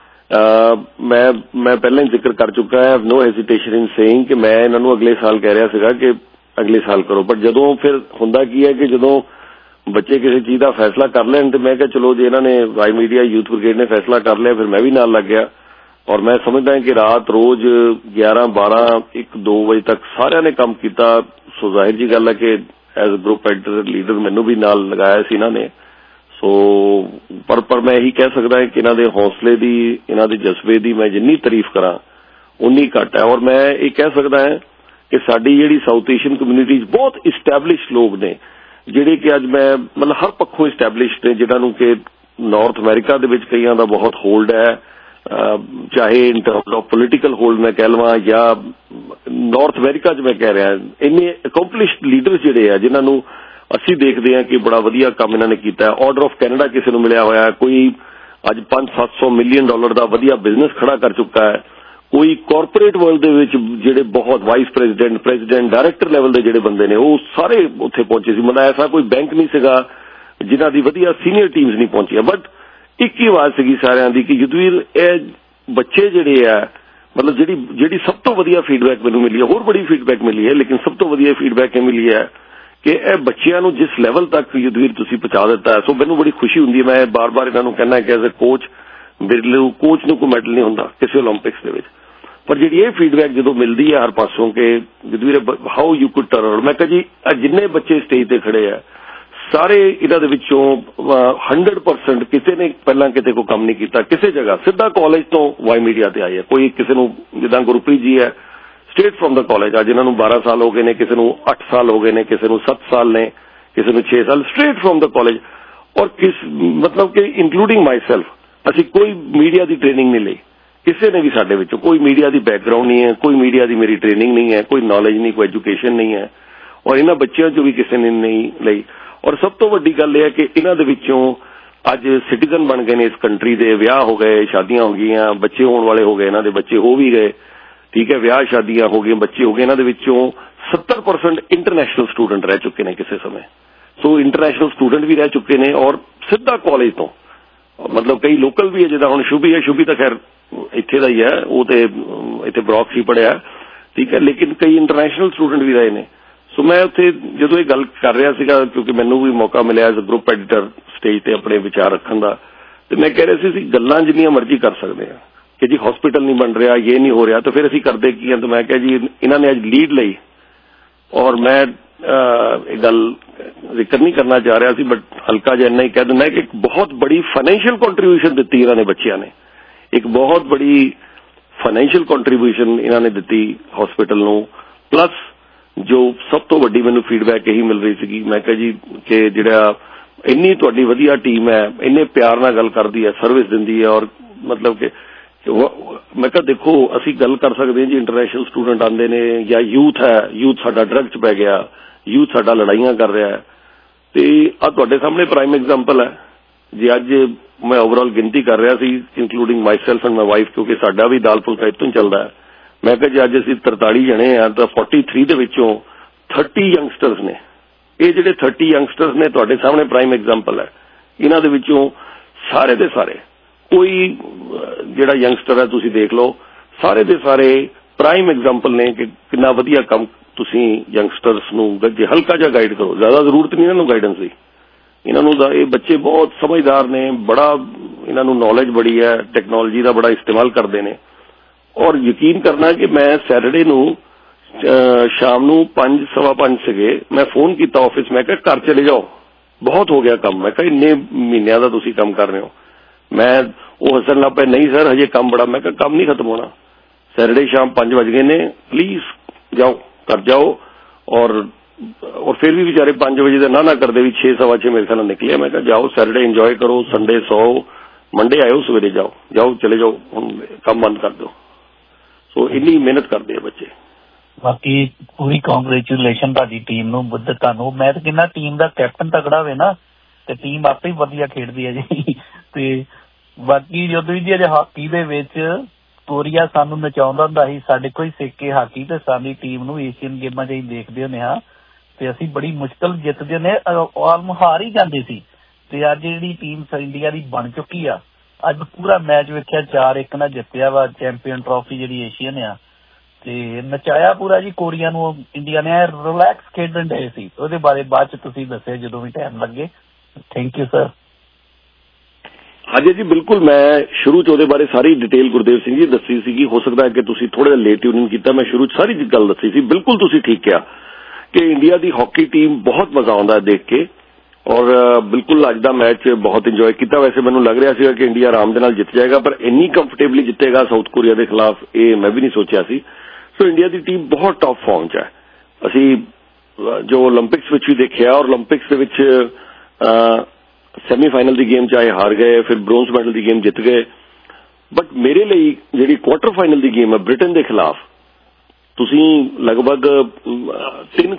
ਮੈਂ ਪਹਿਲਾਂ ਹੀ ਜ਼ਿਕਰ ਕਰ ਚੁੱਕਾ ਹੈ, ਨੋ ਹੈਜ਼ੀਟੇਸ਼ਨ ਇਨ ਸੇਇੰਗ ਕਿ ਮੈਂ ਇਹਨਾਂ ਨੂੰ ਅਗਲੇ ਸਾਲ ਕਹਿ ਰਿਹਾ ਸੀਗਾ ਕਿ ਅਗਲੇ ਸਾਲ ਕਰੋ। ਬਟ ਜਦੋਂ ਫਿਰ ਹੁੰਦਾ ਕੀ ਹੈ ਕਿ ਜਦੋਂ ਬੱਚੇ ਕਿਸੇ ਚੀਜ਼ ਦਾ ਫੈਸਲਾ ਕਰ ਲੈਣ, ਤੇ ਮੈਂ ਕਿਹਾ ਚਲੋ ਜੇ ਇਹਨਾਂ ਨੇ ਵਾਈ ਮੀਡੀਆ ਯੂਥ ਬ੍ਰਿਗੇਡ ਨੇ ਫੈਸਲਾ ਕਰ ਲਿਆ, ਫਿਰ ਮੈਂ ਵੀ ਨਾਲ ਲੱਗ ਗਿਆ। ਔਰ ਮੈਂ ਸਮਝਦਾ ਕਿ ਰਾਤ ਰੋਜ਼ 11, 12, 1, 2 ਵਜੇ ਤੱਕ ਸਾਰਿਆਂ ਨੇ ਕੰਮ ਕੀਤਾ। ਸੋ ਜ਼ਾਹਿਰ ਜੀ ਗੱਲ ਹੈ ਕਿ ਐਜ਼ ਗਰੁੱਪ ਲੀਡਰ ਮੈਨੂੰ ਵੀ ਨਾਲ ਲਗਾਇਆ ਸੀ ਇਹਨਾਂ ਨੇ। ਸੋ ਪਰ ਮੈਂ ਇਹੀ ਕਹਿ ਸਕਦਾ ਕਿ ਇਹਨਾਂ ਦੇ ਹੌਸਲੇ ਦੀ, ਇਹਨਾਂ ਦੇ ਜਜ਼ਬੇ ਦੀ ਮੈਂ ਜਿੰਨੀ ਤਾਰੀਫ ਕਰਾਂ ਉਨੀ ਘੱਟ ਹੈ। ਔਰ ਮੈਂ ਇਹ ਕਹਿ ਸਕਦਾ ਹਾਂ ਕਿ ਸਾਡੀ ਜਿਹੜੀ ਸਾਊਥ ਏਸ਼ੀਅਨ ਕਮਿਊਨਿਟੀਜ਼ ਬਹੁਤ ਇਸਟੈਬਲਿਸ਼ ਲੋਕ ਨੇ, ਜਿਹੜੇ ਕਿ ਅੱਜ ਮੈਂ ਮਤਲਬ ਹਰ ਪੱਖੋਂ ਇਸਟੈਬਲਿਸ਼ਡ ਨੇ, ਜਿਹਨਾਂ ਨੂੰ ਕਿ ਨਾਰਥ ਅਮਰੀਕਾ ਦੇ ਵਿੱਚ ਕਈਆਂ ਦਾ ਬਹੁਤ ਹੋਲਡ ਹੈ, ਚਾਹੇ in terms of political hold ਮੈਂ ਕਹਿ ਲਵਾਂ ਜਾਂ ਨਾਰਥ ਅਮਰੀਕਾ 'ਚ ਮੈਂ ਕਹਿ ਰਿਹਾ, ਇੰਨੇ ਅਕੰਪਲਿਸ਼ਡ ਲੀਡਰਸ ਜਿਹੜੇ ਆ ਜਿਨ੍ਹਾਂ ਨੂੰ ਅਸੀਂ ਦੇਖਦੇ ਹਾਂ ਕਿ ਬੜਾ ਵਧੀਆ ਕੰਮ ਇਹਨਾਂ ਨੇ ਕੀਤਾ। ਆਰਡਰ ਆਫ ਕੈਨੇਡਾ ਕਿਸੇ ਨੂੰ ਮਿਲਿਆ ਹੋਇਆ, ਕੋਈ ਅੱਜ $500-700 ਮਿਲੀਅਨ ਦਾ ਵਧੀਆ ਬਿਜ਼ਨਸ ਖੜਾ ਕਰ ਚੁੱਕਾ ਹੈ, ਕੋਈ ਕਾਰਪੋਰੇਟ ਵਰਲਡ ਦੇ ਵਿੱਚ ਜਿਹੜੇ ਬਹੁਤ ਵਾਈਸ ਪ੍ਰੈਜ਼ੀਡੈਂਟ ਡਾਇਰੈਕਟਰ ਲੈਵਲ ਦੇ ਜਿਹੜੇ ਬੰਦੇ ਨੇ ਉਹ ਸਾਰੇ ਉੱਥੇ ਪਹੁੰਚੇ ਸੀ। ਮਤਲਬ ਐਸਾ ਕੋਈ ਬੈਂਕ ਨਹੀਂ ਸੀਗਾ ਜਿਨ੍ਹਾਂ ਦੀ ਵਧੀਆ ਸੀਨੀਅਰ ਟੀਮਸ ਨਹੀਂ ਪਹੁੰਚੀਆਂ। ਬਟ ਇੱਕ ਹੀ ਆਵਾਜ਼ ਸੀਗੀ ਸਾਰਿਆਂ ਦੀ ਕਿ ਯੁੱਧਵੀਰ ਇਹ ਬੱਚੇ ਜਿਹੜੇ ਆ, ਮਤਲਬ ਜਿਹੜੀ ਸਭ ਤੋਂ ਵਧੀਆ ਫੀਡਬੈਕ ਮੈਨੂੰ ਮਿਲੀ ਹੈ, ਹੋਰ ਬੜੀ ਫੀਡਬੈਕ ਮਿਲੀ ਹੈ, ਲੇਕਿਨ ਸਭ ਤੋਂ ਵਧੀਆ ਫੀਡਬੈਕ ਇਹ ਮਿਲੀ ਹੈ ਕਿ ਇਹ ਬੱਚਿਆਂ ਨੂੰ ਜਿਸ ਲੈਵਲ ਤੱਕ ਯੁੱਧਵੀਰ ਤੁਸੀਂ ਪਹੁੰਚਾ ਦਿੱਤਾ ਹੈ। ਸੋ ਮੈਨੂੰ ਬੜੀ ਖੁਸ਼ੀ ਹੁੰਦੀ ਹੈ। ਮੈਂ ਬਾਰ-ਬਾਰ ਇਹਨਾਂ ਨੂੰ ਕਹਿੰਦਾ ਕਿ ਐਜ਼ ਅ ਕੋਚ ਮੇਰੇ ਕੋਚ ਨੂੰ ਕੋਈ ਮੈਡਲ ਨਹੀਂ ਹੁੰਦਾ ਕਿਸੇ ਓਲੰਪਿਕਸ ਦੇ ਵਿੱਚ, ਪਰ ਜਿਹੜੀ ਇਹ ਫੀਡਬੈਕ ਜਦੋਂ ਮਿਲਦੀ ਹੈ ਹਰ ਪਾਸੋਂ ਕਿ Yudhvir how you could turn around, ਮੈਂ ਕਿਹਾ ਜੀ ਜਿੰਨੇ ਬੱਚੇ ਸਟੇਜ ਤੇ ਖੜੇ ਆ ਸਾਰੇ ਇਹਨਾਂ ਦੇ ਵਿੱਚੋਂ 100% ਕਿਸੇ ਨੇ ਪਹਿਲਾਂ ਕਿਤੇ ਕੋਈ ਕੰਮ ਨਹੀਂ ਕੀਤਾ ਕਿਸੇ ਜਗ੍ਹਾ, ਸਿੱਧਾ ਕਾਲਜ ਤੋਂ ਵਾਈ ਮੀਡੀਆ ਤੇ ਆਏ ਆ। ਕੋਈ ਕਿਸੇ ਨੂੰ ਜਿੱਦਾਂ ਗੁਰਪ੍ਰੀਤ ਜੀ ਹੈ ਸਟੇਟ ਫਰੋਮ ਦਾ ਕਾਲਜ ਆ, ਜਿਨ੍ਹਾਂ ਨੂੰ 12 ਸਾਲ ਹੋ ਗਏ ਨੇ, ਕਿਸੇ ਨੂੰ 8 ਸਾਲ ਹੋ ਗਏ ਨੇ, ਕਿਸੇ ਨੂੰ 7 ਸਾਲ ਨੇ, ਕਿਸੇ ਨੂੰ 6 ਸਾਲ, ਸਟੇਟ ਫਰੋਮ ਦਾ ਕਾਲਜ। ਔਰ ਮਤਲਬ ਕਿ ਇੰਕਲੂਡਿੰਗ ਮਾਈ ਸੈਲਫ, ਅਸੀਂ ਕੋਈ ਮੀਡੀਆ ਦੀ ਟ੍ਰੇਨਿੰਗ ਨਹੀਂ ਲਈ ਕਿਸੇ ਨੇ ਵੀ, ਸਾਡੇ ਵਿੱਚੋਂ ਕੋਈ ਮੀਡੀਆ ਦੀ ਬੈਕਗਰਾਉਂਡ ਨਹੀਂ ਹੈ, ਕੋਈ ਮੀਡੀਆ ਦੀ ਮੇਰੀ ਟ੍ਰੇਨਿੰਗ ਨਹੀਂ ਹੈ, ਕੋਈ ਨੌਲੇਜ ਨਹੀਂ, ਕੋਈ ਐਜੂਕੇਸ਼ਨ ਨਹੀਂ ਹੈ, ਔਰ ਇਹਨਾਂ ਬੱਚਿਆਂ 'ਚੋਂ ਵੀ ਕਿਸੇ ਨੇ ਨਹੀਂ ਲਈ। ਔਰ ਸਭ ਤੋਂ ਵੱਡੀ ਗੱਲ ਇਹ ਹੈ ਕਿ ਇਹਨਾਂ ਦੇ ਵਿੱਚੋਂ ਅੱਜ ਸਿਟੀਜ਼ਨ ਬਣ ਗਏ ਨੇ ਇਸ ਕੰਟਰੀ ਦੇ, ਵਿਆਹ ਹੋ ਗਏ, ਸ਼ਾਦੀਆਂ ਹੋ ਗਈਆਂ, ਬੱਚੇ ਹੋਣ ਵਾਲੇ ਹੋ ਗਏ, ਇਹਨਾਂ ਦੇ ਬੱਚੇ ਹੋ ਵੀ ਗਏ, ਠੀਕ ਹੈ, ਵਿਆਹ ਸ਼ਾਦੀਆਂ ਹੋ ਗਈਆਂ, ਬੱਚੇ ਹੋ ਗਏ। ਇਹਨਾਂ ਦੇ ਵਿੱਚੋਂ 70% ਇੰਟਰਨੈਸ਼ਨਲ ਸਟੂਡੈਂਟ ਰਹਿ ਚੁੱਕੇ ਨੇ ਕਿਸੇ ਸਮੇਂ। ਸੋ ਇੰਟਰਨੈਸ਼ਨਲ ਸਟੂਡੈਂਟ ਵੀ ਰਹਿ ਚੁੱਕੇ ਨੇ ਔਰ ਸਿੱਧਾ ਕਾਲਜ ਤੋਂ, ਮਤਲਬ ਕਈ ਲੋਕਲ ਵੀ ਹੈ, ਜਿੱਦਾਂ ਹੁਣ ਸ਼ੁਭੀ ਹੈ, ਸ਼ੁਭੀ ਤਾਂ ਖੈਰ ਇੱਥੇ ਦਾ ਹੀ ਹੈ, ਉਹ ਤੇ ਇੱਥੇ ਬਰੌਕਸ ਹੀ ਪੜ੍ਹਿਆ, ਠੀਕ ਹੈ, ਲੇਕਿਨ ਕਈ ਇੰਟਰਨੈਸ਼ਨਲ ਸਟੂਡੈਂਟ ਵੀ ਰਹੇ ਨੇ। ਸੋ ਮੈਂ ਉੱਥੇ ਜਦੋਂ ਇਹ ਗੱਲ ਕਰ ਰਿਹਾ ਸੀਗਾ, ਕਿਉਂਕਿ ਮੈਨੂੰ ਵੀ ਮੌਕਾ ਮਿਲਿਆ as a group editor stage ਤੇ ਆਪਣੇ ਵਿਚਾਰ ਰੱਖਣ ਦਾ, ਤੇ ਮੈਂ ਕਹਿ ਰਿਹਾ ਸੀ ਅਸੀਂ ਗੱਲਾਂ ਜਿੰਨੀਆਂ ਮਰਜ਼ੀ ਕਰ ਸਕਦੇ ਹਾਂ ਕਿ ਜੀ ਹਸਪੀਟਲ ਨਹੀਂ ਬਣ ਰਿਹਾ, ਇਹ ਨਹੀਂ ਹੋ ਰਿਹਾ, ਤਾਂ ਫਿਰ ਅਸੀਂ ਕਰਦੇ ਕੀ ਹਾਂ। ਤਾਂ ਮੈਂ ਕਿਹਾ ਜੀ ਇਹਨਾਂ ਨੇ ਅੱਜ ਲੀਡ ਲਈ, ਔਰ ਮੈਂ ਇਹ ਗੱਲ ਜ਼ਿਕਰ ਨਹੀਂ ਕਰਨਾ ਚਾਹ ਰਿਹਾ ਸੀ, ਬਟ ਹਲਕਾ ਜਿਹਾ ਇੰਨਾ ਹੀ ਕਹਿ ਦਿੰਦਾ ਕਿ ਇੱਕ ਬਹੁਤ ਬੜੀ ਫਾਈਨੈਂਸ਼ੀਅਲ ਕੰਟਰੀਬਿਊਸ਼ਨ ਦਿੱਤੀ ਇਹਨਾਂ ਨੇ ਬੱਚਿਆਂ ਨੇ, ਇੱਕ ਬਹੁਤ ਬੜੀ ਫਾਈਨੈਂਸ਼ੀਅਲ ਕੰਟਰੀਬਿਊਸ਼ਨ ਇਹਨਾਂ ਨੇ ਦਿੱਤੀ ਹਸਪੀਟਲ ਨੂੰ। ਪਲੱਸ ਜੋ ਸਭ ਤੋਂ ਵੱਡੀ ਮੈਨੂੰ ਫੀਡਬੈਕ ਇਹੀ ਮਿਲ ਰਹੀ ਸੀਗੀ, ਮੈਂ ਕਿਹਾ ਜੀ ਕਿ ਜਿਹੜਾ ਇੰਨੀ ਤੁਹਾਡੀ ਵਧੀਆ ਟੀਮ ਹੈ, ਇੰਨੇ ਪਿਆਰ ਨਾਲ ਗੱਲ ਕਰਦੀ ਹੈ, ਸਰਵਿਸ ਦਿੰਦੀ ਹੈ, ਔਰ ਮਤਲਬ ਕਿ ਮੈਂ ਕਿਹਾ ਦੇਖੋ ਅਸੀਂ ਗੱਲ ਕਰ ਸਕਦੇ ਹਾਂ ਜੀ, ਇੰਟਰਨੈਸ਼ਨਲ ਸਟੂਡੈਂਟ ਆਉਂਦੇ ਨੇ ਜਾਂ ਯੂਥ ਹੈ, ਯੂਥ ਸਾਡਾ ਡਰੱਗ 'ਚ ਪੈ ਗਿਆ, ਯੂਥ ਸਾਡਾ ਲੜਾਈਆਂ ਕਰ ਰਿਹਾ ਹੈ, ਤੇ ਆ ਤੁਹਾਡੇ ਸਾਹਮਣੇ ਪ੍ਰਾਈਮ ਐਗਜ਼ਾਮਪਲ ਹੈ ਜੀ। ਅੱਜ ਮੈਂ ਓਵਰਆਲ ਗਿਣਤੀ ਕਰ ਰਿਹਾ ਸੀ including myself and my wife, ਕਿਉਂਕਿ ਸਾਡਾ ਵੀ ਦਾਲ ਫੁਲਕਾ ਇੱਥੋਂ ਹੀ ਚੱਲਦਾ ਹੈ। ਮੈਂ ਕਿਹਾ ਜੀ ਅੱਜ ਅਸੀਂ 43 ਜਣੇ ਆ ਤਾਂ 43 ਦੇ ਵਿੱਚੋਂ 30 ਯੰਗਸਟਰਸ ਨੇ। ਇਹ ਜਿਹੜੇ 30 ਯੰਗਸਟਰਸ ਨੇ ਤੁਹਾਡੇ ਸਾਹਮਣੇ ਪ੍ਰਾਈਮ ਐਗਜ਼ਾਮਪਲ ਹੈ। ਇਹਨਾਂ ਦੇ ਵਿੱਚੋਂ ਸਾਰੇ ਦੇ ਸਾਰੇ, ਕੋਈ ਜਿਹੜਾ ਯੰਗਸਟਰ ਹੈ ਤੁਸੀਂ ਦੇਖ ਲਓ, ਸਾਰੇ ਦੇ ਸਾਰੇ ਪ੍ਰਾਈਮ ਐਗਜ਼ਾਮਪਲ ਨੇ ਕਿ ਕਿੰਨਾ ਵਧੀਆ ਕੰਮ ਤੁਸੀਂ ਯੰਗਸਟਰਸ ਨੂੰ ਜੇ ਹਲਕਾ ਜਿਹਾ ਗਾਈਡ ਕਰੋ। ਜ਼ਿਆਦਾ ਜ਼ਰੂਰਤ ਨਹੀਂ ਇਹਨਾਂ ਨੂੰ ਗਾਈਡੈਂਸ ਦੀ, ਇਹਨਾਂ ਨੂੰ ਇਹ ਬੱਚੇ ਬਹੁਤ ਸਮਝਦਾਰ ਨੇ, ਬੜਾ ਇਹਨਾਂ ਨੂੰ ਨੌਲੇਜ ਬੜੀ ਹੈ, ਟੈਕਨੋਲੋਜੀ ਦਾ ਬੜਾ ਇਸਤੇਮਾਲ ਕਰਦੇ ਨੇ। ਔਰ ਯਕੀਨ ਕਰਨਾ ਕਿ ਮੈਂ ਸੈਟਰਡੇ ਨੂੰ ਸ਼ਾਮ ਨੂੰ 5, ਸਵਾ 5 ਸੀਗੇ, ਮੈਂ ਫੋਨ ਕੀਤਾ ਆਫਿਸ, ਮੈਂ ਕਿਹਾ ਘਰ ਚਲੇ ਜਾਓ, ਬਹੁਤ ਹੋ ਗਿਆ ਕੰਮ। ਮੈਂ ਕਿਹਾ ਇੰਨੇ ਮਹੀਨਿਆਂ ਦਾ ਤੁਸੀਂ ਕੰਮ ਕਰ ਰਹੇ ਹੋ। ਉਹ ਹੱਸਣ ਲੱਗ ਪਏ, ਨਹੀਂ ਸਰ ਹਜੇ ਕੰਮ ਬੜਾ। ਮੈਂ ਕਿਹਾ ਕੰਮ ਨਹੀਂ ਖਤਮ ਹੋਣਾ, ਸੈਟਰਡੇ ਸ਼ਾਮ 5 ਵਜ ਗਏ ਨੇ, ਪਲੀਜ਼ ਜਾਓ, ਘਰ ਜਾਓ। ਔਰ ਫਿਰ ਵੀ ਵਿਚਾਰੇ 5 ਵਜੇ ਦਾ ਨਾ ਕਰਦੇ ਵੀ 6, ਸਵਾ 6 ਮੇਰੇ ਖਿਆਲ ਨਾਲ ਨਿਕਲਿਆ। ਮੈਂ ਕਿਹਾ ਜਾਓ ਸੈਟਰਡੇ ਇੰਜੋਏ ਕਰੋ, ਸੰਡੇ ਸੌ, ਮੰਡੇ ਆਇਓ ਸਵੇਰੇ, ਜਾਓ ਚਲੇ ਜਾਓ, ਹੁਣ ਕੰਮ ਬੰਦ ਕਰ ਦਿਓ। ਸੋ ਇੰਨੀ ਮਿਹਨਤ ਕਰਦੇ ਆ ਬੱਚੇ। ਬਾਕੀ ਪੂਰੀ ਕੰਗ੍ਰੈਚੁਲੇਸ਼ਨ ਤੁਹਾਡੀ ਟੀਮ ਨੂੰ, ਬੁੱਧ ਤੁਹਾਨੂੰ। ਮੈਂ ਤਾਂ ਕਹਿੰਦਾ ਟੀਮ ਦਾ ਕੈਪਟਨ ਤਕੜਾ ਹੋਵੇ ਨਾ ਤੇ ਟੀਮ ਆਪੇ ਹੀ ਵਧੀਆ ਖੇਡਦੀ ਹੈ ਜੀ। ਤੇ ਬਾਕੀ ਜਦੋਂ ਵੀ ਅਜੇ ਹਾਕੀ ਦੇ ਵਿੱਚ ਕੋਰੀਆ ਸਾਨੂੰ ਨਚਾਉਂਦਾ ਹੁੰਦਾ ਸੀ, ਸਾਡੇ ਕੋਈ ਸਿੱਖ ਕੇ ਹਾਕੀ, ਤੇ ਸਾਡੀ ਟੀਮ ਨੂੰ ਏਸ਼ੀਅਨ ਗੇਮਾਂ 'ਚ ਅਸੀਂ ਦੇਖਦੇ ਹੁੰਦੇ ਹਾਂ ਤੇ ਅਸੀਂ ਬੜੀ ਮੁਸ਼ਕਲ ਜਿੱਤਦੇ ਹੁੰਦੇ, ਆਲਮੋਸਟ ਹਾਰ ਹੀ ਜਾਂਦੇ ਸੀ। ਤੇ ਅੱਜ ਜਿਹੜੀ ਟੀਮ ਇੰਡੀਆ ਦੀ ਬਣ ਚੁੱਕੀ ਆ, ਅੱਜ ਪੂਰਾ ਮੈਚ ਵੇਖਿਆ 4-1 ਨਾਲ ਜਿੱਤਿਆ ਵਾ ਚੈਂਪੀਅਨ ਟਰਾਫੀ ਜਿਹੜੀ ਏਸ਼ੀਅਨ ਆ, ਤੇ ਨਚਾਇਆ ਪੂਰਾ ਜੀ ਕੋਰੀਆ ਨੂੰ। ਇੰਡੀਆ ਨੇ ਰਿਲੈਕਸ ਖੇਡਣ ਡਏ ਸੀ। ਉਹਦੇ ਬਾਰੇ ਬਾਅਦ 'ਚ ਤੁਸੀਂ ਦੱਸਿਆ ਜਦੋਂ ਵੀ ਟਾਈਮ ਲੱਗੇ। Thank you sir. ਹਾਂਜੀ ਜੀ ਬਿਲਕੁਲ, ਮੈਂ ਸ਼ੁਰੂ 'ਚ ਉਹਦੇ ਬਾਰੇ ਸਾਰੀ ਡਿਟੇਲ ਗੁਰਦੇਵ ਸਿੰਘ ਜੀ ਦੱਸੀ ਸੀਗੀ। ਹੋ ਸਕਦਾ ਹੈ ਕਿ ਤੁਸੀਂ ਥੋੜਾ ਜਿਹਾ ਲੇਟ ਟਿਊਨਿੰਗ ਕੀਤਾ, ਮੈਂ ਸ਼ੁਰੂ 'ਚ ਸਾਰੀ ਗੱਲ ਦੱਸੀ ਸੀ। ਬਿਲਕੁਲ ਤੁਸੀਂ ਠੀਕ ਕਿਹਾ ਕਿ ਇੰਡੀਆ ਦੀ ਹਾਕੀ ਟੀਮ ਬਹੁਤ ਮਜ਼ਾ ਆਉਂਦਾ ਦੇਖ ਕੇ, ਔਰ ਬਿਲਕੁਲ ਅੱਜ ਦਾ ਮੈਚ ਬਹੁਤ ਇੰਜੋਏ ਕੀਤਾ। ਵੈਸੇ ਮੈਨੂੰ ਲੱਗ ਰਿਹਾ ਸੀਗਾ ਕਿ ਇੰਡੀਆ ਆਰਾਮ ਦੇ ਨਾਲ ਜਿੱਤ ਜਾਏਗਾ, ਪਰ ਇੰਨੀ ਕੰਫਰਟੇਬਲੀ ਜਿੱਤੇਗਾ ਸਾਊਥ ਕੋਰੀਆ ਦੇ ਖਿਲਾਫ ਇਹ ਮੈਂ ਵੀ ਨਹੀਂ ਸੋਚਿਆ ਸੀ। ਸੋ ਇੰਡੀਆ ਦੀ ਟੀਮ ਬਹੁਤ ਟੌਪ ਫਾਰਮ 'ਚ ਹੈ। ਅਸੀਂ ਜੋ ਓਲੰਪਿਕਸ ਵਿੱਚ ਵੀ ਦੇਖਿਆ, ਔਰ ਓਲੰਪਿਕਸ ਦੇ ਵਿੱਚ ਸੈਮੀਫਾਈਨਲ ਦੀ ਗੇਮ 'ਚ ਆਏ ਹਾਰ ਗਏ, ਫਿਰ ਬ੍ਰੌਂਜ਼ ਮੈਡਲ ਦੀ ਗੇਮ ਜਿੱਤ ਗਏ। ਬਟ ਮੇਰੇ ਲਈ ਜਿਹੜੀ ਕੁਆਟਰ ਫਾਈਨਲ ਦੀ ਗੇਮ ਹੈ ਬ੍ਰਿਟਨ ਦੇ ਖਿਲਾਫ, ਤੁਸੀਂ ਲਗਭਗ 3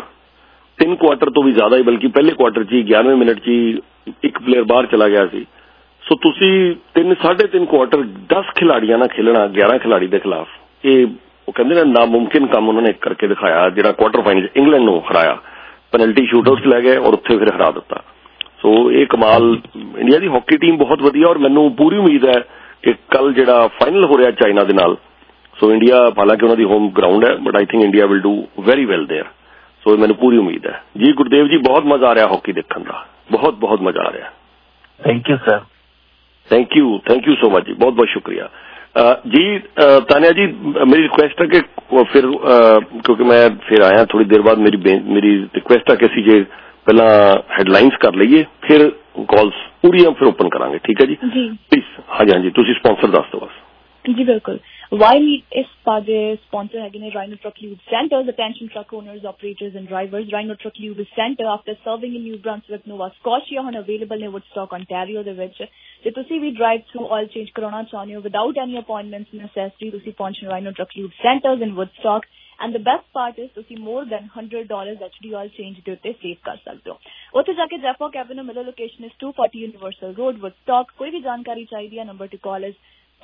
ਕੁਆਟਰ ਤੋਂ ਵੀ ਜ਼ਿਆਦਾ ਹੀ, ਬਲਕਿ ਪਹਿਲੇ ਕੁਆਟਰ 'ਚ ਹੀ 11ਵੇਂ ਮਿੰਟ 'ਚ ਹੀ ਇੱਕ ਪਲੇਅਰ ਬਾਹਰ ਚਲਾ ਗਿਆ ਸੀ। ਸੋ ਤੁਸੀਂ 3-3.5 ਕੁਆਟਰ 10 ਖਿਲਾੜੀਆਂ ਨਾਲ ਖੇਲਣਾ 11 ਖਿਲਾੜੀ ਦੇ ਖਿਲਾਫ, ਇਹ ਉਹ ਕਹਿੰਦੇ ਨੇ ਨਾਮੁਮਕਿਨ ਕੰਮ ਉਹਨਾਂ ਨੇ ਕਰਕੇ ਦਿਖਾਇਆ। ਜਿਹੜਾ ਕੁਆਟਰ ਫਾਈਨਲ 'ਚ ਇੰਗਲੈਂਡ ਨੂੰ ਹਰਾਇਆ, ਪੈਨਲਟੀ ਸ਼ੂਟਆਊਟਸ ਲੈ ਗਏ ਔਰ ਉੱਥੇ ਫਿਰ ਹਰਾ ਦਿੱਤਾ। ਸੋ ਇਹ ਕਮਾਲ, ਇੰਡੀਆ ਦੀ ਹਾਕੀ ਟੀਮ ਬਹੁਤ ਵਧੀਆ, ਔਰ ਮੈਨੂੰ ਪੂਰੀ ਉਮੀਦ ਹੈ ਕਿ ਕੱਲ ਜਿਹੜਾ ਫਾਈਨਲ ਹੋ ਰਿਹਾ ਚਾਈਨਾ ਦੇ ਨਾਲ, ਸੋ ਇੰਡੀਆ, ਹਾਲਾਂਕਿ ਉਹਨਾਂ ਦੀ ਹੋਮ ਗਰਾਊਂਡ ਹੈ, but I think India will do very well there. So ਮੈਨੂੰ ਪੂਰੀ ਉਮੀਦ ਹੈ ਜੀ। ਗੁਰਦੇਵ ਜੀ ਬਹੁਤ ਮਜ਼ਾ ਆ ਰਿਹਾ ਹਾਕੀ ਦੇਖਣ ਦਾ, ਬਹੁਤ ਬਹੁਤ ਮਜ਼ਾ ਆ ਰਿਹਾ। Thank you sir. Thank you so much ਜੀ, ਬਹੁਤ ਬਹੁਤ ਸ਼ੁਕਰੀਆ ਜੀ। ਤਾनिया जी मेरी रिक्वेस्ट है कि फिर क्योंकि मैं फिर आया थोड़ी देर बाद, मेरी रिक्वेस्ट है कि ਅਸੀਂ ਜੇ ਪਹਿਲਾਂ ਹੈਡਲਾਈਨਸ ਕਰ ਲਈਏ ਫਿਰ ਕਾਲਸ ਪੂਰੀਆਂ ਫਿਰ ਓਪਨ ਕਰਾਂਗੇ, ਠੀਕ ਹੈ ਜੀ? ਜੀ ਪਲੀਜ਼। ਹਾਂਜੀ ਤੁਸੀਂ ਸਪਾਂਸਰ ਦੱਸ ਦਿਓ ਬਸ। जी बिल्कुल। वाइल इस बार स्पॉन्सर है Rhino Truck Lube Centers, attention truck owners, operators and drivers. Rhino Truck Lube Center after serving in New Brunswick, Nova Scotia, ਹੁਣ available ਨੇ Woodstock, Ontario ਦੇ ਵਿੱਚ। ਜੇ ਤੁਸੀਂ ਵੀ ਡਰਾਈਵ ਥਰੂ ਆਇਲ ਚੇਂਜ ਕਰਾਉਣਾ ਚਾਹੁੰਦੇ ਹੋ ਵਿਦਾਊਟ ਐਨੀ ਅਪਾਇੰਟਮੈਂਟਸ ਨੈਸੈਸਰੀ, ਤੁਸੀਂ ਪਹੁੰਚੋ Rhino Truck Lube Centers in Woodstock। And the best part is ਤੁਸੀਂ more than $100 HD oil change ਦੇ ਉੱਤੇ ਸੇਵ ਕਰ ਸਕਦੇ ਹੋ। ਉੱਥੇ ਜਾ ਕੇ ਜੈਫੋ ਕੈਬਿਨ ਮਿਲੋ, location is 240 Universal Road, Woodstock। ਕੋਈ ਵੀ ਜਾਣਕਾਰੀ ਚਾਹੀਦੀ ਹੈ, ਨੰਬਰ ਟੂ ਕਾਲ is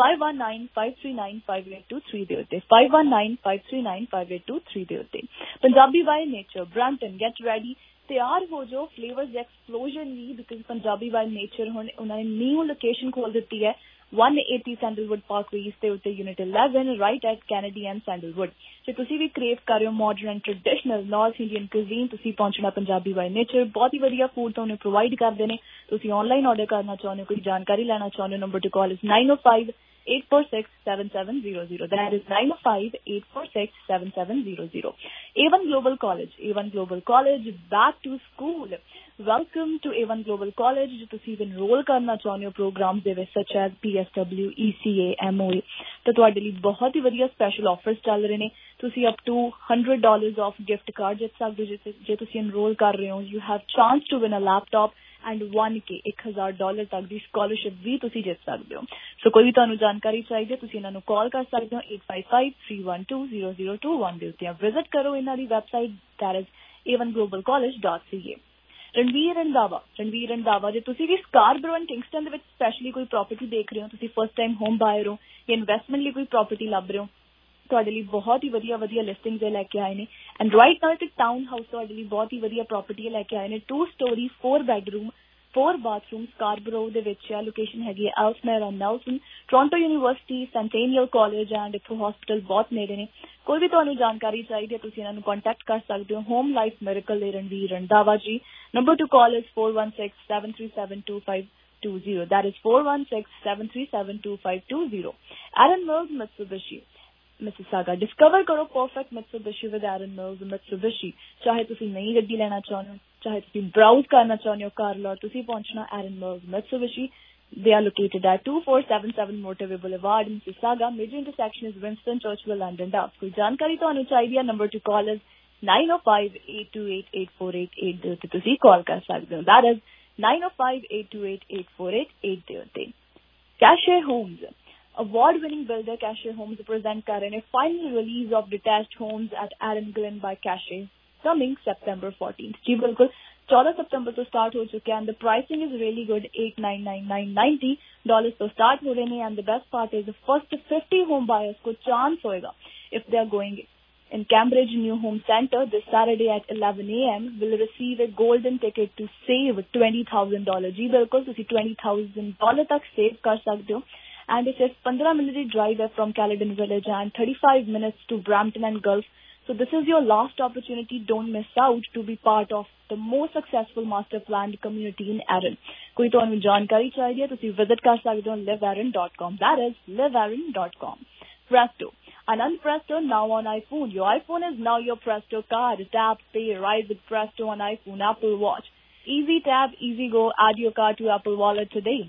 5195395823 ਦੇ ਉੱਤੇ, 5195395823 ਦੇ ਉੱਤੇ। Punjabi wine nature Brampton, get ready, ਤਿਆਰ ਹੋ ਜਾਓ ਫਲੇਵਰਸ ਐਕਸਪਲੋਜਨ ਲਈ, ਬਿਕਾਜ਼ ਪੰਜਾਬੀ ਵਾਈਨ ਨੇਚਰ ਹੁਣ ਉਹਨਾਂ ਨੇ ਨਿਊ ਲੋਕੇਸ਼ਨ ਖੋਲ ਦਿੱਤੀ ਹੈ 180 ਸੈਂਡਲਵੁੱਡ ਪਾਰਕਵੇ ਈਸਟ ਦੇ ਉੱਤੇ, unit 11 right at Kennedy and Sandalwood. ਜੇ ਤੁਸੀਂ ਵੀ ਕ੍ਰੇਵ ਕਰ ਰਹੇ ਹੋ modern and traditional North Indian cuisine, ਤੁਸੀਂ ਪਹੁੰਚਣਾ ਪੰਜਾਬੀ ਵਾਈਨ ਨੇਚਰ। ਬਹੁਤ ਹੀ ਵਧੀਆ ਫੂਡ ਤੁਹਾਨੂੰ ਪ੍ਰੋਵਾਈਡ ਕਰਦੇ ਨੇ। ਤੁਸੀਂ ਆਨਲਾਈਨ ਆਰਡਰ ਕਰਨਾ ਚਾਹੁੰਦੇ ਹੋ, ਕੋਈ ਜਾਣਕਾਰੀ ਲੈਣਾ ਚਾਹੁੰਦੇ ਹੋ, number to call is 905-846-7700. That is 905-846-7700. A1 Global College. A1 Global College, back to school. Welcome to A1 Global College. ਜੇ ਤੁਸੀਂ enroll ਕਰਨਾ ਚਾਹੁੰਦੇ ਹੋ ਪ੍ਰੋਗਰਾਮਸ ਦੇ ਵਿੱਚ such as PSW, ECA, MOA, ਤਾਂ ਤੁਹਾਡੇ ਲਈ ਬਹੁਤ ਹੀ ਵਧੀਆ ਸਪੈਸ਼ਲ ਆਫਰਸ ਚੱਲ ਰਹੇ ਨੇ। ਤੁਸੀਂ up to $100 of gift card ਜਿੱਤ ਸਕਦੇ ਹੋ ਜੇ ਤੁਸੀਂ enroll ਕਰ ਰਹੇ ਹੋ। You have chance to win a laptop and 1K $1,000 ਤੱਕ ਦੀ ਸਕਾਲਰਸ਼ਿਪ ਵੀ ਤੁਸੀਂ ਜਿੱਤ ਸਕਦੇ ਹੋ। ਸੋ ਕੋਈ ਵੀ ਤੁਹਾਨੂੰ ਜਾਣਕਾਰੀ ਚਾਹੀਦੀ ਹੈ, ਤੁਸੀਂ ਇਹਨਾਂ ਨੂੰ ਕਾਲ ਕਰ ਸਕਦੇ ਹੋ 8553120021 ਦੇ ਉੱਤੇ। ਵਿਜ਼ਿਟ ਕਰੋ ਇਹਨਾਂ ਦੀ website, that is a1globalcollege.ca। Ranveer Randhawa, ਜੇ ਤੁਸੀਂ ਵੀ ਸਕਾਰਬਰੋ ਐਂਡ ਕਿੰਗਸਟਨ ਦੇ ਵਿੱਚ ਸਪੈਸ਼ਲੀ ਕੋਈ ਪ੍ਰਾਪਰਟੀ ਦੇਖ ਰਹੇ ਹੋ, ਤੁਸੀਂ ਫਸਟ ਟਾਈਮ ਹੋਮ ਬਾਇਰ ਹੋ ਜਾਂ ਇਨਵੈਸਟਮੈਂਟ ਲਈ ਕੋਈ ਪ੍ਰਾਪਰਟੀ ਲੱਭ ਰਹੇ ਹੋ, ਤੁਹਾਡੇ ਲਈ ਬਹੁਤ ਹੀ ਵਧੀਆ ਲਿਸਟਿੰਗਸ ਲੈ ਕੇ ਆਏ ਨੇ। ਐਂਡ ਰਾਈਟ ਨਾਓ ਇੱਕ ਟਾਊਨ ਹਾਊਸ ਤੁਹਾਡੇ ਲਈ ਬਹੁਤ ਹੀ ਵਧੀਆ ਪ੍ਰਾਪਰਟੀ ਲੈ ਕੇ ਆਏ ਨੇ। 2 story 4 bedroom 4 bathroom ਸਕਾਰਬਰੋ ਦੇ ਵਿੱਚ ਆ। ਲੋਕੇਸ਼ਨ ਹੈਗੀ ਹੈ Ellesmere and Neilson, Toronto university, Centennial college and ਇੱਥੋਂ ਹਸਪੀਟਲ ਬਹੁਤ ਨੇੜੇ ਨੇ। ਕੋਈ ਵੀ ਤੁਹਾਨੂੰ ਜਾਣਕਾਰੀ ਚਾਹੀਦੀ ਹੈ, ਤੁਸੀਂ ਇਹਨਾਂ ਨੂੰ ਕੰਟੈਕਟ ਕਰ ਸਕਦੇ ਹੋ। ਹੋਮ ਲਾਈਫ ਮਿਰਕਲ ਦੇ Ranveer Randhawa ji. Number to call is 416-737-2520. That is 416-737-2520. Aaron Mills Mitsubishi, Mississauga। Discover करो perfect Mitsubishi with Aaron Mills Mitsubishi। चाहे तुसी नई गड्डी लेना चाहते हो, चाहे तुसी ब्राउज करना चाहते हो कार लॉट, तुसी पहुंचना Aaron Mills Mitsubishi। They are located at 2477 Motorway Boulevard, Mississauga। Major intersection is Winston Churchill and Dundas। कोई जानकारी ਤੁਹਾਨੂੰ ਚਾਹੀਦੀ ਹੈ, ਨੰਬਰ ਟੂ ਕਾਲ is 905-828-8488 ਦੇ ਉੱਤੇ ਤੁਸੀਂ ਕਾਲ ਕਰ ਸਕਦੇ ਹੋ। That is 905-828-8488 ਦੇ ਉੱਤੇ। Cashier Homes, award-winning builder Cashier Homes present कर रहे हैं final release of detached homes at Aaron Glen by Cashier coming September 14th। जी बिल्कुल 14 सितंबर तो स्टार्ट हो चुके हैं। The pricing is really good, $899.90 तो स्टार्ट हो रहे हैं। And the best part is the first 50 home buyers को चांस होएगा if they are going in Cambridge New Home Center this Saturday at 11 AM will receive a golden ticket to save $20,000। जी बिल्कुल तुसी $20,000 तक save कर सकते हो। And it's a 15-minute drive from Caledon Village and 35 minutes to Brampton and Gulf. So this is your last opportunity. Don't miss out to be part of the most successful master planned community in Aaron. कोई तो जानकारी चाहिए तो visit कर सकते हो liveaaron.com. That is liveaaron.com. Presto, Anand Presto now on iPhone. Your iPhone is now your Presto card. Tap, pay, ride with Presto on iPhone, Apple Watch. Easy tap, easy go. Add your card to Apple Wallet today.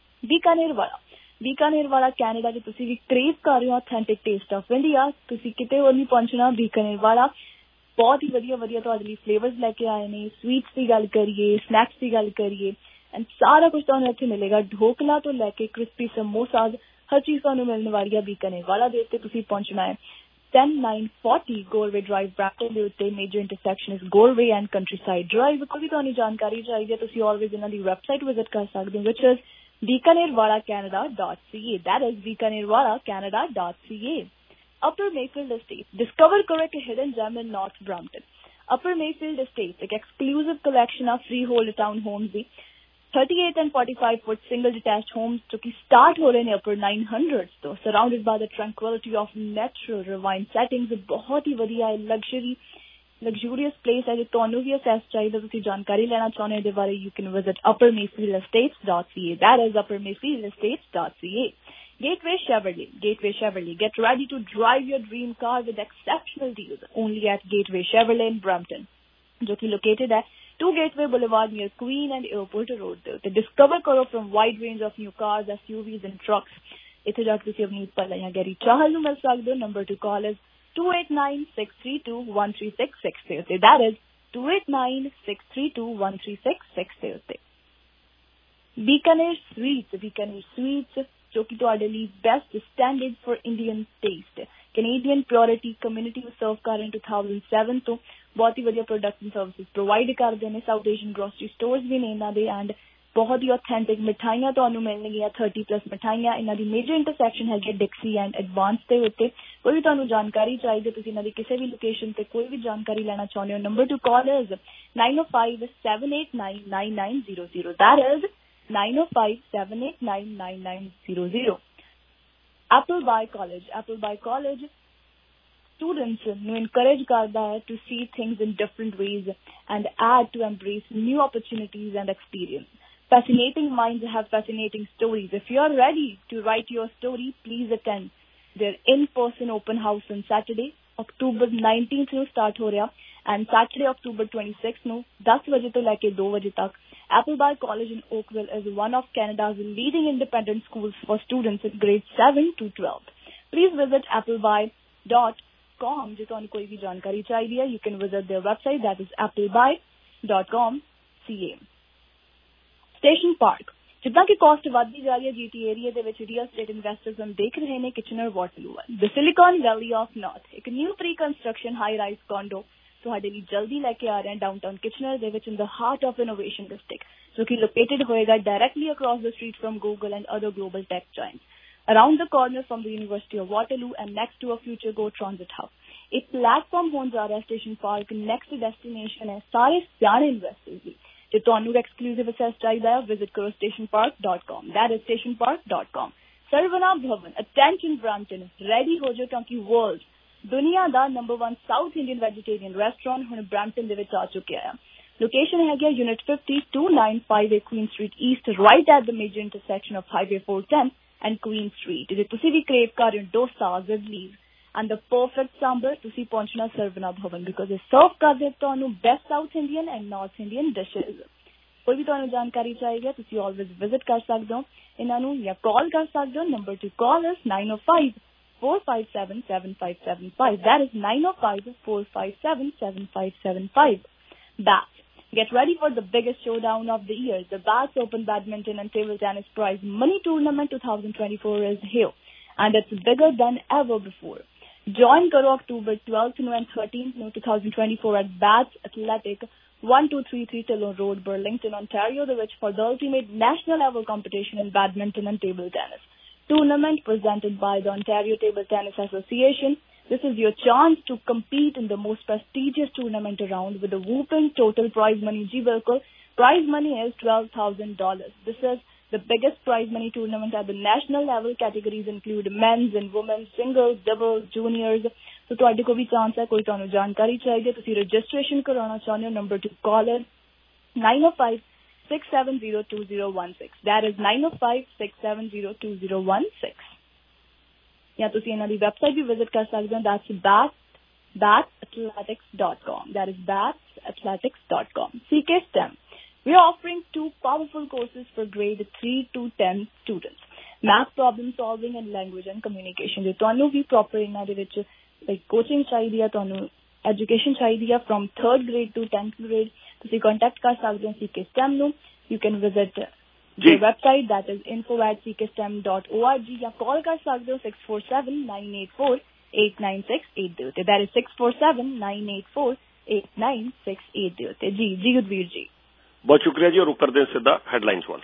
Bikaner वाला Canada जे तुसी भी crave कर रहे हो authentic taste of India, तुसी किते होर नहीं पहुंचना। बीकानेर वाला बहुत ही वधिया तुहाडे लई फ्लेवर्स लेके आए ने। स्वीट्स की गल करिए, स्नैक्स की गल करिए, एंड सारा कुछ तुहानूं इत्थे मिलेगा। ढोकला तो लेके क्रिस्पी समोसा, हर चीज तुहानूं मिलने वाली है बीकानेर वाला दे उत्ते। तुसी पहुंचना है 10940 गोरवे ड्राइव ब्रैम्पटन दे उत्ते। Major intersection is Goreway and countryside drive. कोई भी तुहानूं जानकारी चाहिए तुसी ऑलवेज इन्हां दी वैबसाइट विजिट कर सकदे हो, which is bikanerwalacanada.ca। That is bikanerwalacanada.ca। Upper Mayfield Estate, discover करो एक hidden gem in North Brampton। Upper Mayfield Estate एक exclusive collection of freehold town homes the 38 and 45 foot single detached homes जो कि start हो रहे हैं upper 900s तो, surrounded by the tranquility of natural ravine settings। बहुत ही वधिया luxury luxurious place है जो ਤੁਹਾਨੂੰ ਵੀ assess ਚਾਹੀਦਾ ਤੁਸੀਂ ਜਾਣਕਾਰੀ ਲੈਣਾ ਚਾਹੁੰਦੇ ਹੋ ਇਹਦੇ ਬਾਰੇ you can visit uppermayfieldestates.ca. that is uppermayfieldestates.ca. Gateway Chevrolet. Get ready to drive your dream car with exceptional deals only at Gateway Chevrolet in Brampton, जो कि located है 2 Gateway Boulevard near Queen and Airport Road. तो discover करो from wide range of new cars, SUVs and trucks. इथे जाके तुसी अपनी पहला या गैरी चाहल नु मिल सकदे हो. Number to call is 2896321366. That is 2896321366. Bikaner Sweets जो कि ਤੁਹਾਡੇ ਲਈ best standard for Indian taste. Canadian Purity community ਨੂੰ serve ਕਰ ਰਹੇ 2007 ਤੋਂ ਬਹੁਤ ਹੀ ਵਧੀਆ ਪ੍ਰੋਡਕਟਸ ਐਂਡ ਸਰਵਿਸਿਜ਼ ਪ੍ਰੋਵਾਈਡ ਕਰਦੇ ਨੇ. ਸਾਊਥ ਏਸ਼ੀਅਨ ਗ੍ਰੋਸਰੀ ਸਟੋਰਸ ਵੀ ਨੇ ਇਹਨਾਂ ਦੇ ਐਂਡ ਬਹੁਤ ਹੀ ਆਥੈਂਟਿਕ ਮਿਠਾਈਆਂ ਤੁਹਾਨੂੰ ਮਿਲਣਗੀਆਂ 30+ ਮਿਠਾਈਆਂ. ਇਹਨਾਂ ਦੀ ਮੇਜਰ ਇੰਟਰਸੈਕਸ਼ਨ ਹੈਗੀ ਡਿਕਸੀ ਐਂਡ ਐਡਵਾਂਸ ਦੇ ਉੱਤੇ. ਕੋਈ ਵੀ ਤੁਹਾਨੂੰ ਜਾਣਕਾਰੀ ਚਾਹੀਦੀ ਤੁਸੀਂ ਇਹਨਾਂ ਦੀ ਕਿਸੇ ਵੀ ਲੋਕੇਸ਼ਨ ਤੇ ਕੋਈ ਵੀ ਜਾਣਕਾਰੀ ਲੈਣਾ ਚਾਹੁੰਦੇ ਹੋ number to call is 9057899900. that is 9057899900. Appleby College students ਨੂੰ encourage ਕਰਦਾ ਹੈ to see things in different ways and add to embrace new opportunities and experience. Fascinating minds have fascinating stories. If you are ready to write your story, please attend their in-person open house on Saturday, October 19th ਨੂੰ start ਹੋ ਰਿਹਾ and Saturday, October 26th ਨੂੰ 10 ਵਜੇ ਤੋਂ ਲੈ ਕੇ 2 ਵਜੇ ਤੱਕ. Appleby College in Oakville is one of Canada's leading independent schools for students in grades 7 to 12. Please visit appleby.com. ਜੇ ਤੁਹਾਨੂੰ ਕੋਈ ਵੀ ਜਾਣਕਾਰੀ ਚਾਹੀਦੀ ਹੈ you can visit their website, that is appleby.com.ca. Station Park. ਜਿੱਦਾਂ ਕਿ ਕਾਸਟ ਵੱਧਦੀ ਜਾ ਰਹੀ ਹੈ GTA ਏਰੀਆ ਦੇ ਵਿੱਚ ਰੀਅਲ ਸਟੇਟ ਇਨਵੈਸਟਰਸ ਨੂੰ ਦੇਖ ਰਹੇ ਨੇ Kitchener Waterloo the Silicon Valley of north ਇੱਕ new pre construction high rise condo ਤੁਹਾਡੇ ਲਈ ਜਲਦੀ ਲੈ ਕੇ ਆ ਰਹੇ ਹਾਂ ਡਾਊਨਟਾਊਨ ਕਿਚਨਰ ਦੇ ਵਿੱਚ in the heart of innovation district ਜੋ ਕਿ ਲੋਕੇਟਡ ਹੋਏਗਾ directly across the street from Google and other global tech giants around the corner from the University of Waterloo and next to a future Go Transit hub. एक platform होने जा रहा है station park next destination है सारे सियाने investors की जो ਤੁਹਾਨੂੰ एक्सक्लूसिव एक्सेस चाहिए है विजिट करो stationpark.com. that is stationpark.com. Saravana Bhavan attention Brampton ready ਹੋ ਜਾਓ ਕਿਉਂਕਿ ਵਰਲਡ ਦੁਨੀਆ ਦਾ number 1 South Indian vegetarian restaurant ਹੁਣ ਬ੍ਰੈਂਪਟਨ ਦੇ ਵਿੱਚ ਆ ਚੁੱਕਿਆ ਹੈ. ਲੋਕੇਸ਼ਨ ਹੈਗੀ unit 50 2958 Queen street east right at the major intersection of highway 410 and Queen Street. ਜੇ ਤੁਸੀਂ ਵੀ crave ਕਰ ਰਹੇ ਹੋ dosa idli and the perfect sambar ਤੁਸੀਂ ਪਹੁੰਚਣਾ ਸਰਵਨਾ ਭਵਨ because ਇਹ ਸਰਵ ਕਰਦੇ ਤੁਹਾਨੂੰ best South Indian and North Indian dishes. ਕੋਈ ਵੀ ਤੁਹਾਨੂੰ ਜਾਣਕਾਰੀ ਚਾਹੀਦੀ ਹੈ ਤੁਸੀਂ always visit ਕਰ ਸਕਦੇ ਹੋ ਇਹਨਾਂ ਨੂੰ ਜਾਂ call ਕਰ ਸਕਦੇ ਹੋ. Number to call is 905-457-7575. that is 905-457-7575. Bats. Get ready for the biggest showdown of the year. The Bass Open Badminton and Table Tennis Prize Money Tournament 2024 is here, and it's bigger than ever before. Join karo October 12th and 13th 2024 at Bats Athletic 1233 Tillon Road, Burlington, Ontario, which for the ultimate national level competition in badminton and table tennis. Tournament presented by the Ontario Table Tennis Association. This is your chance to compete in the most prestigious tournament around with a whooping total prize money. Ji bilkul, prize money is $12,000. This is the biggest prize money tournament at the national level. Categories include men's and women's, singles, doubles, juniors. So ਤੁਹਾਡੇ ਕੋ ਵੀ chance ਹੈ ਕੋਈ ਤੁਹਾਨੂੰ ਜਾਣਕਾਰੀ ਚਾਹੀਦੀ ਹੈ ਤੁਸੀਂ registration ਕਰਾਉਣਾ ਚਾਹੁੰਦੇ ਹੋ number to call 905-670-2016. that is 905-670-2016. ਜਾਂ ਤੁਸੀਂ ਇਹਨਾਂ ਦੀ ਵੈਬਸਾਈਟ ਵੀ ਵਿਜ਼ਿਟ ਕਰ ਸਕਦੇ ਹੋ that's batsathletics.com. that is batsathletics.com. CK STEM. We are offering 2 powerful courses for grade 3 to 10 students. Math problem solving and language and communication. ਜੇ ਤੁਹਾਨੂੰ ਵੀ ਪ੍ਰੋਪਰ ਇਹਨਾਂ ਦੇ ਵਿੱਚ ਕੋਚਿੰਗ ਚਾਹੀਦੀ ਹੈ ਤੁਹਾਨੂੰ ਐਜੂਕੇਸ਼ਨ ਚਾਹੀਦੀ ਹੈ from 3rd grade to 10th grade ਤੁਸੀਂ ਕੰਟੈਕਟ ਕਰ ਸਕਦੇ ਹੋ CK STEM ਨੂੰ. You can visit the website that is info@ckstem.org ਜਾਂ ਕਾਲ ਕਰ ਸਕਦੇ ਹੋ 647-984-8968 that is 647-984-8968 ਜੀ ਗੁਰਵੀਰ ਜੀ ਬਹੁਤ ਸ਼ੁਕਰੀਆ ਜੀ. ਰੁਕ ਕਰਦੇ ਹਾਂ ਸਿੱਧਾ ਹੈਡਲਾਈਨਸ ਵੱਲ.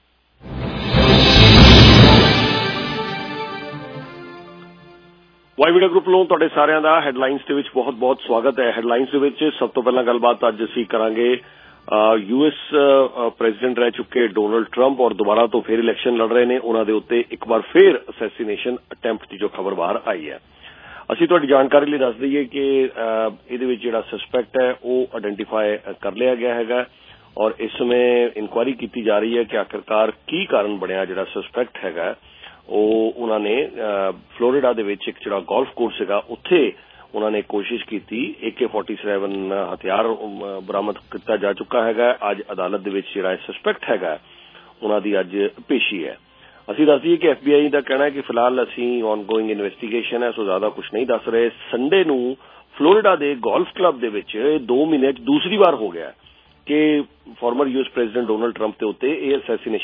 ਵਾਈ ਮੀਡੀਆ ਗਰੁੱਪ ਵੱਲੋਂ ਤੁਹਾਡੇ ਸਾਰਿਆਂ ਦਾ ਹੈਡਲਾਈਨਸ ਦੇ ਵਿੱਚ ਬਹੁਤ ਬਹੁਤ ਸਵਾਗਤ ਹੈ. ਹੈਡਲਾਈਨਸ ਦੇ ਵਿੱਚ ਸਭ ਤੋਂ ਪਹਿਲਾਂ ਗੱਲਬਾਤ ਅੱਜ ਅਸੀਂ ਕਰਾਂਗੇ US ਪ੍ਰੈਜ਼ੀਡੈਂਟ ਰਹਿ ਚੁੱਕੇ ਡੋਨਲਡ ਟਰੰਪ ਔਰ ਦੁਬਾਰਾ ਤੋਂ ਫਿਰ ਇਲੈਕਸ਼ਨ ਲੜ ਰਹੇ ਨੇ ਉਹਨਾਂ ਦੇ ਉੱਤੇ ਇੱਕ ਵਾਰ ਫਿਰ ਅਸੈਸੀਨੇਸ਼ਨ ਅਟੈਂਪਟ ਦੀ ਜੋ ਖਬਰ ਬਾਹਰ ਆਈ ਹੈ. ਅਸੀਂ ਤੁਹਾਡੀ ਜਾਣਕਾਰੀ ਲਈ ਦੱਸ ਦਈਏ ਕਿ ਇਹਦੇ ਵਿੱਚ ਜਿਹੜਾ ਸਸਪੈਕਟ ਹੈ ਉਹ ਆਇਡੈਂਟੀਫਾਈ ਕਰ ਲਿਆ ਗਿਆ ਹੈਗਾ ਔਰ ਇਸ ਸਮੇਂ ਇਨਕੁਆਇਰੀ ਕੀਤੀ ਜਾ ਰਹੀ ਹੈ ਕਿ ਆਖਿਰਕਾਰ ਕੀ ਕਾਰਨ ਬਣਿਆ ਜਿਹੜਾ ਸਸਪੈਕਟ ਹੈਗਾ ਉਹ ਉਹਨਾਂ ਨੇ ਫਲੋਰੀਡਾ ਦੇ ਵਿੱਚ ਇੱਕ ਜਿਹੜਾ ਗੋਲਫ ਕੋਰਸ ਸੀਗਾ ਉੱਥੇ ਉਹਨਾਂ ਨੇ ਕੋਸ਼ਿਸ਼ ਕੀਤੀ AK-47 ਹਥਿਆਰ ਬਰਾਮਦ ਕੀਤਾ ਜਾ ਚੁੱਕਾ ਹੈਗਾ। ਅੱਜ ਅਦਾਲਤ ਦੇ ਵਿੱਚ ਜਿਹੜਾ ਸਸਪੈਕਟ ਹੈਗਾ ਉਹਨਾਂ ਦੀ ਅੱਜ ਪੇਸ਼ੀ ਹੈ। ਅਸੀਂ ਦੱਸ ਦਈਏ ਕਿ FBI ਦਾ ਕਹਿਣਾ ਹੈ ਕਿ ਫਿਲਹਾਲ ਅਸੀਂ ਔਨਗੋਇੰਗ ਇਨਵੈਸਟੀਗੇਸ਼ਨ ਹੈ, ਸੋ ਜ਼ਿਆਦਾ ਕੁਝ ਨਹੀਂ ਦੱਸ ਰਹੇ। ਸੰਡੇ ਨੂੰ ਫਲੋਰੀਡਾ ਦੇ ਗੋਲਫ ਕਲੱਬ ਦੇ ਵਿੱਚ 2 ਮਹੀਨੇ 'ਚ ਦੂਸਰੀ ਵਾਰ ਹੋ ਗਿਆ ਕਿ former US president Donald Trump ਦੇ ਉੱਤੇ ਇਹ ਅਸੈਸੀਨੇਸ਼ਨ